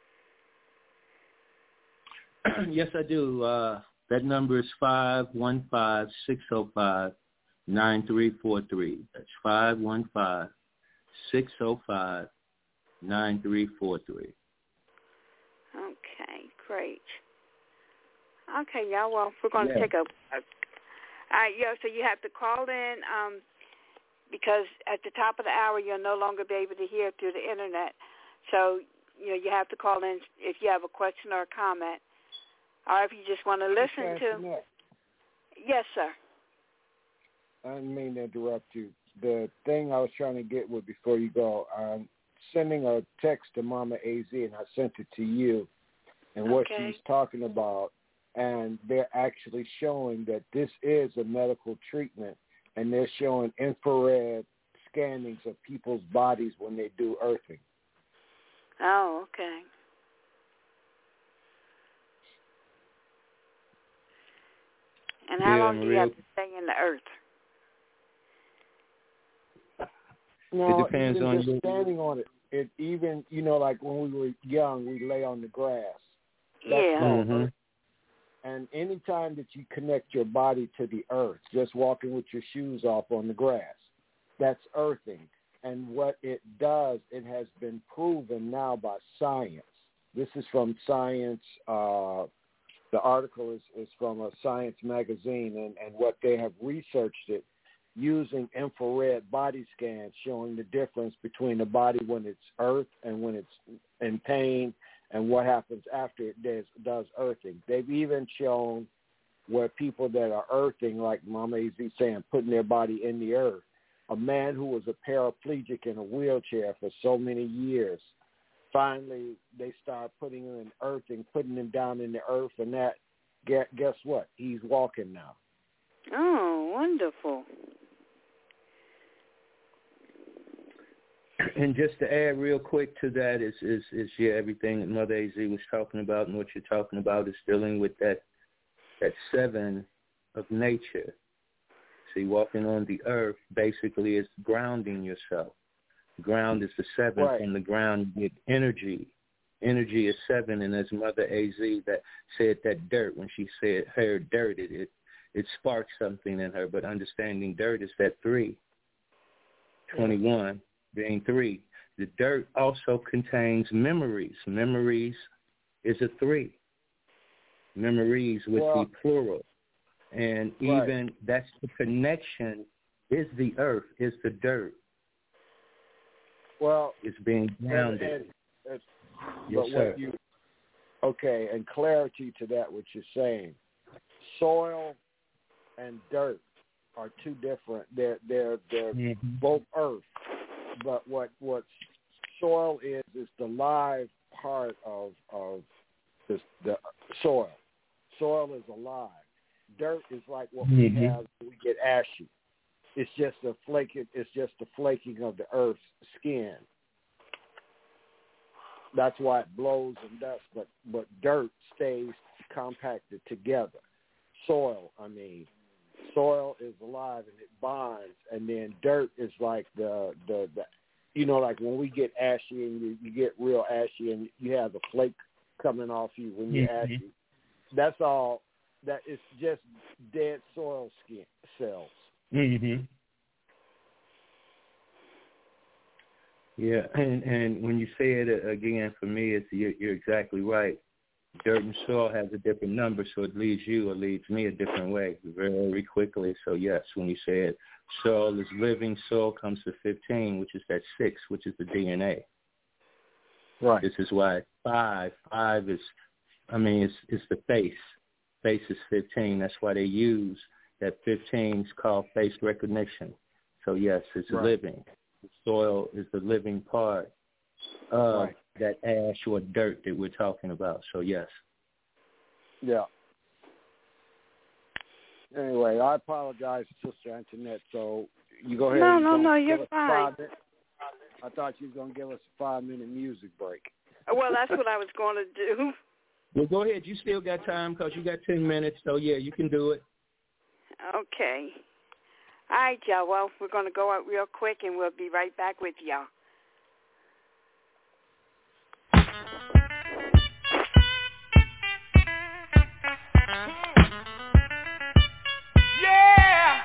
Yes, I do. Uh, that number is five one five, six zero five, nine three four three. That's five one five, six zero five, nine three four three. Okay, great. Okay, y'all, well, we're going to Yeah. take a, a all right, yeah, so you have to call in um, because at the top of the hour you'll no longer be able to hear through the Internet. So, you know, you have to call in if you have a question or a comment, or if you just want to listen to. Antoinette, Yes, sir. I didn't mean to interrupt you. The thing I was trying to get with before you go, I'm sending a text to Mama A Z, and I sent it to you, and what Okay. she's talking about, and they're actually showing that this is a medical treatment, and they're showing infrared scannings of people's bodies when they do earthing. Oh, okay. And how Yeah, long do you Maria. have to stay in the earth? No, depends even on just your- standing on it. It even, you know, like when we were young, we lay on the grass. That's Yeah. called Mhm. earth. And any time that you connect your body to the earth, just walking with your shoes off on the grass, that's earthing. And what it does, it has been proven now by science. This is from Science. Uh, the article is, is from a Science magazine, and, and what they have researched it using infrared body scans showing the difference between the body when it's earth and when it's in pain, and what happens after it does, does earthing. They've even shown where people that are earthing, like Mama A Z saying, putting their body in the earth. A man who was a paraplegic in a wheelchair for so many years, finally they start putting him in earthing, putting him down in the earth, and that, guess what? He's walking now. Oh, wonderful. And just to add real quick to that is, is, is yeah, everything that Mother A Z was talking about, and what you're talking about is dealing with that that seven of nature. See, walking on the earth basically is grounding yourself. Ground is the seventh. Right. From the ground you get energy. Energy is seven, and as Mother A Z that said that dirt, when she said her dirt, it, it it sparked something in her. But understanding dirt is that three. twenty-one being three. The dirt also contains memories. Memories is a three. Memories with well, the plural. And right. even that's the connection is the earth, is the dirt. Well, it's being grounded. And, and, and, yes, but sir. what you, okay, and clarity to that, what you're saying. Soil and dirt are two different. They're they're they're mm-hmm. both earth, but what what soil is is the live part of of this, the soil. Soil is alive. Dirt is like what mm-hmm. we have when we get ashy. It's just a flaking. It's just the flaking of the earth's skin. That's why it blows and dust. But but dirt stays compacted together. Soil, I mean, soil is alive and it bonds, and then dirt is like the the, the you know, like when we get ashy and you, you get real ashy and you have the flake coming off you when you're mm-hmm. ashy. That's all. That is just dead soil skin cells. Mm-hmm. Yeah, and, and when you say it again, for me, it's you're, you're exactly right. Dirt and soil has a different number, so it leads you or leads me a different way very quickly. So, yes, when you say it, soil is living, soil comes to fifteen, which is that six, which is the D N A. Right. This is why five, five is, I mean, it's, it's the face. Face is fifteen. That's why they use that fifteen is called face recognition. So, yes, it's right. living. The soil is the living part of right. that ash or dirt that we're talking about. So, yes. Yeah. Anyway, I apologize, Sister Antoinette. So you go ahead. No, and no, no, give you're us fine. Five I thought you were going to give us a five-minute music break. Well, that's what I was going to do. Well, go ahead. You still got time because you got ten minutes. So, yeah, you can do it. Okay. All right, y'all. Well, we're going to go out real quick, and we'll be right back with y'all. Yeah!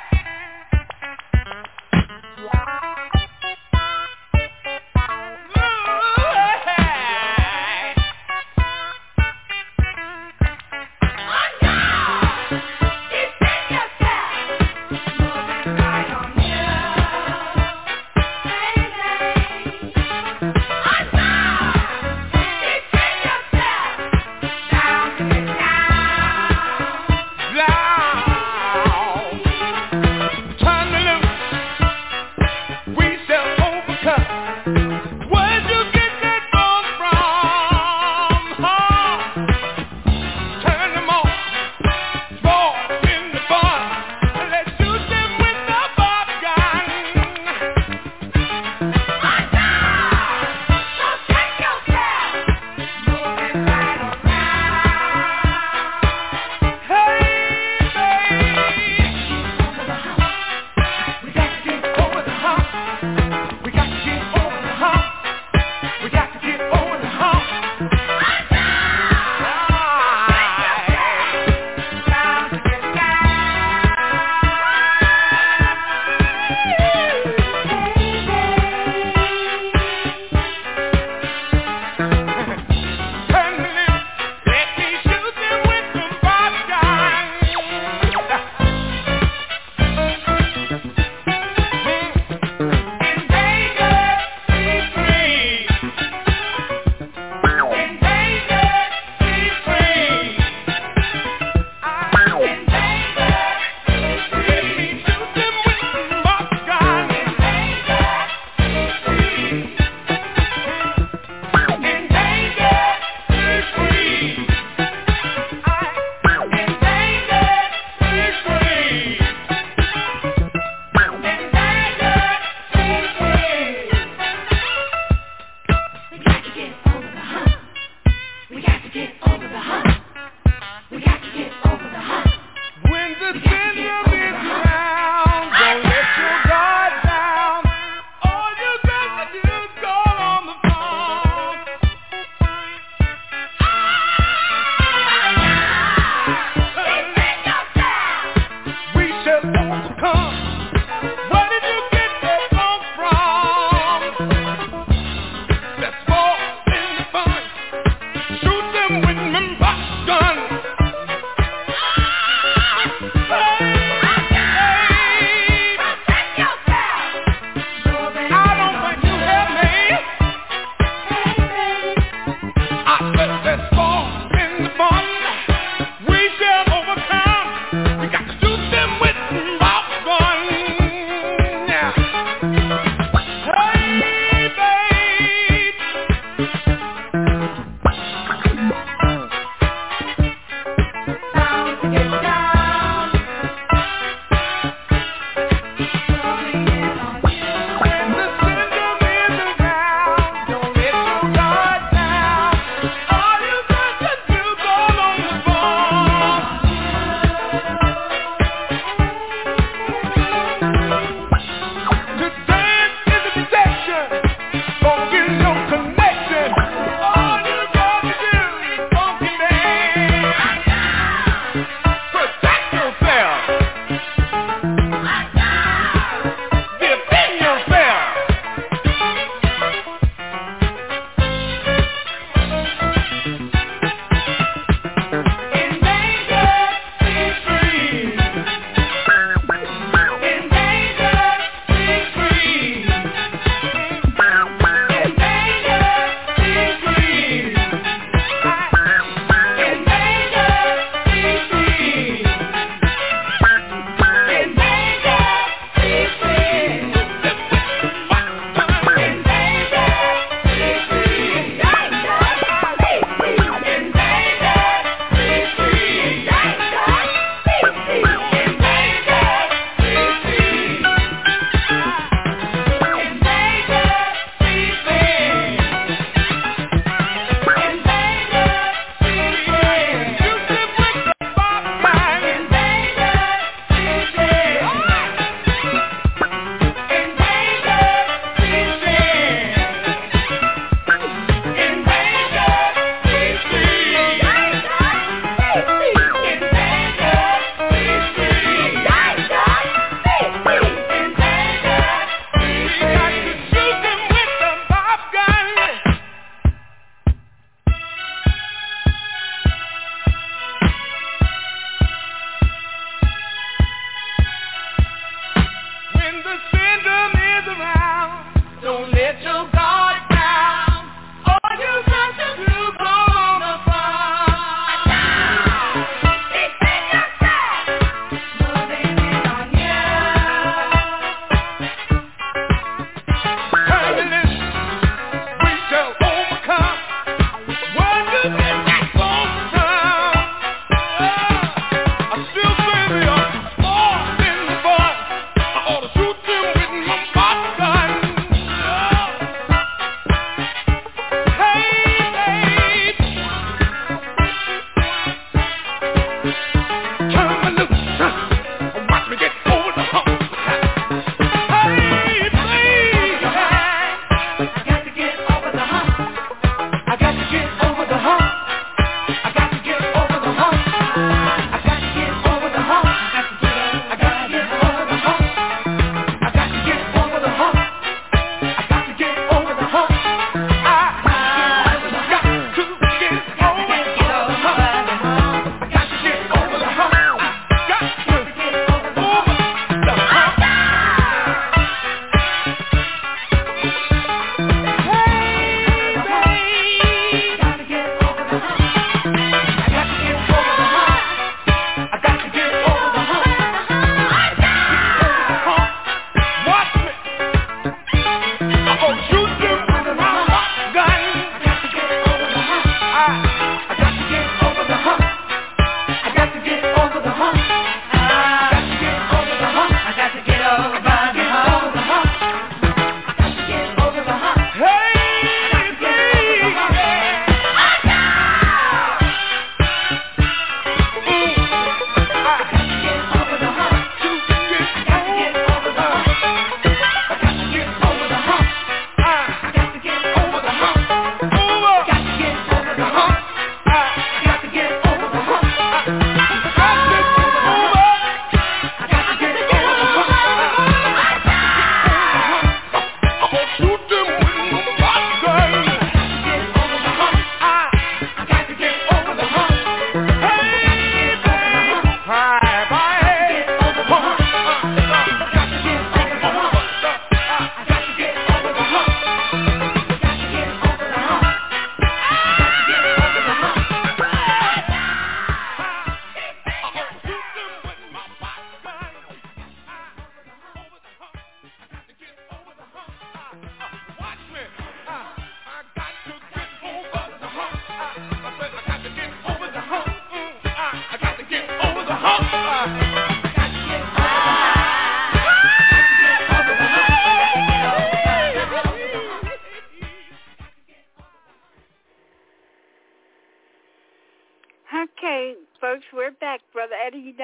All you got to do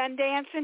done dancing?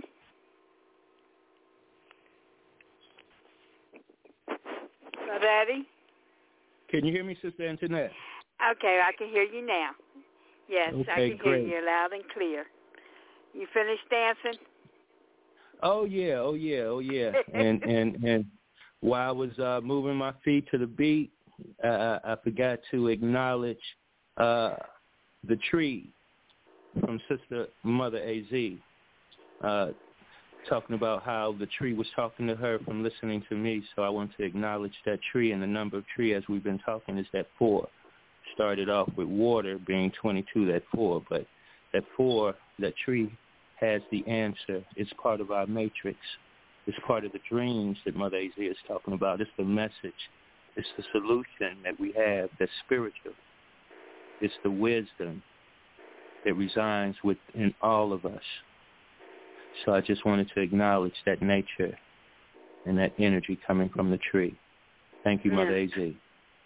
Brother Eddie? Can you hear me, Sister Antoinette? Okay, I can hear you now. Yes, okay, I can great. hear you loud and clear. You finished dancing? Oh yeah, oh yeah, oh yeah. and and and while I was uh, moving my feet to the beat, uh, I forgot to acknowledge uh, the tree from Sister Mother A Z, uh, talking about how the tree was talking to her from listening to me. So I want to acknowledge that tree, and the number of tree as we've been talking is that four. Started off with water being twenty-two, that four, but that four, that tree has the answer. It's part of our matrix. It's part of the dreams that Mother A Z is talking about. It's the message. It's the solution that we have that's spiritual. It's the wisdom that resides within all of us. So I just wanted to acknowledge that nature and that energy coming from the tree. Thank you, Mother yes. A Z.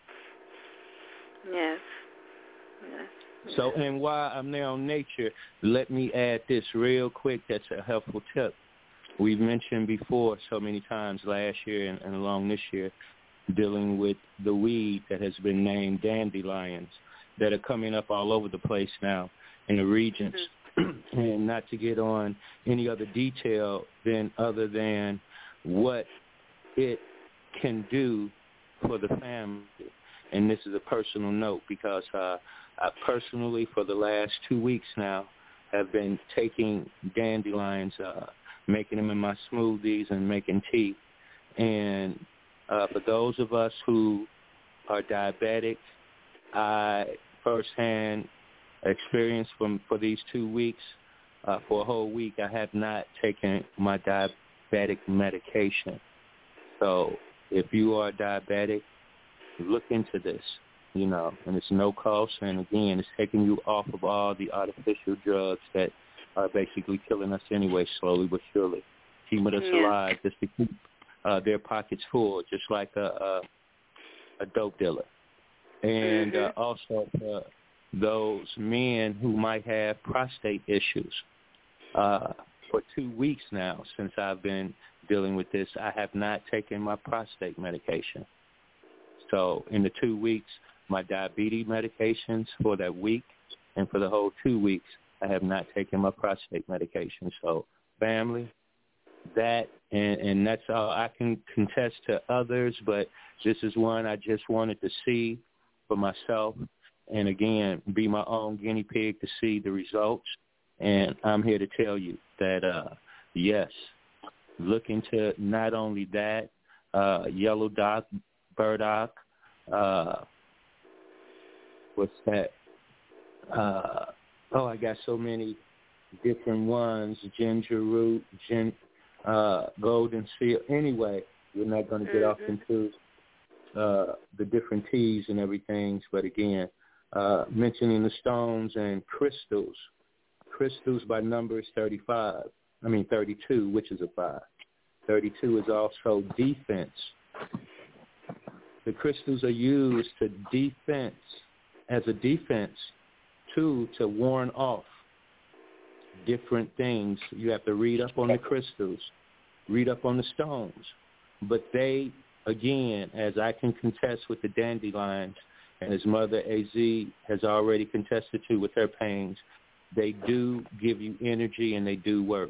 Yes. Yes. So, and while I'm there on nature, let me add this real quick that's a helpful tip. We've mentioned before so many times last year and, and along this year dealing with the weed that has been named dandelions that are coming up all over the place now in the regions. Mm-hmm. And not to get on any other detail than other than what it can do for the family. And this is a personal note because uh, I personally, for the last two weeks now, have been taking dandelions, uh, making them in my smoothies and making tea. And uh, for those of us who are diabetic, I firsthand experienced from for these two weeks, uh, for a whole week, I have not taken my diabetic medication. So if you are diabetic, look into this, you know, and it's no cost. And, again, it's taking you off of all the artificial drugs that are basically killing us anyway, slowly but surely, keeping us yeah. alive just to keep uh, their pockets full, just like a, a, a dope dealer. And mm-hmm. uh, also for those men who might have prostate issues. Uh, for two weeks now, since I've been dealing with this, I have not taken my prostate medication. So in the two weeks, my diabetes medications for that week, and for the whole two weeks, I have not taken my prostate medication. So family, that, and, and that's all I can contest to others, but this is one I just wanted to see for myself, and again, be my own guinea pig to see the results. And I'm here to tell you that, uh, yes, look into not only that, uh, yellow dock, burdock, uh, what's that? Uh, oh, I got so many different ones, ginger root, gin, uh, golden seal. Anyway, we're not going to get off into uh, the different teas and everything, but again, uh, mentioning the stones and crystals. Crystals by number is thirty-five. I mean thirty-two, which is a five. thirty-two is also defense. The crystals are used to defense, as a defense tool to warn off different things. You have to read up on the crystals, read up on the stones. But they, again, as I can contest with the dandelions, and as Mother A Z has already contested to with her pains, they do give you energy and they do work.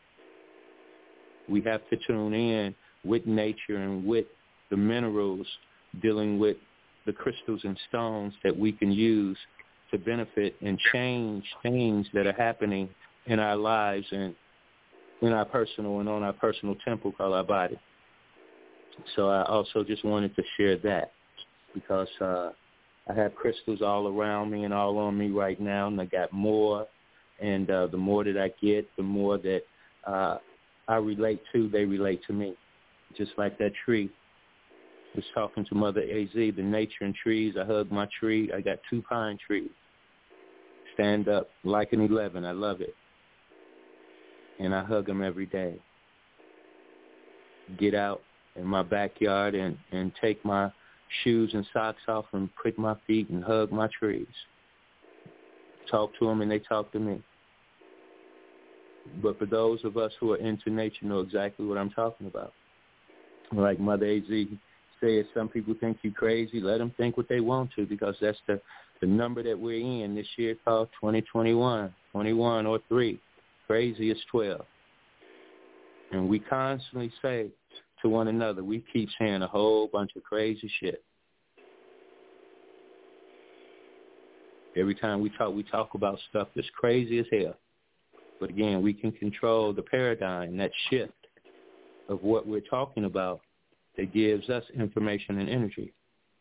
We have to tune in with nature and with the minerals, dealing with the crystals and stones that we can use to benefit and change things that are happening in our lives and in our personal and on our personal temple called our body. So I also just wanted to share that because uh, I have crystals all around me and all on me right now, and I got more. And uh, the more that I get, the more that uh, I relate to, they relate to me. Just like that tree. I was talking to Mother A Z, the nature and trees. I hug my tree. I got two pine trees. Stand up like an eleven. I love it. And I hug them every day. Get out in my backyard and, and take my shoes and socks off and prick my feet and hug my trees. Talk to them and they talk to me. But for those of us who are into nature know exactly what I'm talking about. Like Mother A Z said, some people think you crazy. Let them think what they want to, because that's the, the number that we're in this year called twenty twenty-one, twenty-one or three. Crazy is twelve. And we constantly say to one another, we keep saying a whole bunch of crazy shit. Every time we talk, we talk about stuff that's crazy as hell. But again, we can control the paradigm, that shift of what we're talking about that gives us information and energy.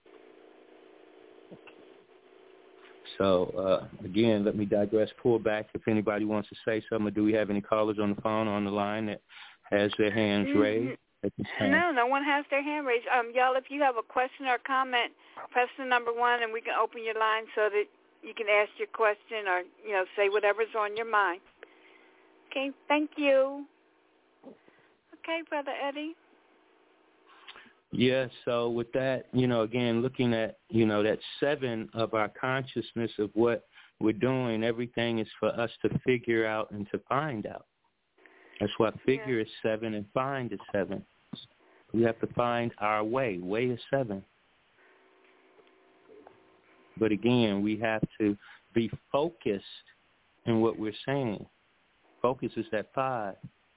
So, uh, again, let me digress, pull back. If anybody wants to say something, or do we have any callers on the phone or on the line that has their hands raised at this time? No, no one has their hand raised. Um, y'all, if you have a question or a comment, press the number one, and we can open your line so that you can ask your question or, you know, say whatever's on your mind. Okay, thank you. Okay, Brother Eddie. Yeah, so with that, you know, again, looking at, you know, that seven of our consciousness of what we're doing, everything is for us to figure out and to find out. That's why figure yeah. is seven and find is seven. We have to find our way. Way is seven. But again, we have to be focused in what we're saying. Focus is at five.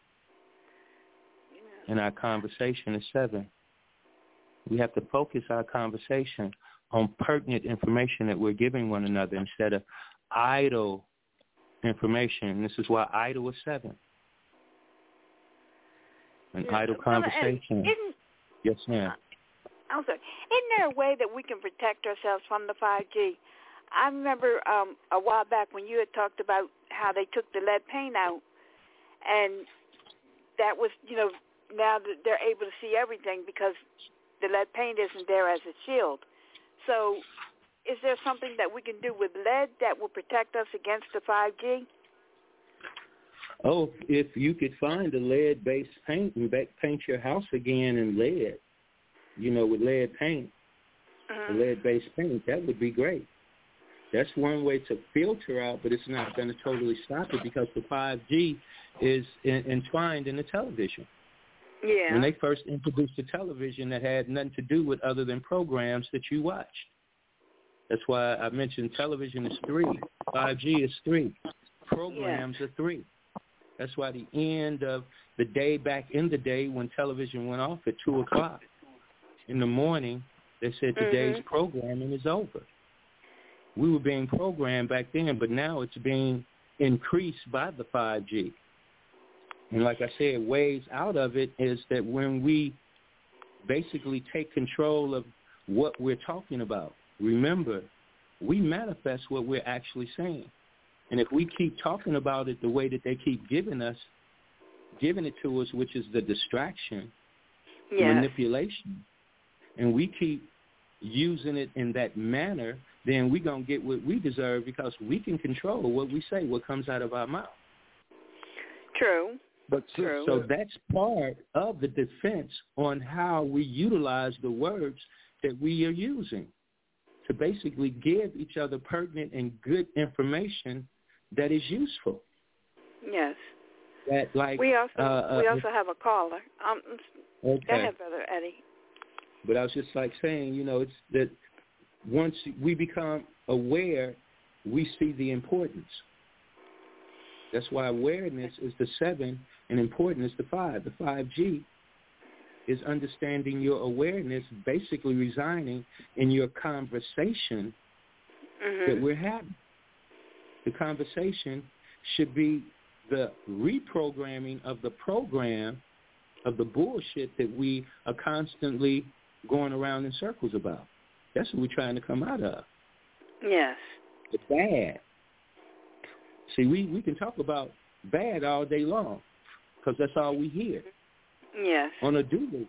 And our conversation is seven. We have to focus our conversation on pertinent information that we're giving one another instead of idle information. And this is why idle is seven. An yeah. idle conversation. Isn't, yes, ma'am. I'm sorry. Isn't there a way that we can protect ourselves from the five G? I remember um, a while back when you had talked about how they took the lead paint out, and that was, you know, now that they're able to see everything because the lead paint isn't there as a shield. So is there something that we can do with lead that will protect us against the five G? Oh, if you could find a lead-based paint and paint your house again in lead, you know, with lead paint, uh-huh. lead-based paint, that would be great. That's one way to filter out, but it's not going to totally stop it because the five G is in, entwined in the television. Yeah. When they first introduced the television, that had nothing to do with other than programs that you watched. That's why I mentioned television is three. five G is three. Programs yeah. are three. That's why the end of the day back in the day when television went off at two o'clock in the morning, they said today's mm-hmm. programming is over. We were being programmed back then, but now it's being increased by the five G. And like I said, ways out of it is that when we basically take control of what we're talking about, remember, we manifest what we're actually saying. And if we keep talking about it the way that they keep giving us, giving it to us, which is the distraction, yes. manipulation, and we keep using it in that manner, then we're going to get what we deserve because we can control what we say, what comes out of our mouth. True. But so, True. so that's part of the defense on how we utilize the words that we are using to basically give each other pertinent and good information that is useful. Yes. That like we also uh, we uh, also have a caller. Um, okay. Go ahead, Brother Eddie. But I was just like saying, you know, it's that once we become aware, we see the importance. That's why awareness is the seven and important is the five. The five G is understanding your awareness, basically residing in your conversation mm-hmm. that we're having. The conversation should be the reprogramming of the program of the bullshit that we are constantly going around in circles about. That's what we're trying to come out of. Yes. The bad. See, we, we can talk about bad all day long because that's all we hear. Yes. On a do-loop.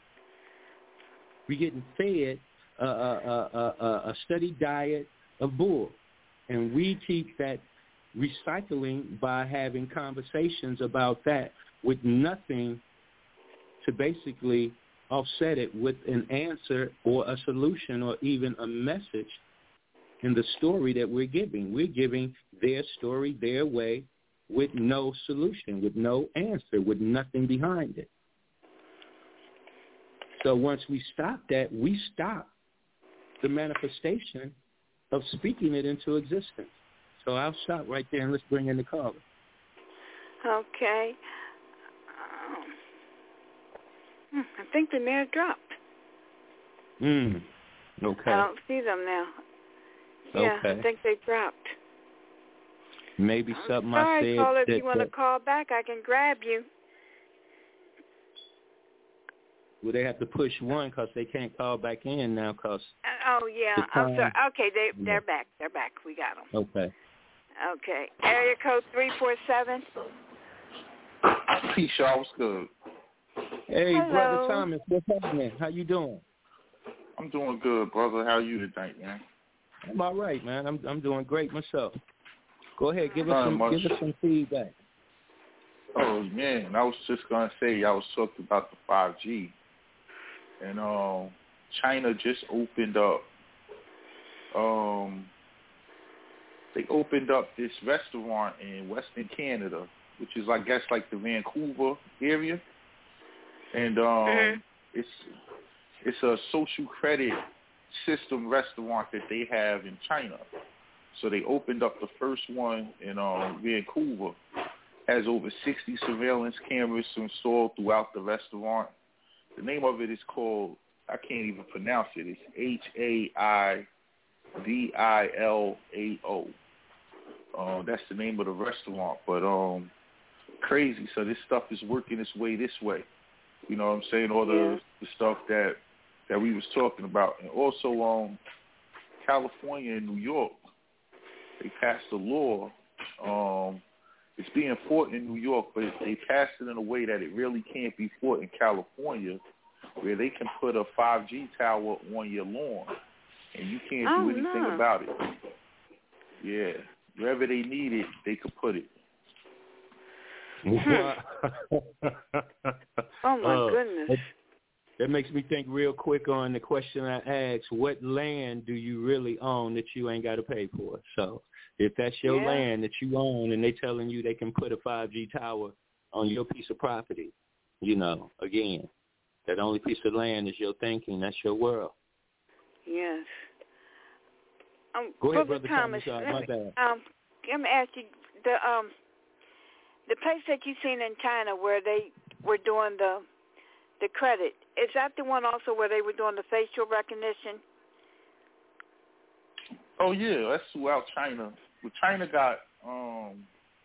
We're getting fed a, a, a, a, a steady diet of bull. And we keep that recycling by having conversations about that with nothing to basically offset it with an answer or a solution or even a message in the story that we're giving. We're giving their story, their way, with no solution, with no answer, with nothing behind it. So once we stop that, we stop the manifestation of speaking it into existence. So I'll stop right there and let's bring in the caller. Okay. Um, I think they may have dropped. Hmm. Okay. I don't see them now. Yeah, okay. I think they dropped. Maybe I'm something sorry, I said. caller, if that, you want to that, call back, I can grab you. Well, they have to push one because they can't call back in now because. Uh, oh, yeah. I'm sorry. Okay, they, they're yeah. back. They're back. We got them. Okay. Okay. Area code three four seven. Peace, y'all. What's good? Hey, Hello. Brother Thomas. What's happening? How you doing? I'm doing good, brother. How are you tonight, man? I'm all right, man. I'm I'm doing great myself. Go ahead. Give us Not some much. give us some feedback. Oh, man. I was just going to say, I was talking about the five G. And um, China just opened up, um, they opened up this restaurant in Western Canada, which is, I guess, like the Vancouver area. And um, mm-hmm. it's it's a social credit system restaurant that they have in China. So they opened up the first one in um, Vancouver. Has over sixty surveillance cameras installed throughout the restaurant. The name of it is called, I can't even pronounce it. It's H A I D I L A O. Uh, that's the name of the restaurant. But um, crazy. So this stuff is working its way this way. You know what I'm saying? All the, yeah. the stuff that that we was talking about. And also um, California and New York, they passed a law. Um, it's being fought in New York, but they passed it in a way that it really can't be fought in California, where they can put a five G tower on your lawn, and you can't oh, do anything no. about it. Yeah. Wherever they need it, they could put it. Oh, my uh, goodness. That, that makes me think real quick on the question I asked, what land do you really own that you ain't got to pay for? So if that's your yeah. land that you own and they telling you they can put a five G tower on your piece of property, you know, again, that only piece of land is your thinking. That's your world. Yes. Um, Go ahead, Brother, Brother Thomas. Thomas. Uh, my bad. Um, let me ask you, the um, the place that you seen in China where they were doing the the credit, is that the one also where they were doing the facial recognition? Oh yeah, that's throughout China. Well, China got um,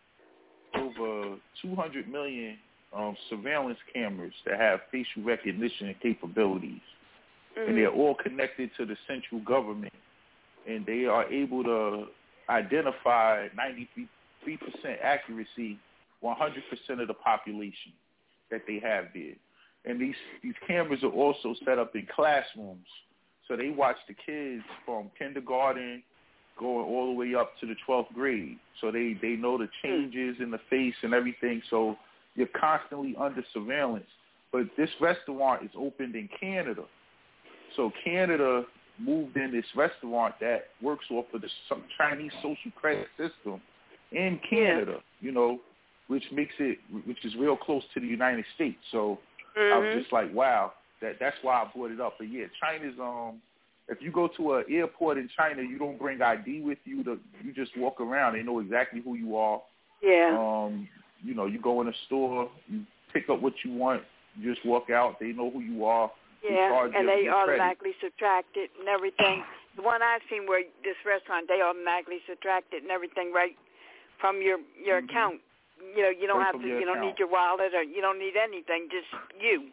over two hundred million um, surveillance cameras that have facial recognition capabilities, mm-hmm. and they're all connected to the central government, and they are able to identify ninety-three percent accuracy, one hundred percent of the population that they have there. And these, these cameras are also set up in classrooms, so they watch the kids from kindergarten going all the way up to the twelfth grade. So they, they know the changes in the face and everything, so you're constantly under surveillance. But this restaurant is opened in Canada. So Canada moved in this restaurant that works off of the Chinese social credit system in Canada, yeah. you know, which makes it, which is real close to the United States. So mm-hmm. I was just like, wow, that that's why I brought it up. But yeah, China's, um, if you go to an airport in China, you don't bring I D with you. To, you just walk around. They know exactly who you are. Yeah. Um, you know, you go in a store, you pick up what you want, you just walk out. They know who you are. Yeah, they and they automatically credit. subtract it and everything. The one I've seen where this restaurant, they automatically subtract it and everything right from your your mm-hmm. account. You know, you don't right have to. You don't account. need your wallet or you don't need anything. Just you.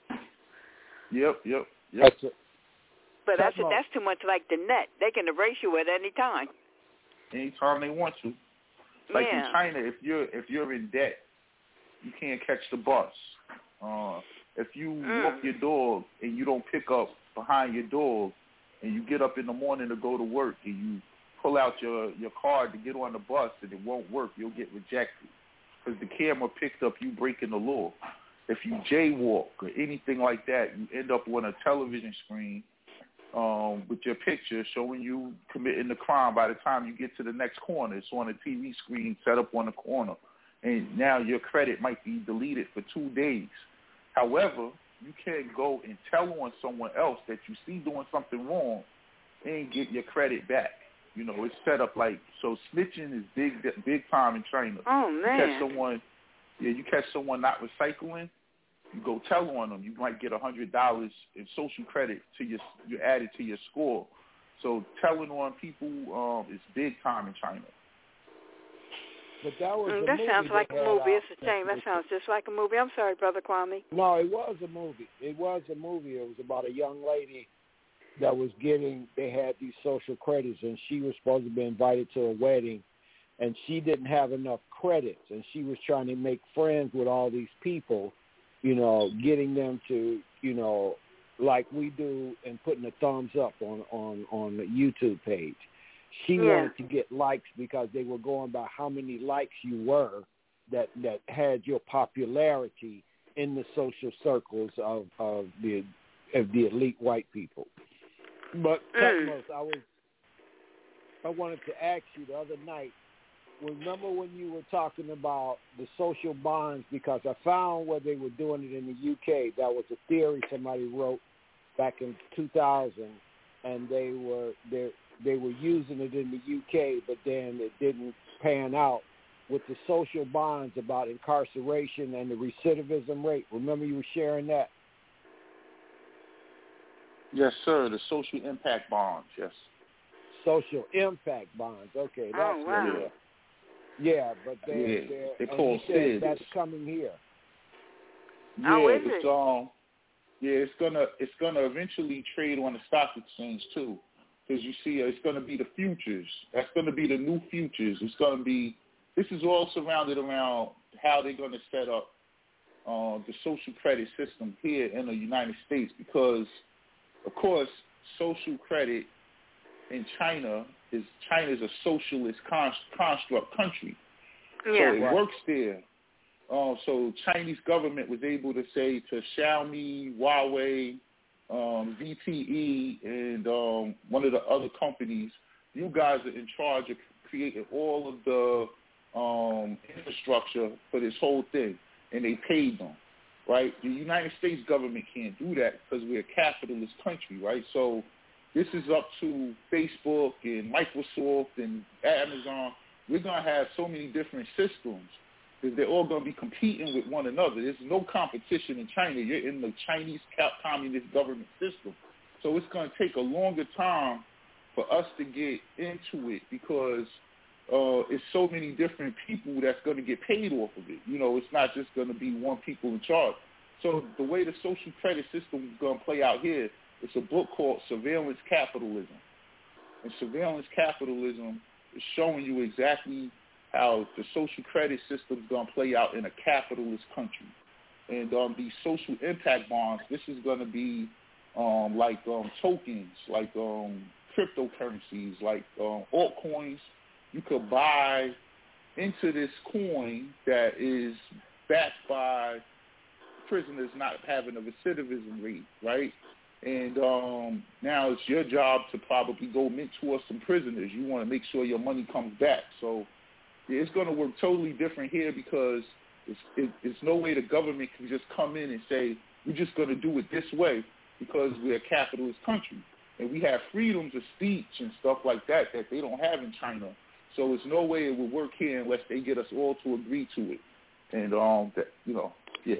Yep, yep, yep. That's but that's a, that's too much like the net. They can erase you at any time. Anytime they want to. Like yeah. in China, if you're if you're in debt, you can't catch the bus. Uh, if you mm. walk your dog and you don't pick up behind your dog, and you get up in the morning to go to work and you pull out your, your card to get on the bus and it won't work, you'll get rejected because the camera picked up you breaking the law. If you jaywalk or anything like that, you end up on a television screen um, with your picture showing you committing the crime. By the time you get to the next corner, it's on a T V screen set up on the corner. and now your credit might be deleted for two days. However, you can't go and tell on someone else that you see doing something wrong and get your credit back. You know, it's set up like, so snitching is big big time in China. Oh, man. You catch someone, yeah, you catch someone not recycling, you go tell on them, you might get one hundred dollars in social credit to your, you added to your score. So telling on people um, is big time in China. But that was mm, a that movie sounds like that a movie. Had, It's a shame. That sounds just like a movie. I'm sorry, Brother Kwame. No, it was a movie. It was a movie. It was about a young lady that was getting, they had these social credits, and she was supposed to be invited to a wedding, and she didn't have enough credits, and she was trying to make friends with all these people, you know, getting them to, you know, like we do and putting a thumbs up on, on, on the YouTube page. She yeah. wanted to get likes because they were going by how many likes you were that, that had your popularity in the social circles of, of the of the elite white people. But Cutmos, mm. I was I wanted to ask you the other night, remember when you were talking about the social bonds, because I found where they were doing it in the U K. That was a theory somebody wrote back in two thousand, and they were they they were using it in the U K, but then it didn't pan out with the social bonds about incarceration and the recidivism rate. Remember you were sharing that? Yes, sir. The social impact bonds, yes. Social impact bonds. Okay, that's oh, wow. what, yeah. Yeah, but they're, yeah, they're, they're and called he said S I Ds. that's coming here. Yeah, oh, is it's it? um, yeah, it's gonna it's gonna eventually trade on the stock exchange too, because you see, uh, it's gonna be the futures. That's gonna be the new futures. It's gonna be. This is all surrounded around how they're gonna set up uh, the social credit system here in the United States, because, of course, social credit in China is China's a socialist const, construct country, Yeah. so it Right. works there. Uh, so Chinese government was able to say to Xiaomi, Huawei, um, Z T E, and um, one of the other companies, you guys are in charge of creating all of the um, infrastructure for this whole thing, and they paid them, right? The United States government can't do that because we're a capitalist country, right? So this is up to Facebook and Microsoft and Amazon. We're going to have so many different systems because they're all going to be competing with one another. There's no competition in China. You're in the Chinese communist government system. So it's going to take a longer time for us to get into it because uh, it's so many different people that's going to get paid off of it. You know, it's not just going to be one people in charge. So the way the social credit system is going to play out here, it's a book called Surveillance Capitalism. And surveillance capitalism is showing you exactly how the social credit system is going to play out in a capitalist country. And um, these social impact bonds, this is going to be um, like um, tokens, like um, cryptocurrencies, like um, altcoins. You could buy into this coin that is backed by prisoners not having a recidivism rate, right? And um, now it's your job to probably go mentor some prisoners. You want to make sure your money comes back. So yeah, it's going to work totally different here because it's, it, it's no way the government can just come in and say, we're just going to do it this way because we're a capitalist country. And we have freedoms of speech and stuff like that that they don't have in China. So there's no way it will work here unless they get us all to agree to it. And, um, that, you know, yeah.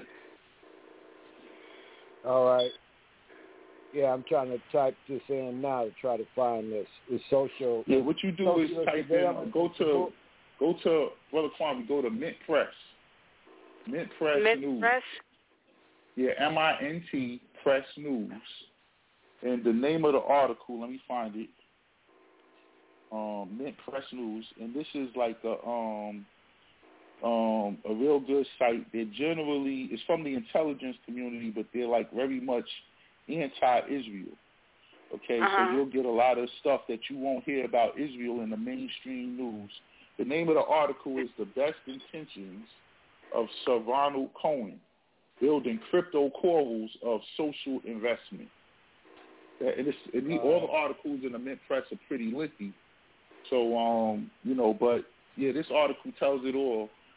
All right. Yeah, I'm trying to type this in now to try to find this. The social. Yeah, what you do is type in, go to, go to, Brother Kwame, go to Mint Press. Mint Press Mint News. Press? Yeah, M I N T Press News. And the name of the article, let me find it. Um, Mint Press News, and this is like a um, um, a real good site. They're generally, it's from the intelligence community, but they're like very much anti-Israel. Okay, uh-huh. so you'll get a lot of stuff that you won't hear about Israel in the mainstream news. The name of the article is The Best Intentions of Sir Ronald Cohen, Building Crypto Corals of Social Investment. And, it's, and the, all the articles in the Mint Press are pretty lengthy. So, um, you know, but, yeah, this article tells it all.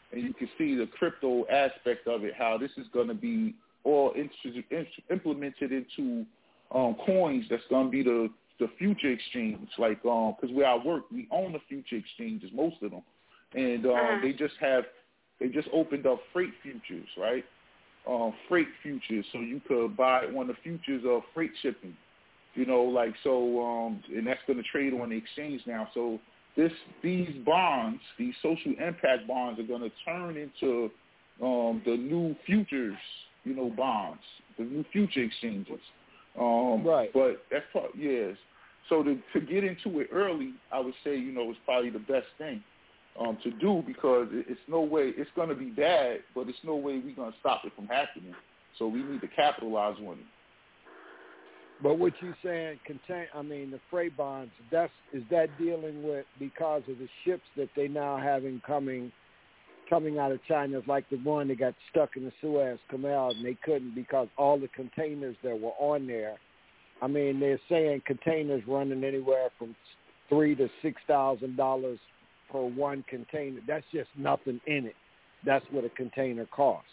and you can see the crypto aspect of it, how this is going to be all in, in, implemented into um, coins that's going to be the, the future exchange. Like, um, because where I work, we own the future exchanges, most of them. And um, uh-huh. they just have, they just opened up freight futures, right? Um, freight futures, so you could buy one of the futures of freight shipping. You know, like, so, um, and that's going to trade on the exchange now. So this, these bonds, these social impact bonds are going to turn into um, the new futures, you know, bonds, the new future exchanges. Um, right. But that's part, yes. So to, to get into it early, I would say, you know, it's probably the best thing um, to do, because it's no way, it's going to be bad, but it's no way we're going to stop it from happening. So we need to capitalize on it. But what you saying contain? I mean, the freight bonds. That's is that dealing with because of the ships that they now having coming, coming out of China, like the one that got stuck in the Suez Canal and they couldn't because all the containers that were on there. I mean, they're saying containers running anywhere from three to six thousand dollars per one container. That's just nothing in it. That's what a container costs.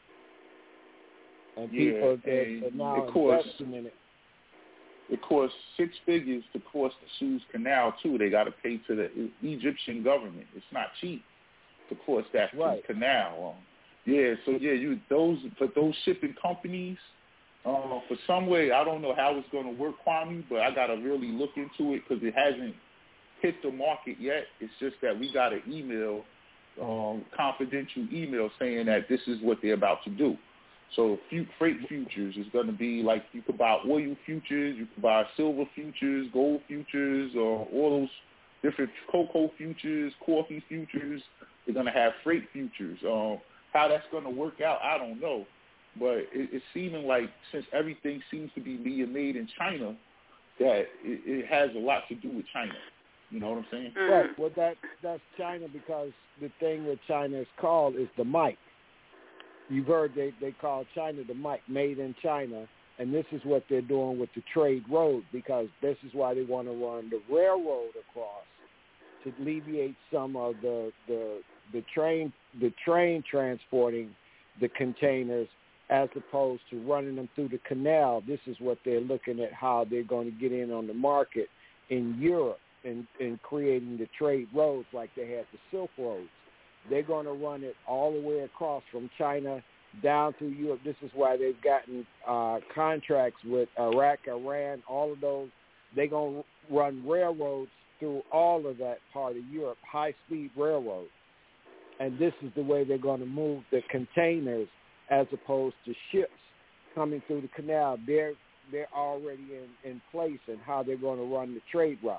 And yeah, people that are now investing in it. It costs six figures to cross the Suez Canal, too. They got to pay to the Egyptian government. It's not cheap to cross that right. canal. Um, yeah, so, yeah, you those but those shipping companies, uh, for some way, I don't know how it's going to work, Kwame, but I got to really look into it because it hasn't hit the market yet. It's just that we got an email, um, confidential email saying that this is what they're about to do. So freight futures is going to be like you could buy oil futures, you could buy silver futures, gold futures, or all those different cocoa futures, coffee futures. They're going to have freight futures. Um, how that's going to work out, I don't know. But it, it's seeming like since everything seems to be being made in China, that it, it has a lot to do with China. You know what I'm saying? Right. Well, that that's China because the thing with China is called is the mic. You've heard they, they call China the mic, made in China, and this is what they're doing with the trade road because this is why they want to run the railroad across to alleviate some of the the, the train the train transporting the containers as opposed to running them through the canal. This is what they're looking at how they're going to get in on the market in Europe and, and creating the trade roads like they had the Silk Roads. They're going to run it all the way across from China down through Europe. This is why they've gotten uh, contracts with Iraq, Iran, all of those. They're going to run railroads through all of that part of Europe, high-speed railroads. And this is the way they're going to move the containers as opposed to ships coming through the canal. They're, they're already in, in place in how they're going to run the trade routes.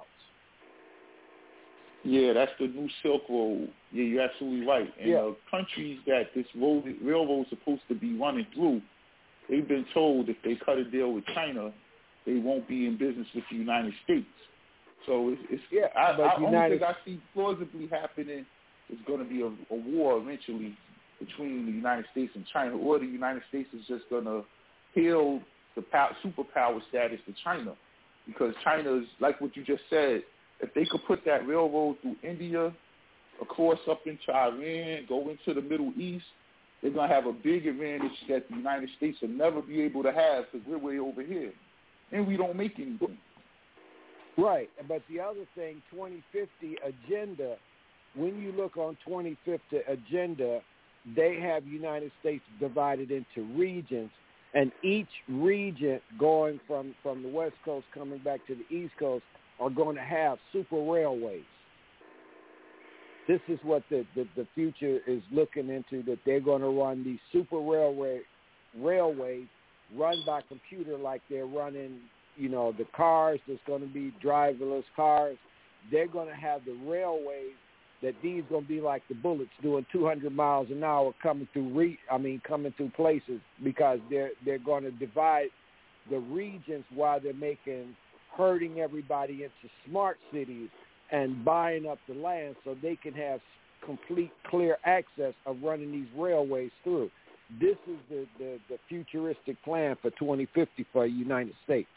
Yeah, that's the new Silk Road. Yeah, you're absolutely right. And yeah. the countries that this road, railroad is supposed to be running through, they've been told if they cut a deal with China, they won't be in business with the United States. So it's, it's yeah, I, but I only United... thing I see plausibly happening is going to be a, a war eventually between the United States and China, or the United States is just going to heal the pow- superpower status to China, because China is, like what you just said, if they could put that railroad through India, across up into Iran, go into the Middle East, they're going to have a big advantage that the United States will never be able to have because we're way over here. And we don't make anything. Right. But the other thing, twenty fifty agenda, when you look on twenty fifty agenda, they have United States divided into regions, and each region going from, from the West Coast coming back to the East Coast are going to have super railways. This is what the, the, the future is looking into, that they're going to run these super railway railways run by computer like they're running, you know, the cars. There's going to be driverless cars. They're going to have the railways that these going to be like the bullets doing two hundred miles an hour coming through, re- I mean, coming through places, because they're, they're going to divide the regions while they're making herding everybody into smart cities and buying up the land so they can have complete clear access of running these railways through. This is the, the, the futuristic plan for twenty fifty for the United States.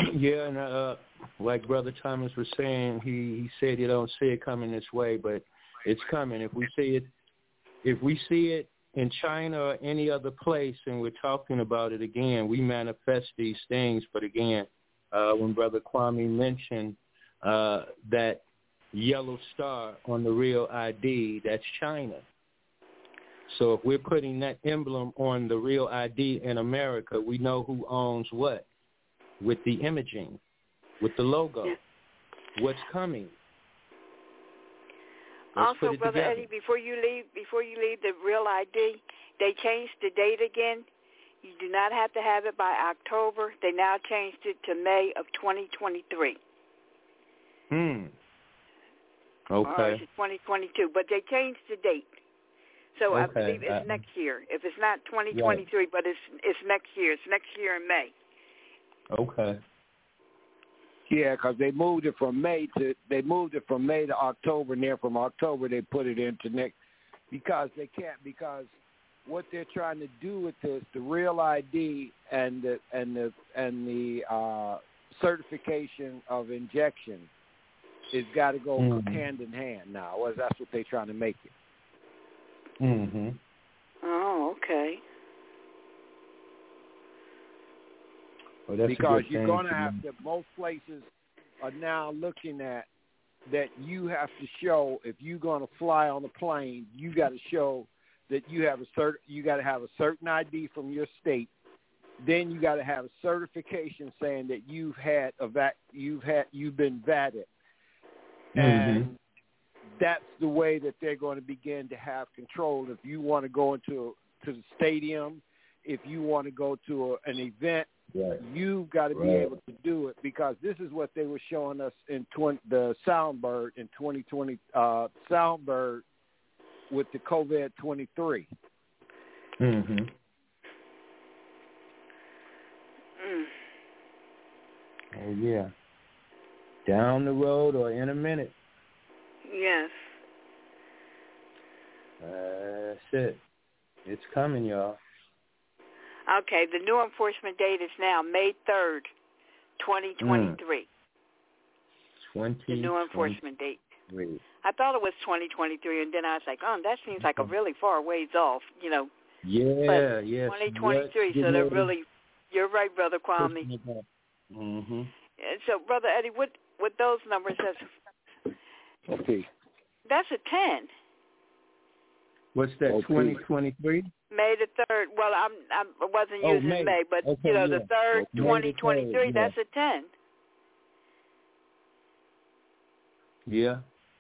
Yeah, and uh, like Brother Thomas was saying, he, he said you don't see it coming this way, but it's coming. If we see it, if we see it in China or any other place, and we're talking about it again, we manifest these things. But again, uh, when Brother Kwame mentioned uh, that yellow star on the real I D, that's China. So if we're putting that emblem on the real I D in America, we know who owns what with the imaging, with the logo, what's coming. Let's also, Brother together. Eddie, before you leave, before you leave the real I D, they changed the date again. You do not have to have it by October. They now changed it to May of twenty twenty-three. Hmm. Or Okay. it's twenty twenty-two, but they changed the date. So I Okay. believe it's Uh, next year. If it's not twenty twenty-three, right. but it's it's next year. It's next year in May. Okay. Yeah, because they moved it from May to they moved it from May to October, and then from October they put it into next because they can't because what they're trying to do with this, the real I D and the and the and the uh, certification of injection, it's got to go mm-hmm. hand in hand now. Well, that's what they're trying to make it. Mm-hmm. Oh, okay. Well, that's because a good you're thing going to to have know. to, most places are now looking at that you have to show, if you're going to fly on a plane, you got to show that you have a cert, you got to have a certain I D from your state. Then you got to have a certification saying that you've had a vac, you've had, you've been vetted. Mm-hmm. And that's the way that they're going to begin to have control. If you want to go into to the stadium, if you want to go to a, an event, right. you've got to right. be able to do it because this is what they were showing us in twenty, the Soundbird in twenty twenty, uh, Soundbird with the COVID twenty-three. Mm-hmm. Mm. Oh, yeah. Down the road or in a minute. Yes. Uh, that's it. It's coming, y'all. Okay, the new enforcement date is now May third, twenty twenty-three. Mm. twenty The new enforcement date. I thought it was twenty twenty-three, and then I was like, oh, that seems like a really far ways off, you know. Yeah, yeah. twenty twenty-three, so they're really, you're right, Brother Kwame. Mm-hmm. So, Brother Eddie, what, what those numbers, that's, Okay. that's a ten. What's that, Okay. twenty twenty-three? May the third. Well, I'm, I'm, I wasn't Oh, using May. May, but, Okay, you know, yeah. the third, Okay. twenty twenty-three, yeah. that's a ten. Yeah.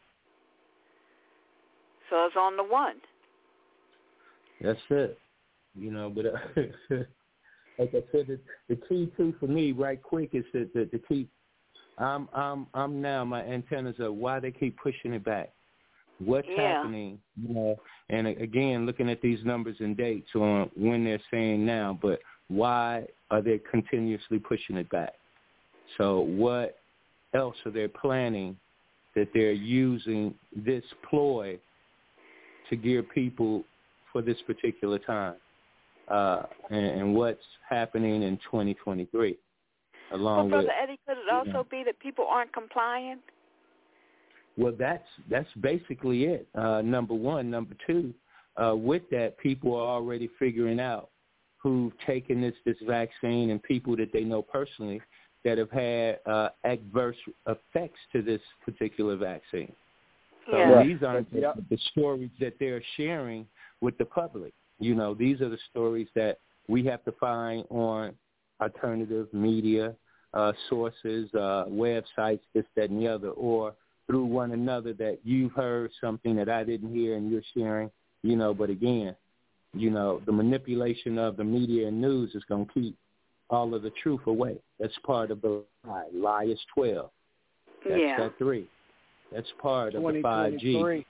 So it's on the one. That's it. You know, but uh, like I said, the, the key too for me, right quick, is that the, the key. I'm, I'm, I'm now. My antennas are why they keep pushing it back. What's Yeah. happening? You know, and again, looking at these numbers and dates on when they're saying now, but why are they continuously pushing it back? So what else are they planning that they're using this ploy to gear people for this particular time? Uh, and, and what's happening in twenty twenty-three along Well, with... Brother Eddie, could it also be that people aren't complying? Well, that's that's basically it. Uh, number one. Number two, uh, with that, people are already figuring out who've taken this, this vaccine and people that they know personally that have had uh, adverse effects to this particular vaccine. So Yeah. these aren't the, Yep. the stories that they're sharing with the public. You know, these are the stories that we have to find on alternative media uh, sources, uh, websites, this, that, and the other, or through one another that you've heard something that I didn't hear and you're sharing, you know, but again, you know, the manipulation of the media and news is going to keep all of the truth away. That's part of the lie. Lie is twelve. That's Yeah. that three. That's part of the five G.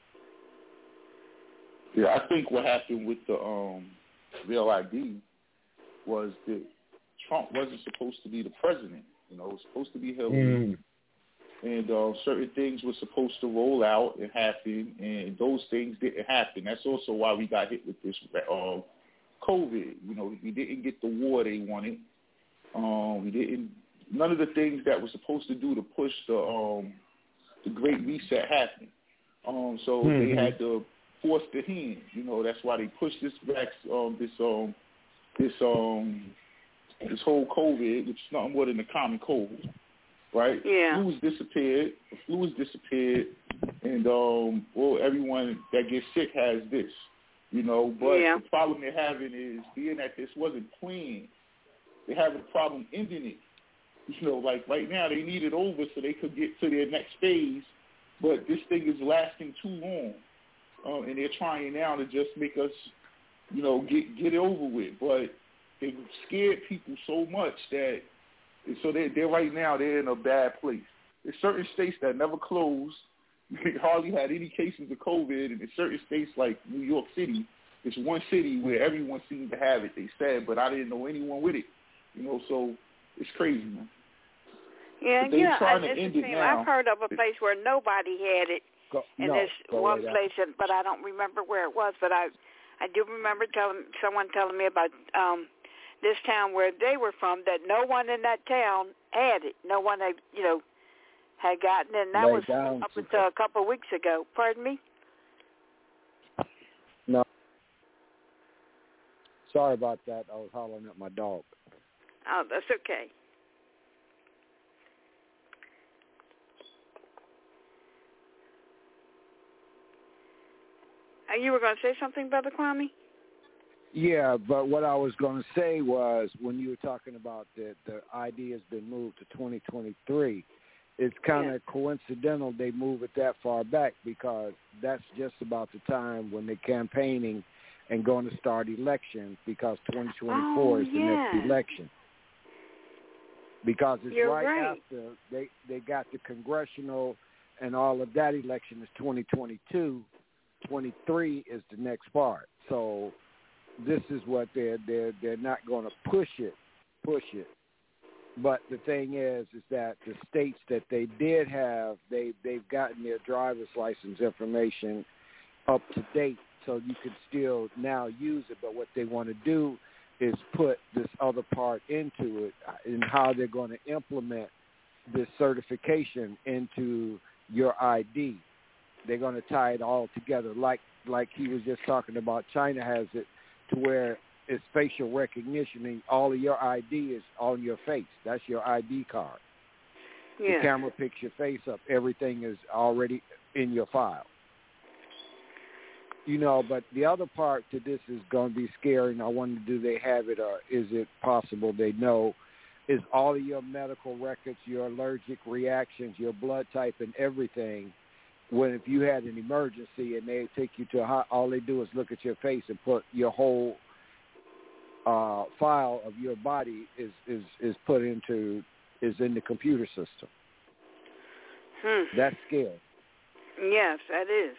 Yeah, I think what happened with the um, Real I D was that Trump wasn't supposed to be the president. You know, it was supposed to be Hillary. Mm. And uh, certain things were supposed to roll out and happen, and those things didn't happen. That's also why we got hit with this uh, COVID. You know, we didn't get the war they wanted. Um, we didn't none of the things that was supposed to do to push the um, the Great Reset happened. Um, so mm-hmm. they had to force the hand. You know, that's why they pushed this back, um, this um, this um, this whole COVID, which is nothing more than the common cold, right? Yeah. The flu has disappeared. The flu has disappeared, and um, well, everyone that gets sick has this. You know, but yeah. the problem they're having is being that this wasn't planned. They have a problem ending it. You know, like right now they need it over so they could get to their next phase, but this thing is lasting too long, um, and they're trying now to just make us, you know, get get it over with. But they scared people so much that, so they they're right now they're in a bad place. There's certain states that never closed. They hardly had any cases of COVID, and in certain states like New York City, it's one city where everyone seems to have it, they said, but I didn't know anyone with it. You know, so it's crazy, man. Yeah, but they yeah, trying I, to it's end the it same. now. I've heard of a place where nobody had it go, in no, this one right place, and, but I don't remember where it was, but I I do remember telling someone telling me about um this town where they were from, that no one in that town had it. No one had, you know, had gotten it, and that Lay was down up to until a couple of weeks ago. Pardon me? No. Sorry about that. I was hollering at my dog. Oh, that's okay. Uh, you were going to say something, Brother Kwame? Yeah, but what I was going to say was when you were talking about that the I D has been moved to twenty twenty-three, it's kind of yeah. coincidental they move it that far back because that's just about the time when they're campaigning and going to start elections because twenty twenty-four oh, is the yeah. next election. Because it's You're right, right after they, they got the congressional and all of that election is twenty twenty-two. twenty-three is the next part. So this is what they're they're they're not going to push it, push it. But the thing is, is that the states that they did have, they they've gotten their driver's license information up to date, so you can still now use it. But what they want to do is put this other part into it, and how they're going to implement this certification into your I D. They're going to tie it all together, like like he was just talking about. China has it to where it's facial recognition, and all of your I D is on your face. That's your I D card. Yeah. The camera picks your face up. Everything is already in your file. You know, but the other part to this is going to be scary, and I wonder, do they have it, or is it possible they know, is all of your medical records, your allergic reactions, your blood type, and everything. When if you had an emergency and they take you to a hot, all they do is look at your face and put your whole uh, file of your body is, is, is put into, is in the computer system. Hmm. That's scary. Yes, that is.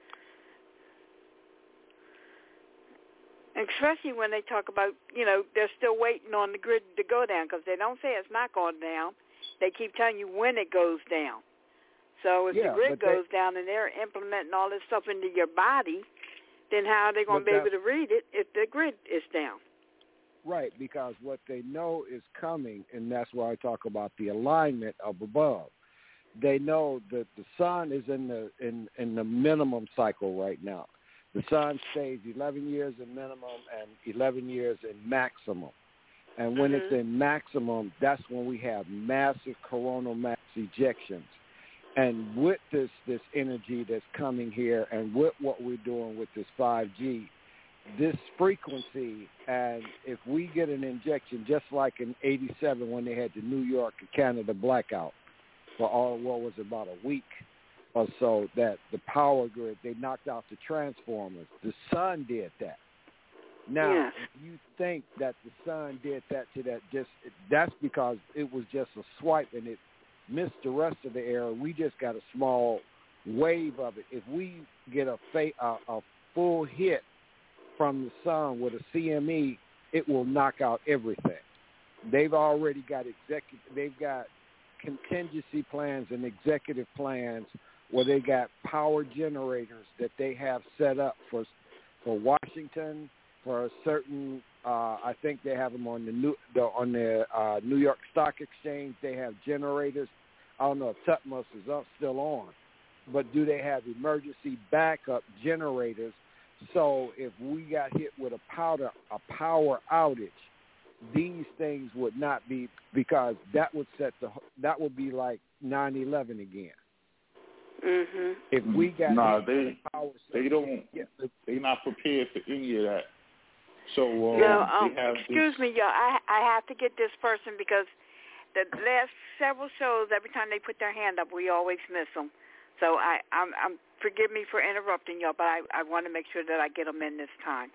Especially when they talk about, you know, they're still waiting on the grid to go down because they don't say it's not going down. They keep telling you when it goes down. So if yeah, the grid goes they, down and they're implementing all this stuff into your body, then how are they going to be able to read it if the grid is down? Right, because what they know is coming, and that's why I talk about the alignment of above. They know that the sun is in the in, in the minimum cycle right now. The sun stays eleven years in minimum and eleven years in maximum. And when mm-hmm. it's in maximum, that's when we have massive coronal mass ejections. And with this, this energy that's coming here and with what we're doing with this five G, this frequency, and if we get an injection just like in eighty-seven when they had the New York and Canada blackout for all what was about a week or so, that the power grid, they knocked out the transformers. The sun did that. Now, yeah. if you think that the sun did that to that, just that's because it was just a swipe and it missed the rest of the area. We just got a small wave of it. If we get a, fa- a, a full hit from the sun with a C M E, it will knock out everything. They've already got executive. They've got contingency plans and executive plans where they got power generators that they have set up for for Washington, for certain Uh, I think they have them on the new the, on the uh, New York Stock Exchange. They have generators. I don't know if Tutmos is up still on, but do they have emergency backup generators? So if we got hit with a powder a power outage, these things would not be, because that would set the that would be like nine eleven again. Mm-hmm. If we got nah, hit they with a power they don't yeah. they're not prepared for any of that. So um, no, um, they have excuse this, me, y'all. I I have to get this person because the last several shows, every time they put their hand up, we always miss them. So I I'm, I'm forgive me for interrupting y'all, but I I want to make sure that I get them in this time.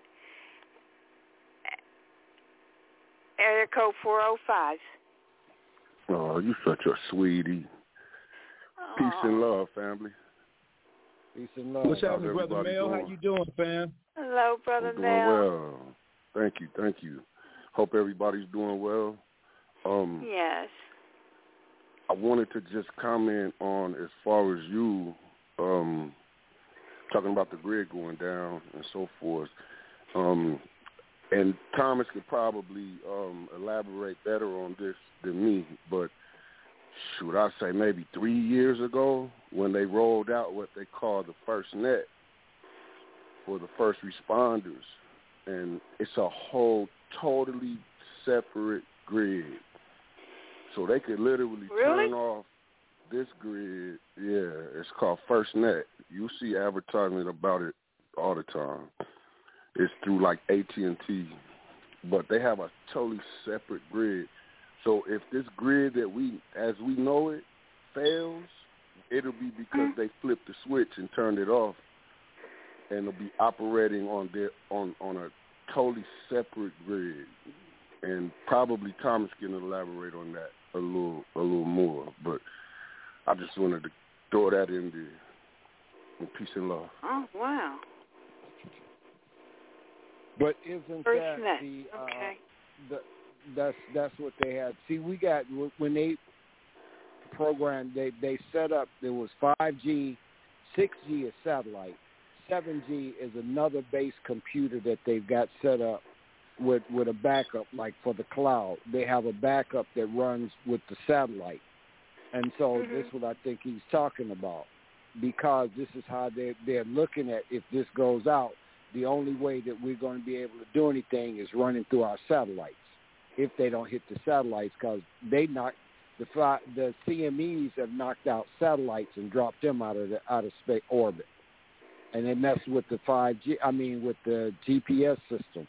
Area code four oh five. Oh, you such a sweetie. Aww. Peace and love, family. Peace and love. What's happening, How's Brother Mel? doing? How you doing, fam? Hello, Brother I'm doing Mel. well. Thank you, thank you. Hope everybody's doing well. Um, Yes. I wanted to just comment on, as far as you um, talking about the grid going down and so forth. Um, and Thomas could probably um, elaborate better on this than me, but should I say maybe three years ago when they rolled out what they call the first net for the first responders, and it's a whole totally separate grid. So they could literally Really? turn off this grid. Yeah, it's called FirstNet. You see advertisement about it all the time. It's through like A T and T, but they have a totally separate grid. So if this grid that we, as we know it, fails, it'll be because they flipped the switch and turned it off, and it'll be operating on their on on a totally separate grid. And probably Thomas can elaborate on that a little a little more. But I just wanted to throw that in there. And peace and love. Oh, wow. But isn't First that net. the, uh, Okay. the that's that's what they had? See, we got when they programmed, they they set up. There was five G, six G is satellite, seven G is another base computer that they've got set up with with a backup, like for the cloud. They have a backup that runs with the satellite, and so Mm-hmm. this is what I think he's talking about, because this is how they they're looking at, if this goes out, the only way that we're going to be able to do anything is running through our satellites. If they don't hit the satellites, because they knock the the C M Es have knocked out satellites and dropped them out of the out of space orbit, and they messed with the five G. I mean, with the G P S system.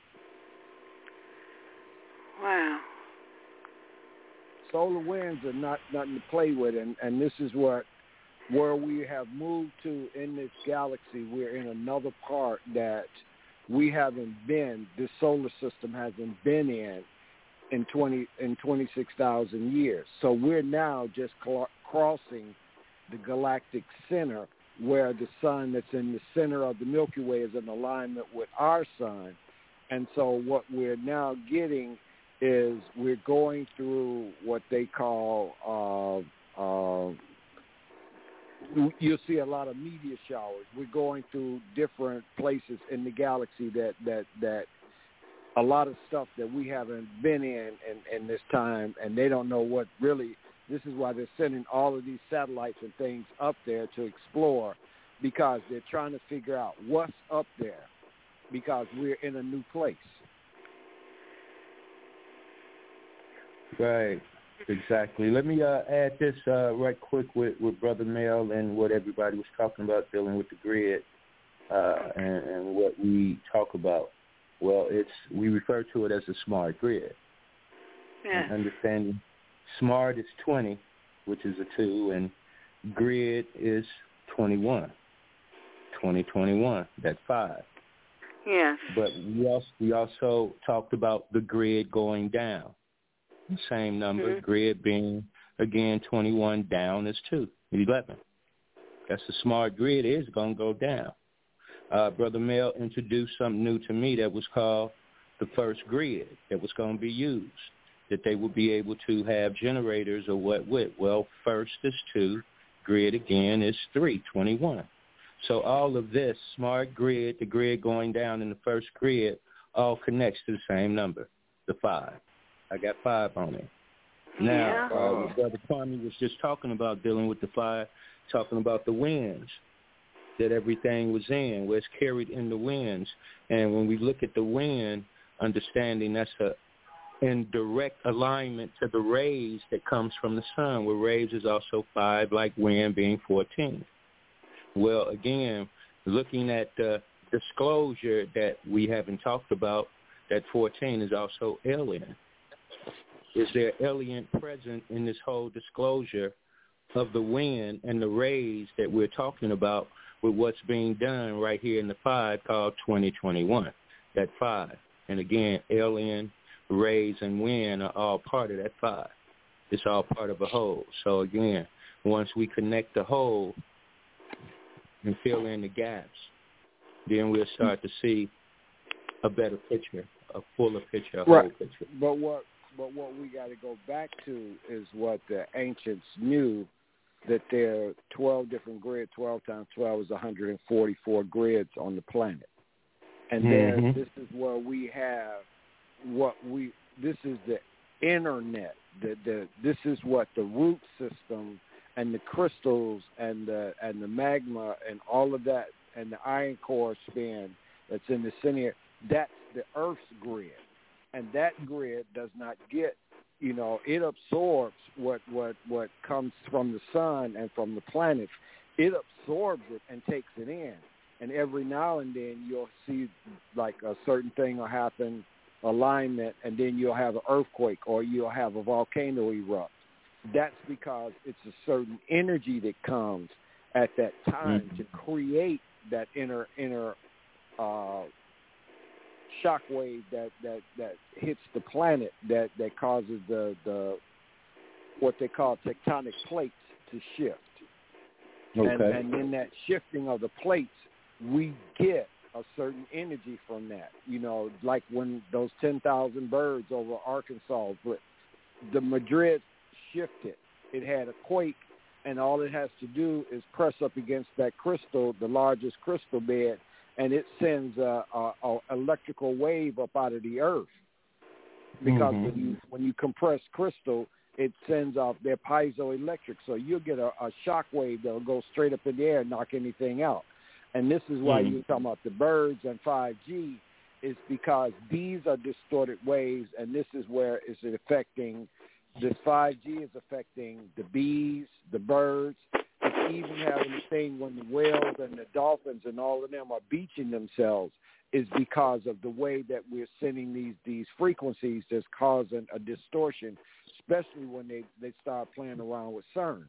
Wow. Solar winds are not nothing to play with, and, and this is what where we have moved to in this galaxy. We're in another part that we haven't been. This solar system hasn't been in in twenty in twenty six thousand years. So we're now just cl- crossing the galactic center, where the sun that's in the center of the Milky Way is in alignment with our sun, and so what we're now getting is we're going through what they call, uh, uh, you'll see a lot of meteor showers. We're going through different places in the galaxy that, that, that a lot of stuff that we haven't been in, in in this time, and they don't know what really, this is why they're sending all of these satellites and things up there to explore, because they're trying to figure out what's up there, because we're in a new place. Right, exactly. Let me uh, add this uh, right quick with, with Brother Mel and what everybody was talking about dealing with the grid uh, and, and what we talk about. Well, it's we refer to it as a smart grid. Yeah. And understanding smart is twenty, which is a two, and grid is twenty-one. twenty twenty-one, that's five. Yes. But we also, we also talked about the grid going down. Same number, Mm-hmm. grid being, again, twenty-one, down is two, eleven. That's the smart grid is going to go down. Uh, Brother Mel introduced something new to me that was called the first grid that was going to be used, that they would be able to have generators or what with. Well, first is two, grid again is three, twenty-one. So all of this, smart grid, the grid going down in the first grid, all connects to the same number, the five. I got five on it. Now, Yeah. uh, what Brother Kwame was just talking about dealing with the five, talking about the winds that everything was in, where it's carried in the winds. And when we look at the wind, understanding that's a in direct alignment to the rays that comes from the sun, where rays is also five, like wind being fourteen. Well, again, looking at the disclosure that we haven't talked about, that fourteen is also alien. Is there alien present in this whole disclosure of the wind and the rays that we're talking about with what's being done right here in the five called twenty twenty-one, that five. And again, alien, rays, and wind are all part of that five. It's all part of a whole. So again, once we connect the whole and fill in the gaps, then we'll start to see a better picture, a fuller picture, a right. whole picture. But what but what we got to go back to is what the ancients knew, that there are twelve different grids. twelve times twelve is one hundred forty-four grids on the planet. And mm-hmm. then this is where we have what we, this is the internet. The, the, this is what the root system and the crystals and the, and the magma and all of that and the iron core spin that's in the center, that's the Earth's grid. And that grid does not get, you know, it absorbs what, what, what comes from the sun and from the planets. It absorbs it and takes it in. And every now and then you'll see like a certain thing will happen, alignment, and then you'll have an earthquake or you'll have a volcano erupt. That's because it's a certain energy that comes at that time mm-hmm. to create that inner inner uh, shockwave that, that, that hits the planet that, that causes the, the what they call tectonic plates to shift. Okay. And, and in that shifting of the plates, we get a certain energy from that. You know, like when those ten thousand birds over Arkansas, but the Madrid shifted. It had a quake, and all it has to do is press up against that crystal, the largest crystal bed, and it sends a, a, a electrical wave up out of the earth. Because mm-hmm. when you when you compress crystal, it sends off their piezoelectric, so you'll get a, a shock wave that'll go straight up in the air and knock anything out. And this is why mm-hmm. you're talking about the birds and five G, is because these are distorted waves, and this is where it's affecting, this five G is affecting the bees, the birds. It's even having the thing when the whales and the dolphins and all of them are beaching themselves, is because of the way that we're sending these, these frequencies that's causing a distortion, especially when they, they start playing around with CERN.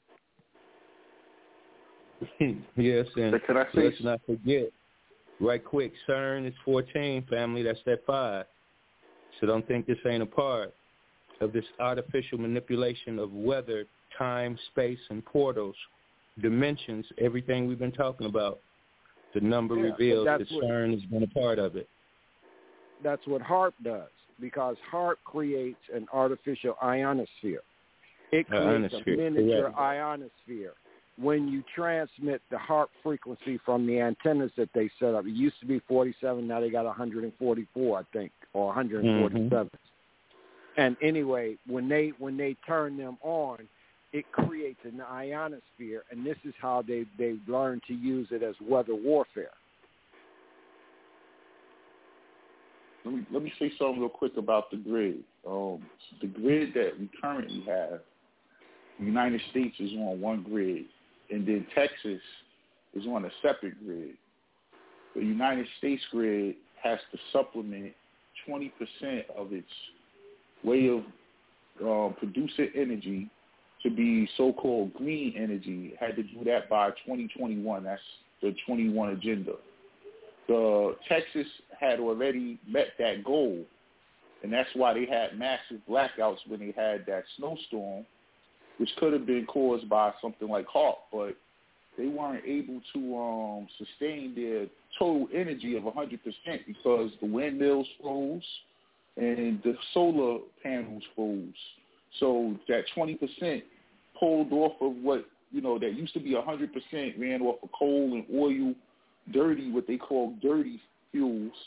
Yes, and Can I say let's not forget, right quick, CERN is fourteen, family. That's that five. So don't think this ain't a part of this artificial manipulation of weather, time, space, and portals, dimensions, everything we've been talking about. The number yeah, reveals that what, CERN has been a part of it. That's what HAARP does, because HAARP creates an artificial ionosphere. It creates ionosphere, a miniature correct. ionosphere. When you transmit the HAARP frequency from the antennas that they set up, it used to be forty-seven, now they got one hundred forty-four, I think, or one hundred forty-seven. Mm-hmm. And anyway, when they when they turn them on, it creates an ionosphere, and this is how they they learn to use it as weather warfare. Let me let me say something real quick about the grid. Um, the grid that we currently have, the United States is on one grid, and then Texas is on a separate grid. The United States grid has to supplement twenty percent of its way of uh, producing energy to be so-called green energy. It had to do that by twenty twenty-one. That's the twenty-one agenda. The Texas had already met that goal, and that's why they had massive blackouts when they had that snowstorm, which could have been caused by something like HAARP, but they weren't able to um, sustain their total energy of one hundred percent because the windmills froze and the solar panels froze. So that twenty percent pulled off of what, you know, that used to be one hundred percent ran off of coal and oil, dirty, what they call dirty fuels,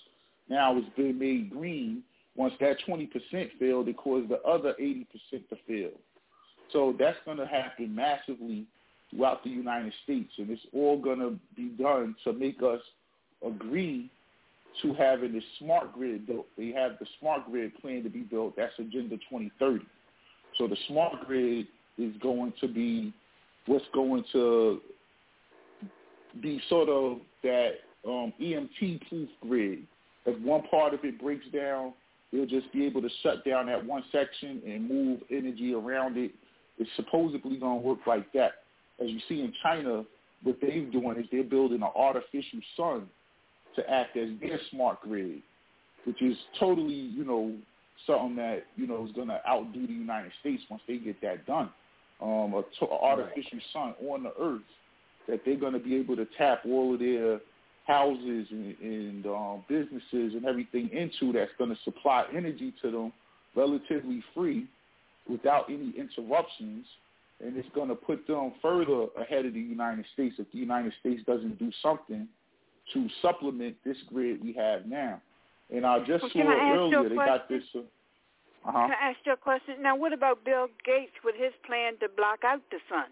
now it's been made green. Once that twenty percent failed, it caused the other eighty percent to fail. So that's going to happen massively throughout the United States, and it's all going to be done to make us agree to having this smart grid built. They have the smart grid plan to be built. That's Agenda twenty thirty. So the smart grid is going to be what's going to be sort of that um, E M T-proof grid. If one part of it breaks down, they'll just be able to shut down that one section and move energy around it. It's supposedly going to work like that. As you see in China, what they're doing is they're building an artificial sun to act as their smart grid, which is totally, you know, something that, you know, is going to outdo the United States once they get that done. Um, a t- artificial sun on the earth that they're going to be able to tap all of their houses and, and um, businesses and everything into, that's going to supply energy to them relatively free without any interruptions, and it's going to put them further ahead of the United States if the United States doesn't do something to supplement this grid we have now. And I just well, saw earlier they got this. Uh, uh-huh. Can I ask you a question? Now, what about Bill Gates with his plan to block out the sun?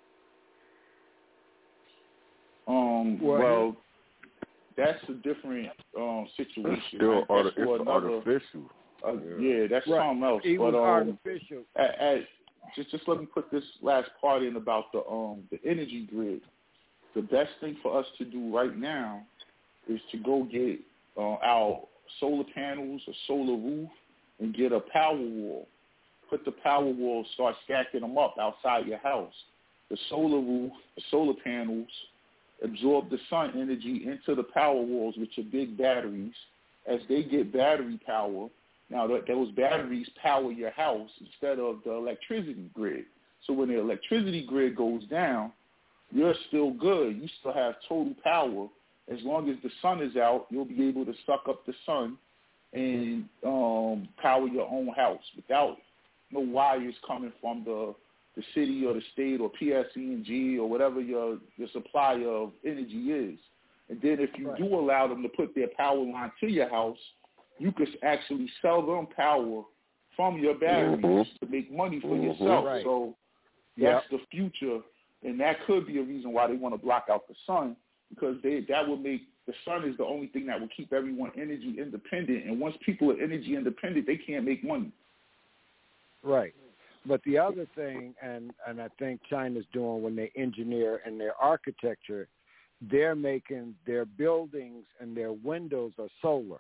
Um, well, well that's a different um, situation. It's still right? art- that's it's another, artificial. Uh, yeah. yeah, that's right. something else. It but was um, artificial. At, at, just, just let me put this last part in about the um, the energy grid. The best thing for us to do right now is to go get uh, our solar panels, a solar roof, and get a power wall. Put the power wall, start stacking them up outside your house. The solar roof, the solar panels, absorb the sun energy into the power walls, which are big batteries. As they get battery power, now th- those batteries power your house instead of the electricity grid. So when the electricity grid goes down, you're still good. You still have total power. As long as the sun is out, you'll be able to suck up the sun and um, power your own house without no wires coming from the the city or the state or P S E and G or whatever your, your supply of energy is. And then if you right. do allow them to put their power line to your house, you could actually sell them power from your batteries mm-hmm. to make money for mm-hmm. yourself. Right. So that's yep. the future. And that could be a reason why they want to block out the sun, because they that would make the sun is the only thing that will keep everyone energy independent. And once people are energy independent, they can't make money. Right. But the other thing, and, and I think China's doing when they engineer and their architecture, they're making their buildings and their windows are solar.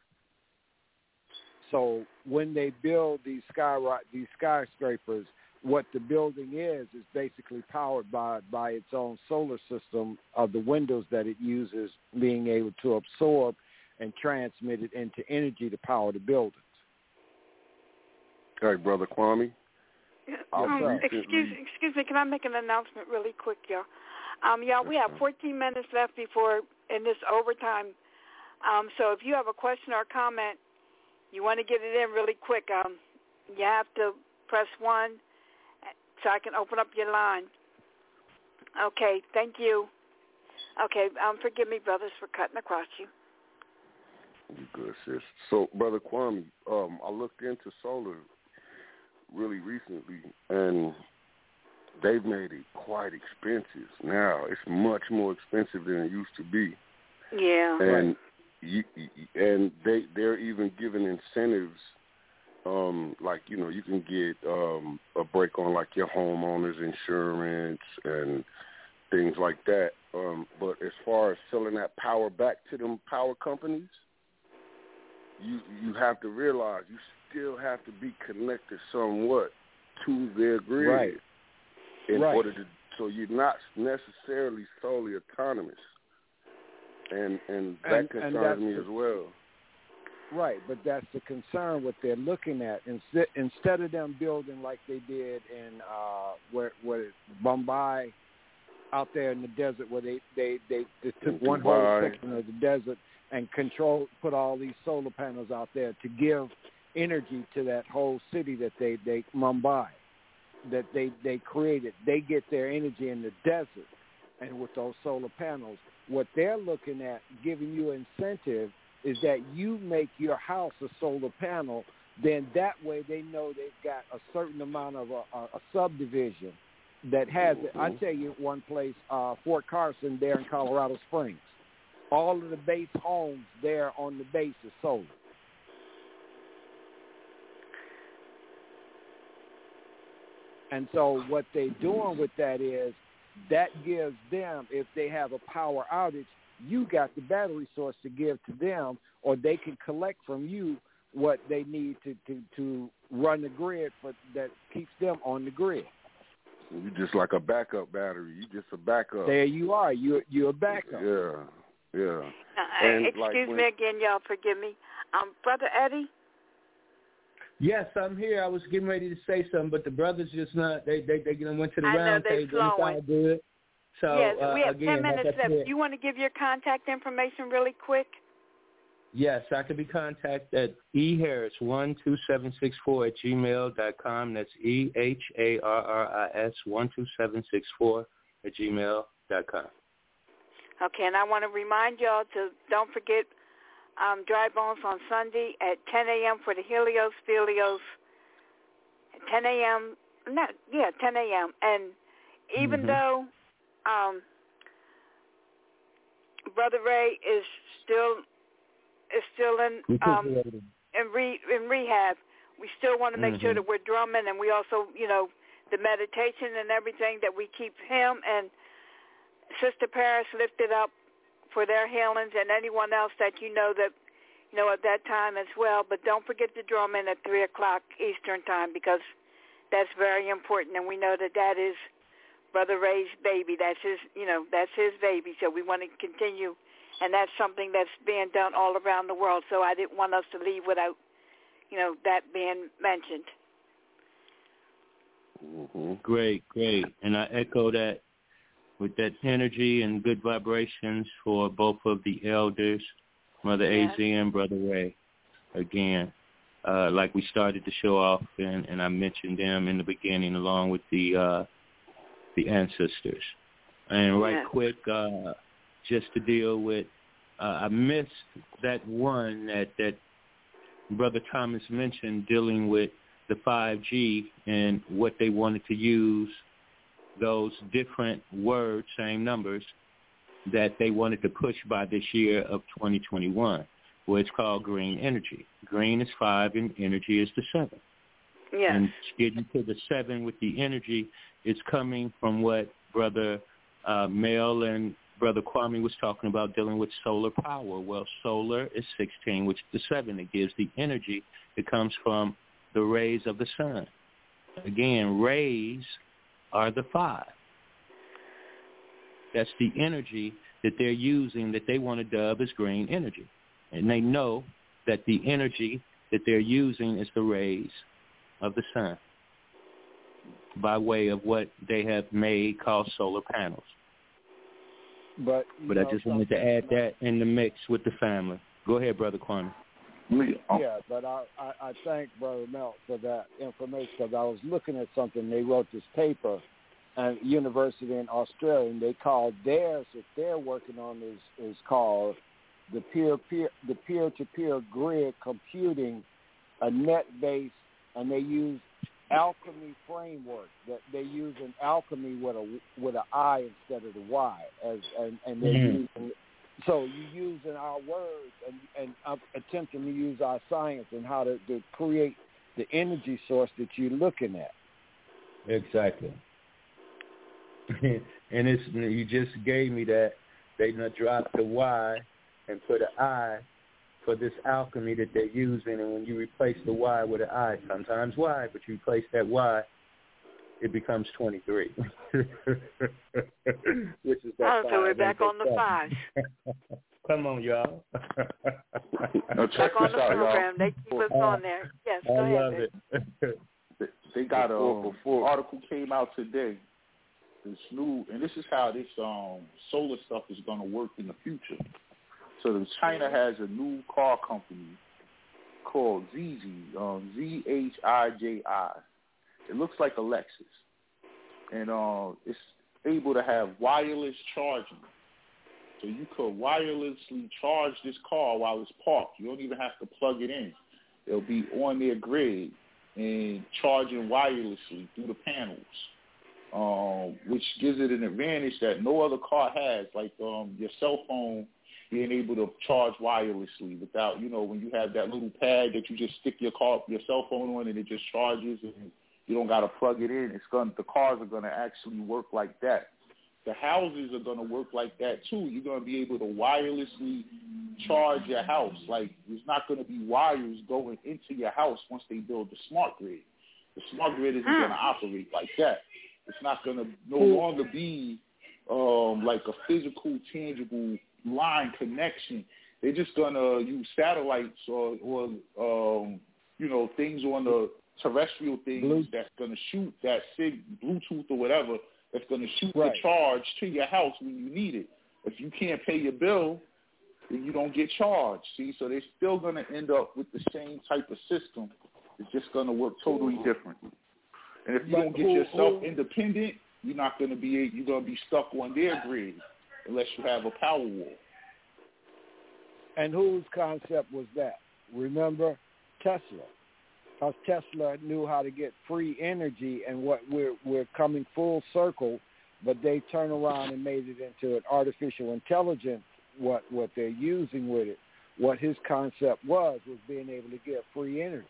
So when they build these sky these skyscrapers, what the building is is basically powered by by its own solar system of the windows that it uses, being able to absorb and transmit it into energy to power the buildings. Hey, Brother Kwame. Um, excuse, excuse me, can I make an announcement really quick, y'all? Um, y'all, we have fourteen minutes left before in this overtime. Um, so if you have a question or a comment, you want to get it in really quick, um, you have to press one so I can open up your line. Okay, thank you. Okay, um, forgive me, brothers, for cutting across you. You good, sis. So, Brother Kwame, um, I looked into solar really recently, and they've made it quite expensive. Now it's much more expensive than it used to be. Yeah. And you, and they they're even giving incentives, um, like you know you can get um, a break on like your homeowner's insurance and things like that. Um, but as far as selling that power back to them power companies, you you have to realize you still have to be connected somewhat to their grid right. in right. order to, so you're not necessarily solely autonomous, and and that and, concerns and me the, as well. Right, but that's the concern. What they're looking at instead instead of them building like they did in uh, where where Bombay, out there in the desert, where they they they, they took one whole section of the desert and control, put all these solar panels out there to give energy to that whole city that they, they Mumbai, that they, they created. They get their energy in the desert, and with those solar panels, what they're looking at, giving you incentive is that you make your house a solar panel. Then that way they know they've got a certain amount of a, a, a subdivision that has it. I tell you, one place, uh, Fort Carson, there in Colorado Springs, all of the base homes there on the base is solar. And so what they're doing with that is that gives them, if they have a power outage, you got the battery source to give to them, or they can collect from you what they need to, to, to run the grid for that keeps them on the grid. You just like a backup battery. You just a backup. There you are. You you're a backup. Yeah, yeah. Uh, And excuse like when, me again, y'all. Forgive me, um, Brother Eddie. Yes, I'm here. I was getting ready to say something, but the brothers just not. They they they went to the I know round they table. It's all good. So yes, uh, we have again, ten minutes like I left. said, Do you want to give your contact information really quick? yes, I can be contacted at e harris one two seven six four at gmail dot com. That's E H A R R I S one two seven six four at gmail dot com. Okay, and I want to remind y'all to don't forget um, Dry Bones on Sunday at ten a.m. for the Helios Filios. ten a.m. Not yeah, ten a.m. And even Mm-hmm. though um, Brother Ray is still is still in um, in, re, in rehab, we still want to make mm-hmm. sure that we're drumming, and we also, you know, the meditation and everything, that we keep him and Sister Paris lifted up for their healings, and anyone else that you know that, you know, at that time as well. But don't forget to drum in at three o'clock Eastern time, because that's very important, and we know that that is Brother Ray's baby. That's his, you know, that's his baby. So we want to continue, and that's something that's being done all around the world. So I didn't want us to leave without, you know, that being mentioned. mm-hmm. Great, great. And I echo that with that energy and good vibrations for both of the elders, Mother Yes. A Z and Brother Ray. Again, uh, like we started the show off, and, and I mentioned them in the beginning along with the uh, the ancestors. And right Yes. quick, uh, just to deal with, uh, I missed that one that, that Brother Thomas mentioned, dealing with the five G and what they wanted to use, those different words, same numbers, that they wanted to push by this year of twenty twenty-one, where it's called green energy. Green is five and energy is the seven. Yes. And getting to the seven with the energy is coming from what Brother uh, Mel and Brother Kwame was talking about, dealing with solar power. Well, solar is sixteen, which is the seven. It gives the energy. It comes from the rays of the sun. Again, rays are the five. That's the energy that they're using, that they want to dub as green energy. And they know that the energy that they're using is the rays of the sun by way of what they have made called solar panels. But, but I just wanted to add that in the mix with the family. Go ahead, Brother Kwame. Yeah, but I, I, I thank Brother Mel for that information, because I was looking at something. They wrote this paper at a university in Australia, and they called theirs, that they're working on, is, is called the peer-peer, the peer-to-peer grid computing, a net-based, and they use alchemy framework, that they use an alchemy with a with an I instead of the Y, as and, and they're mm-hmm. using, so you using our words and and uh, attempting to use our science and how to, to create the energy source that you're looking at. Exactly. And it's, you just gave me that. They done dropped the Y and put an I for this alchemy that they're using, and when you replace the Y with an I, sometimes Y, but you replace that Y, it becomes twenty-three. Which is that oh, so we're back on the five. Come on, y'all. No, check back on this the out, program. y'all. They keep us on there. Yes, I go ahead. love it. They, they got a Before- before- article came out today. This new, and this is how this um, solar stuff is going to work in the future. So China has a new car company called Z Z, um, Z H I J I. It looks like a Lexus, and uh, it's able to have wireless charging. So you could wirelessly charge this car while it's parked. You don't even have to plug it in. It'll be on their grid and charging wirelessly through the panels, um, which gives it an advantage that no other car has, like um, your cell phone being able to charge wirelessly without, you know, when you have that little pad that you just stick your car, your cell phone on and it just charges and you don't got to plug it in. It's going the cars are going to actually work like that. The houses are going to work like that, too. You're going to be able to wirelessly charge your house. Like, there's not going to be wires going into your house once they build the smart grid. The smart grid isn't going to operate like that. It's not going to no longer be um, like a physical, tangible line connection. They're just going to use satellites or, or um, you know, things on the terrestrial things Blue. that's going to shoot that sig Bluetooth or whatever, that's going to shoot right. the charge to your house when you need it. If you can't pay your bill, then you don't get charged. See, so they're still going to end up with the same type of system. It's just going to work totally differently. And if you but don't get who, yourself who, independent, you're not going to be you're going to be stuck on their grid unless you have a power wall. And whose concept was that? Remember, Tesla. Because Tesla knew how to get free energy, and what we're we're coming full circle, but they turn around and made it into an artificial intelligence. What what they're using with it, what his concept was, was being able to get free energy.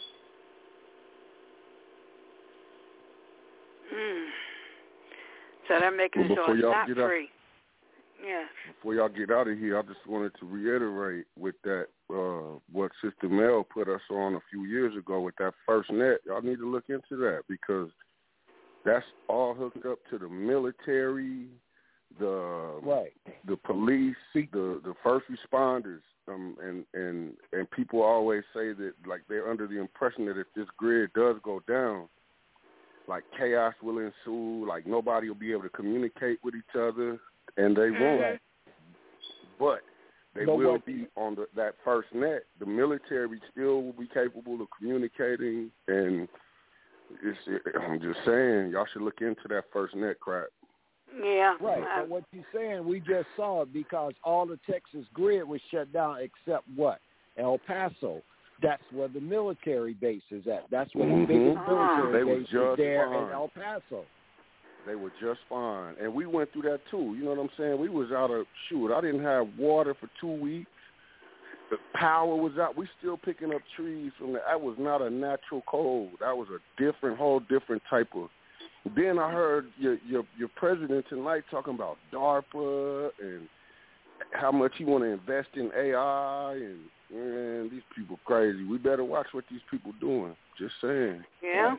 Mm. So they're making well, sure it's not free. Out, yeah. Before y'all get out of here, I just wanted to reiterate with that uh, what Sister Mel put us on a few years ago with that FirstNet. Y'all need to look into that because that's all hooked up to the military, the right. the police, the the first responders, um, and and and people always say that like they're under the impression that if this grid does go down, like chaos will ensue, like nobody will be able to communicate with each other, and they won't. Right. But they but will what, be on the, that FirstNet. The military still will be capable of communicating, and it's, I'm just saying, y'all should look into that FirstNet crap. Yeah. Right. But what you're saying, we just saw it because all the Texas grid was shut down except what? El Paso. That's where the military base is at. That's where the mm-hmm. biggest Ah. military they base is there fine. in El Paso. They were just fine. And we went through that too. You know what I'm saying? We was out of, shoot, I didn't have water for two weeks. The power was out. We still picking up trees from the, that was not a natural cold. That was a different, whole different type of. Then I heard your your, your president tonight talking about DARPA and how much he want to invest in A I, and man, these people crazy. We better watch what these people doing. Just saying. Yeah.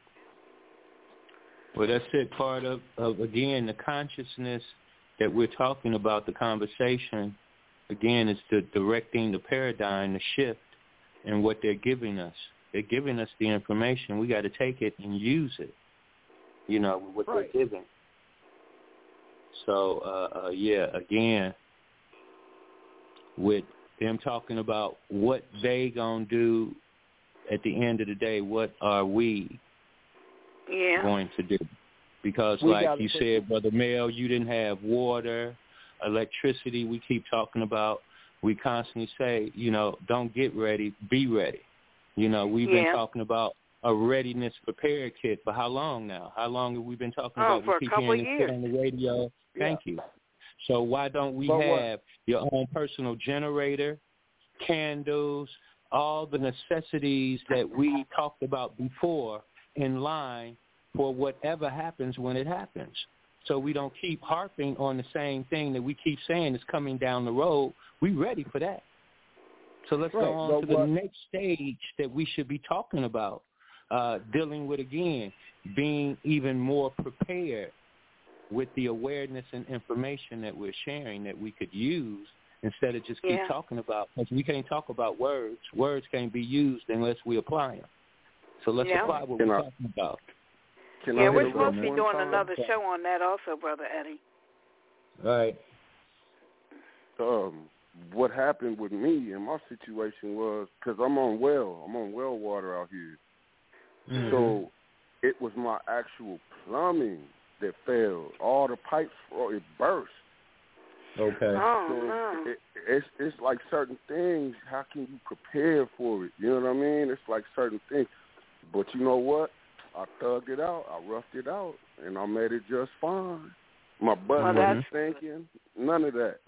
Well, that's it. Part of, of, again, the consciousness that we're talking about, the conversation, again, is the directing the paradigm, the shift, and what they're giving us. They're giving us the information. We got to take it and use it, you know, what right. they're giving. So, uh, uh, yeah, again, with them talking about what they going to do at the end of the day, what are we yeah. going to do? Because we like you said, it. Brother Mel, you didn't have water, electricity we keep talking about. We constantly say, you know, don't get ready, be ready. You know, we've yeah. been talking about a readiness prepared kit for how long now? How long have we been talking oh, about? For we keep a couple hearing years. it on the radio. Thank yeah. you. So why don't we but have what? your own personal generator, candles, all the necessities that we talked about before in line for whatever happens when it happens. So we don't keep harping on the same thing that we keep saying is coming down the road. We're ready for that. So let's right. go on but to the what? next stage that we should be talking about, uh, dealing with, again, being even more prepared with the awareness and information that we're sharing that we could use instead of just keep yeah. talking about, because we can't talk about words. Words can't be used unless we apply them. So let's yeah. apply what Can we're I, talking about. Can yeah, I we're supposed to be doing time? another show on that also, Brother Eddie. All right. Um, what happened with me and my situation was, because I'm on well, I'm on well water out here. Mm-hmm. So it was my actual plumbing that failed. All the pipes, it burst. Okay. Oh, So no. it, it's it's like certain things. How can you prepare for it? You know what I mean? It's like certain things. But you know what? I thugged it out. I roughed it out, and I made it just fine. My butt Well, wasn't that's- stinking. None of that.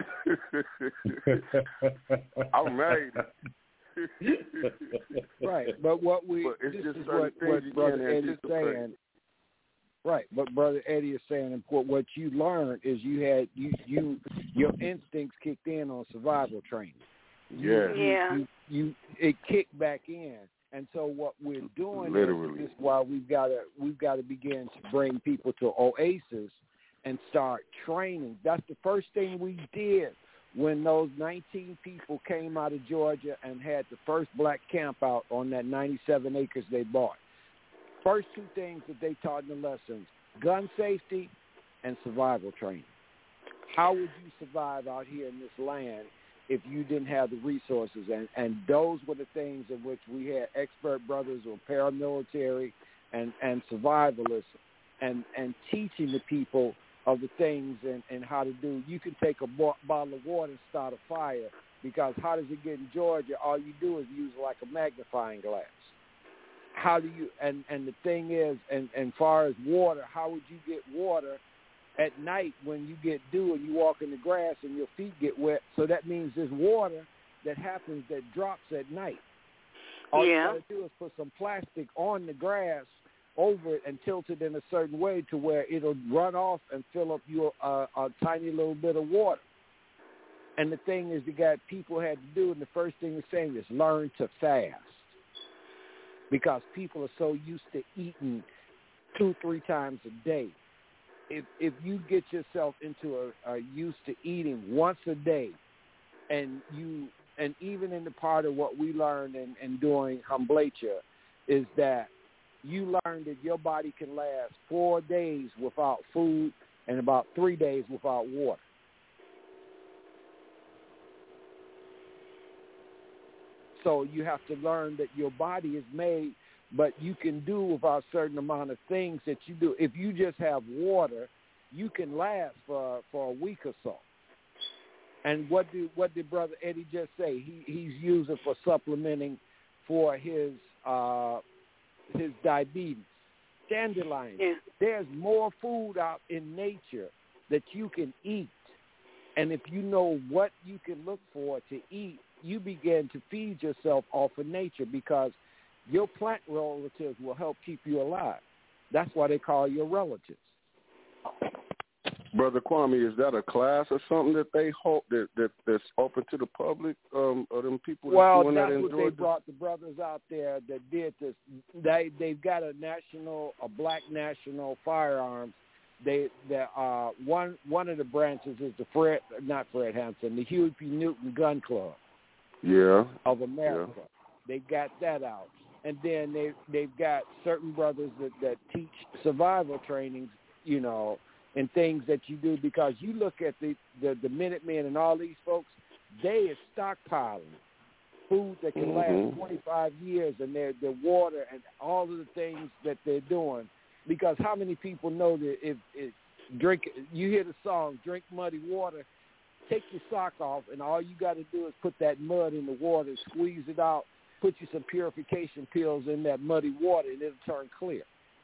I made it. Right, but what we But it's this just is certain what, things what you Brother can't Eddie's anticipate. saying. Right, but Brother Eddie is saying, and what what you learned is you had you you your instincts kicked in on survival training. Yeah. You, Yeah. You, you it kicked back in, and so what we're doing Literally. is, is why we've got to we've got to begin to bring people to Oasis and start training. That's the first thing we did when those nineteen people came out of Georgia and had the first black camp out on that ninety-seven acres they bought. First two things that they taught in the lessons, gun safety and survival training. How would you survive out here in this land if you didn't have the resources? And, and those were the things in which we had expert brothers who were paramilitary and, and survivalists and, and teaching the people of the things and, and how to do. You can take a bo- bottle of water and start a fire, because how does it get in Georgia? All you do is use like a magnifying glass. How do you, and, and the thing is, and, and far as water, how would you get water at night when you get dew and you walk in the grass and your feet get wet? So that means there's water that happens that drops at night. All Yeah. you got to do is put some plastic on the grass over it and tilt it in a certain way to where it'll run off and fill up your uh, a tiny little bit of water. And the thing is, you got people had to do, and the first thing they're saying is learn to fast. Because people are so used to eating two, three times a day. If if you get yourself into a, a used to eating once a day, and you and even in the part of what we learned in, in doing Humblature is that you learn that your body can last four days without food and about three days without water. So you have to learn that your body is made, but you can do without a certain amount of things that you do. If you just have water, you can last for for a week or so. And what did what did Brother Eddie just say? He he's using for supplementing for his uh, his diabetes. Dandelions. Yeah. There's more food out in nature that you can eat, and if you know what you can look for to eat, you begin to feed yourself off of nature, because your plant relatives will help keep you alive. That's why they call you relatives. Brother Kwame, is that a class or something that they hope that, that that's open to the public? Um, or them people that's Well, doing that's that in what Georgia? they brought the brothers out there that did this. They they've got a national, a black national firearms. They that uh one one of the branches is the Fred, not Fred Hampton, the Huey P. Newton Gun Club. Yeah. Of America. Yeah. They got that out. And then they, they've got certain brothers that, that teach survival trainings, you know, and things that you do, because you look at the, the, the Minutemen and all these folks, they are stockpiling food that can Mm-hmm. last twenty-five years, and their, their water and all of the things that they're doing. Because how many people know that if, if drink, you hear the song, drink muddy water, take your sock off, and all you got to do is put that mud in the water, squeeze it out, put you some purification pills in that muddy water, and it'll turn clear.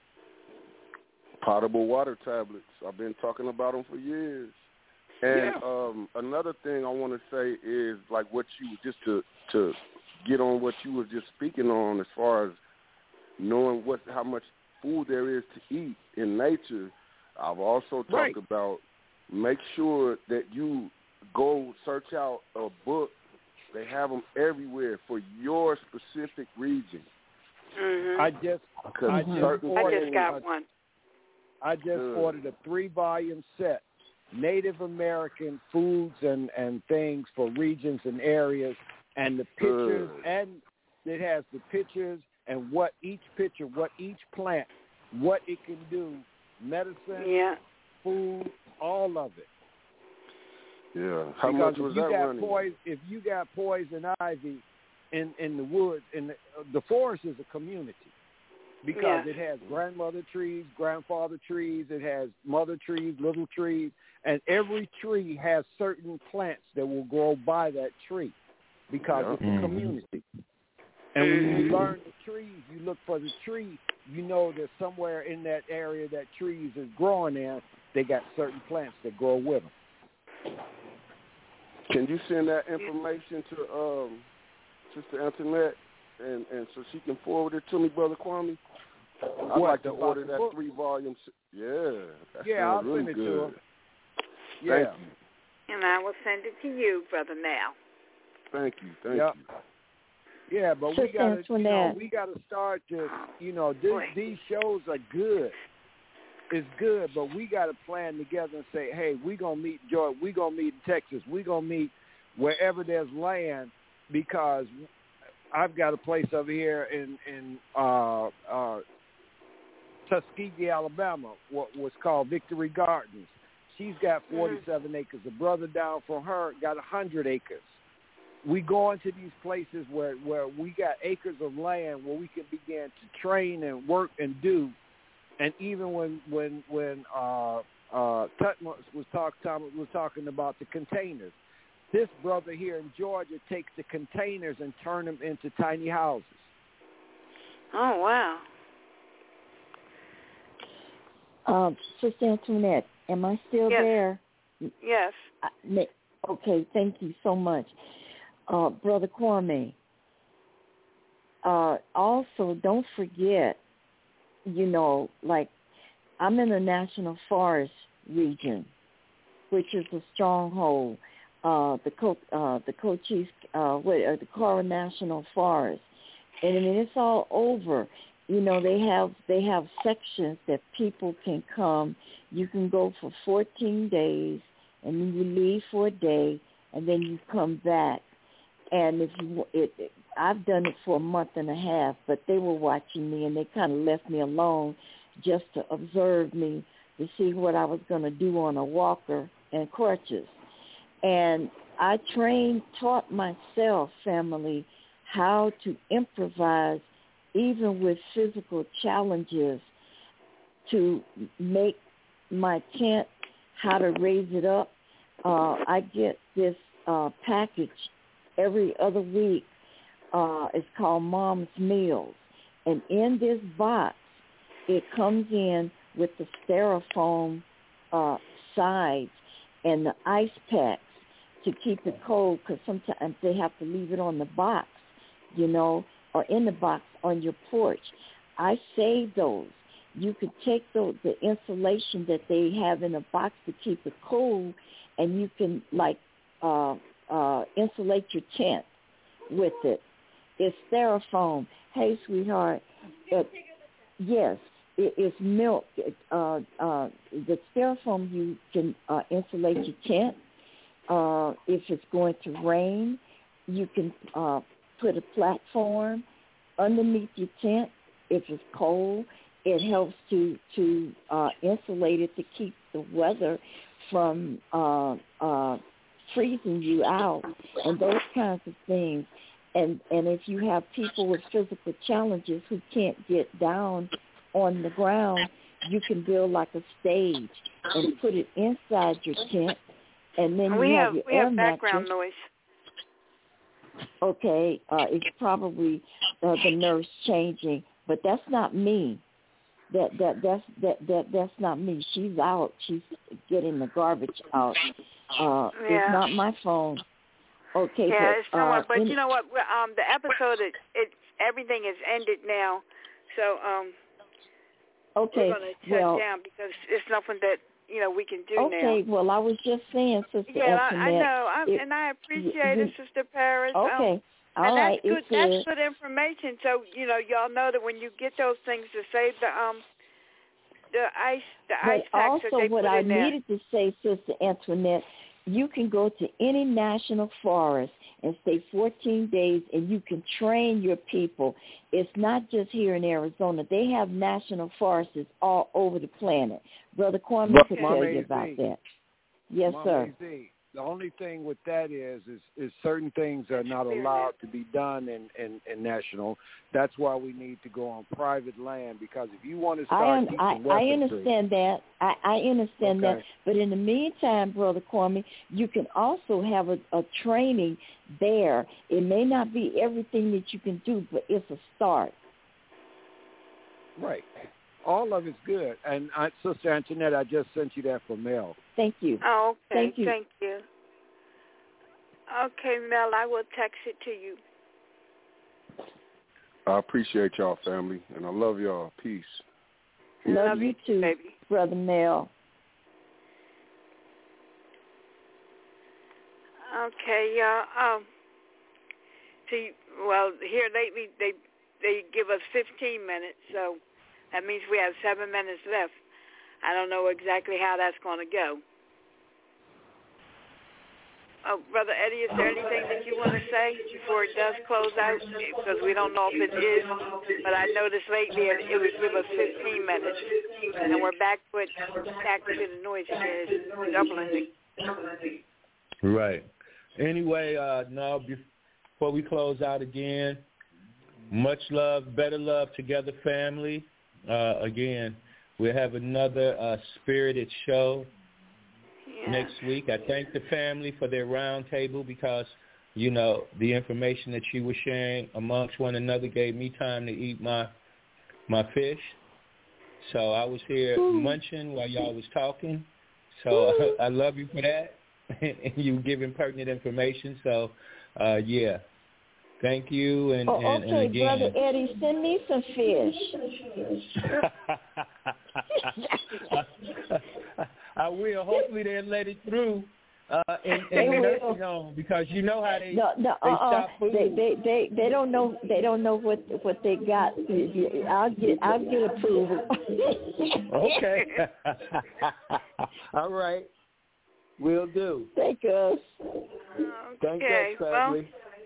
Potable water tablets. I've been talking about them for years. And Yeah. um, another thing I want to say is like what you just to to get on what you were just speaking on as far as knowing what how much food there is to eat in nature. I've also talked Right. about make sure that you go search out a book. They have them everywhere for your specific region. Mm-hmm. I just Because I just certain I ordered just got a- one. I just Good. ordered a three-volume set, Native American foods and, and things for regions and areas, and the pictures, Good. and it has the pictures and what each picture, what each plant, what it can do, medicine, Yeah. food, all of it. Yeah. How because much if was you that got running? Poison, if you got poison ivy in, in the woods, in the, the forest is a community. Because Yeah. it has grandmother trees, grandfather trees, it has mother trees, little trees, And every tree has certain plants that will grow by that tree because Yeah. it's a Mm-hmm. community. And when you learn the trees, you look for the tree, you know that somewhere in that area that trees is growing in, they got certain plants that grow with them. Can you send that information to um, Sister Antoinette, and, and so she can forward it to me, Brother Kwame? I'd What, like to about order the that book? three volumes. Yeah, that Yeah, I'll sounds really send it good. to her. Yeah. Thank you. And I will send it to you, Brother Mal. Thank you. Thank Yep. you. Yeah, but we Sister gotta, you know, Antoinette. we gotta start to, you know, this, Boy. these shows are good. It's good, but we gotta plan together and say, hey, we gonna meet Georgia, we gonna meet in Texas, we gonna meet wherever there's land, because I've got a place over here in in uh, uh, Tuskegee, Alabama, what was called Victory Gardens. She's got forty-seven mm-hmm. acres. A brother down from her got one hundred acres. We go into these places where, where we got acres of land where we can begin to train and work and do. And even when when when uh, uh, Tutmos was talk, Thomas was talking about the containers, this brother here in Georgia takes the containers and turn them into tiny houses. Oh, wow. Um, Sister Antoinette, am I still Yes. there? Yes. I, okay, thank you so much. Uh, Brother Kwame, uh, also don't forget, you know, like I'm in the National Forest region, which is a stronghold, uh, the Co- uh, the Cochise, uh, what, uh, the Coral National Forest, and I mean it's all over. You know, they have they have sections that people can come. You can go for fourteen days, and then you leave for a day, and then you come back. And if you, it, it, I've done it for a month and a half, but they were watching me, and they kind of left me alone just to observe me to see what I was going to do on a walker and crutches. And I trained, taught myself, family, how to improvise even with physical challenges, to make my tent, how to raise it up. Uh, I get this uh, package every other week. Uh, it's called Mom's Meals. And in this box, it comes in with the styrofoam uh, sides and the ice packs to keep it cold, because sometimes they have to leave it on the box, you know, or in the box on your porch. I save those. You could take the, the insulation that they have in a box to keep it cool, and you can, like, uh, uh, insulate your tent with it. It's styrofoam. Hey, sweetheart. It, yes, it, it's milk. It, uh, uh, the styrofoam, you can uh, insulate your tent. Uh, if it's going to rain, you can uh, put a platform underneath your tent. If it's cold, it helps to to uh, insulate it to keep the weather from uh, uh, freezing you out, and those kinds of things. And and if you have people with physical challenges who can't get down on the ground, you can build like a stage and put it inside your tent, and then we you have, have your we air have background mattress. noise. Okay, uh, it's probably uh, the nurse changing, but that's not me. That that that's that that that's not me. She's out. She's getting the garbage out. Uh, Yeah. It's not my phone. Okay, Yeah, but it's someone. uh, but in, you know what? We're, Um, the episode, it, it everything is ended now, so um, okay, we're going to shut well, down because it's nothing that you know we can do okay. now. Well, I was just saying, Sister Yeah, I, I Antoinette. know, I, it, and I appreciate you, it, Sister Paris. Okay, Um, all and right. that's good. It's That's good. good information. So you know, y'all know that when you get those things to save the um the ice the But ice packs also, that they what put I in there. needed to say, Sister Antoinette, you can go to any national forest and stay fourteen days, and you can train your people. It's not just here in Arizona. They have national forests all over the planet. Brother Kwame But could Mama tell you A Z. about that. Yes, Mama sir. A Z, The only thing with that is, is, is certain things are not allowed to be done in, in, in national. That's why we need to go on private land, because if you want to start I, teaching I, I understand that. I, I understand okay. that. But in the meantime, Brother Kwame, you can also have a, a training there. It may not be everything that you can do, but it's a start. Right. All of it's good. And I, Sister Antoinette, I just sent you that for Mel. Thank you. Oh, okay. Thank you. Thank you. Okay, Mel, I will text it to you. I appreciate y'all, family, and I love y'all. Peace. Love, love you too, baby. Brother Mel. Okay, yeah. Um, see, well, here lately they they give us fifteen minutes, so that means we have seven minutes left. I don't know exactly how that's going to go. Oh, Brother Eddie, is there anything that you want to say before it does close out? Because we don't know if it is, but I noticed lately it, it would give us fifteen minutes, and we're back with back to the noise again. It's doubling. Right. Anyway, uh, no, before we close out again, much love, better love together, family. Uh, again, we'll have another uh, spirited show yeah. next week. I thank the family for their round table because, you know, the information that you were sharing amongst one another gave me time to eat my my fish. So I was here Ooh. munching while y'all was talking. So I love you for that. And you giving pertinent information. So, uh, yeah. Thank you, and, oh, and, okay, and again. Brother Eddie, send me some fish. I will. Hopefully they'll let it through uh, in, in the nursing home because you know how they no, no, they uh-uh. stop food. They, they they they don't know they don't know what what they got. I'll get I'll get approval. Okay. All right. Will do. Thank us. Thank okay, us, family.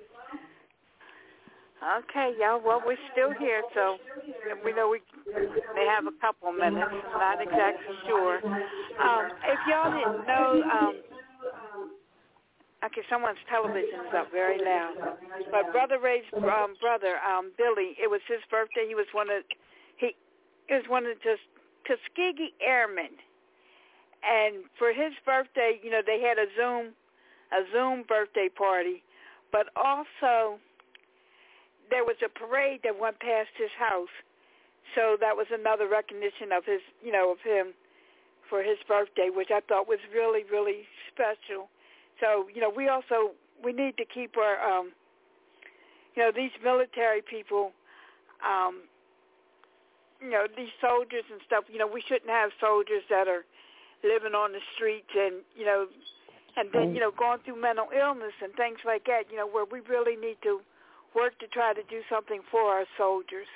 Well, okay, y'all. Well, we're still here, so we know we may have a couple minutes. I'm not exactly sure. Um, if y'all didn't know, um, okay, someone's television is up very loud. But Brother Ray's um, brother, um, Billy, it was his birthday. He was one of he, he was one of the Tuskegee Airmen. And for his birthday, you know, they had a Zoom, a Zoom birthday party, but also there was a parade that went past his house. So that was another recognition of his, you know, of him for his birthday, which I thought was really, really special. So, you know, we also, we need to keep our, um, you know, these military people, um, you know, these soldiers and stuff, you know, we shouldn't have soldiers that are living on the streets and, you know, and then, you know, going through mental illness and things like that, you know, where we really need to work to try to do something for our soldiers.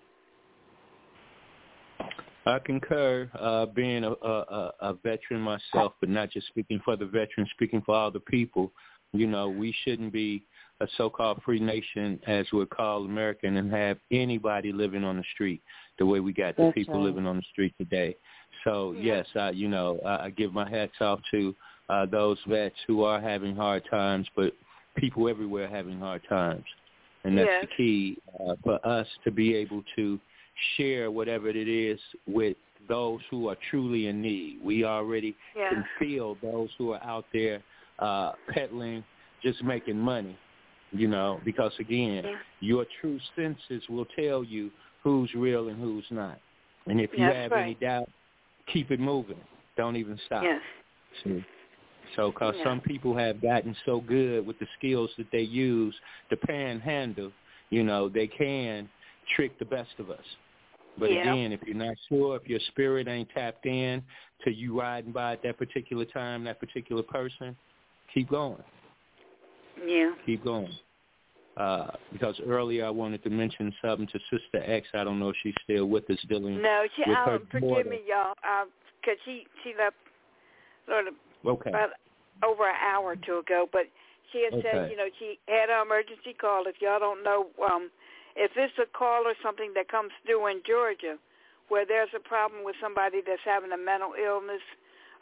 I concur, uh, being a, a, a veteran myself, but not just speaking for the veterans, speaking for all the people. You know, we shouldn't be a so-called free nation, as we're called American, and have anybody living on the street the way we got the That's people right. living on the street today. So, yes, I, you know, I, I give my hats off to uh, those vets who are having hard times, but people everywhere are having hard times. And that's yes. the key uh, for us to be able to share whatever it is with those who are truly in need. We already yeah. can feel those who are out there uh, peddling, just making money, you know, because, again, yeah. your true senses will tell you who's real and who's not. And if you That's have right. any doubt, keep it moving. Don't even stop. Yes. See? So, because yeah. some people have gotten so good with the skills that they use to panhandle, you know, they can trick the best of us. But yeah. again, if you're not sure, if your spirit ain't tapped in to you riding by at that particular time, that particular person, keep going. Yeah. Keep going. Uh, because earlier I wanted to mention something to Sister X. I don't know if she's still with us dealing no, she, with um, her forgive daughter. me, y'all, because uh, she, she left sort of okay. about over an hour or two ago. But she had okay. said, you know, she had an emergency call. If y'all don't know, um, if it's a call or something that comes through in Georgia where there's a problem with somebody that's having a mental illness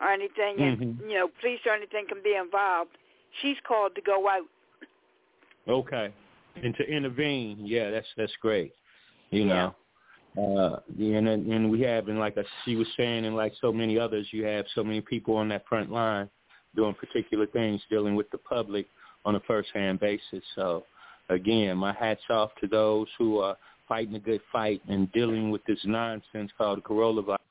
or anything, and mm-hmm. you know, police or anything can be involved, she's called to go out. Okay, and to intervene, yeah, that's that's great. You yeah. know, uh, and and we have, and like she was saying, and like so many others, you have so many people on that front line doing particular things, dealing with the public on a first-hand basis. So, again, my hat's off to those who are fighting a good fight and dealing with this nonsense called coronavirus.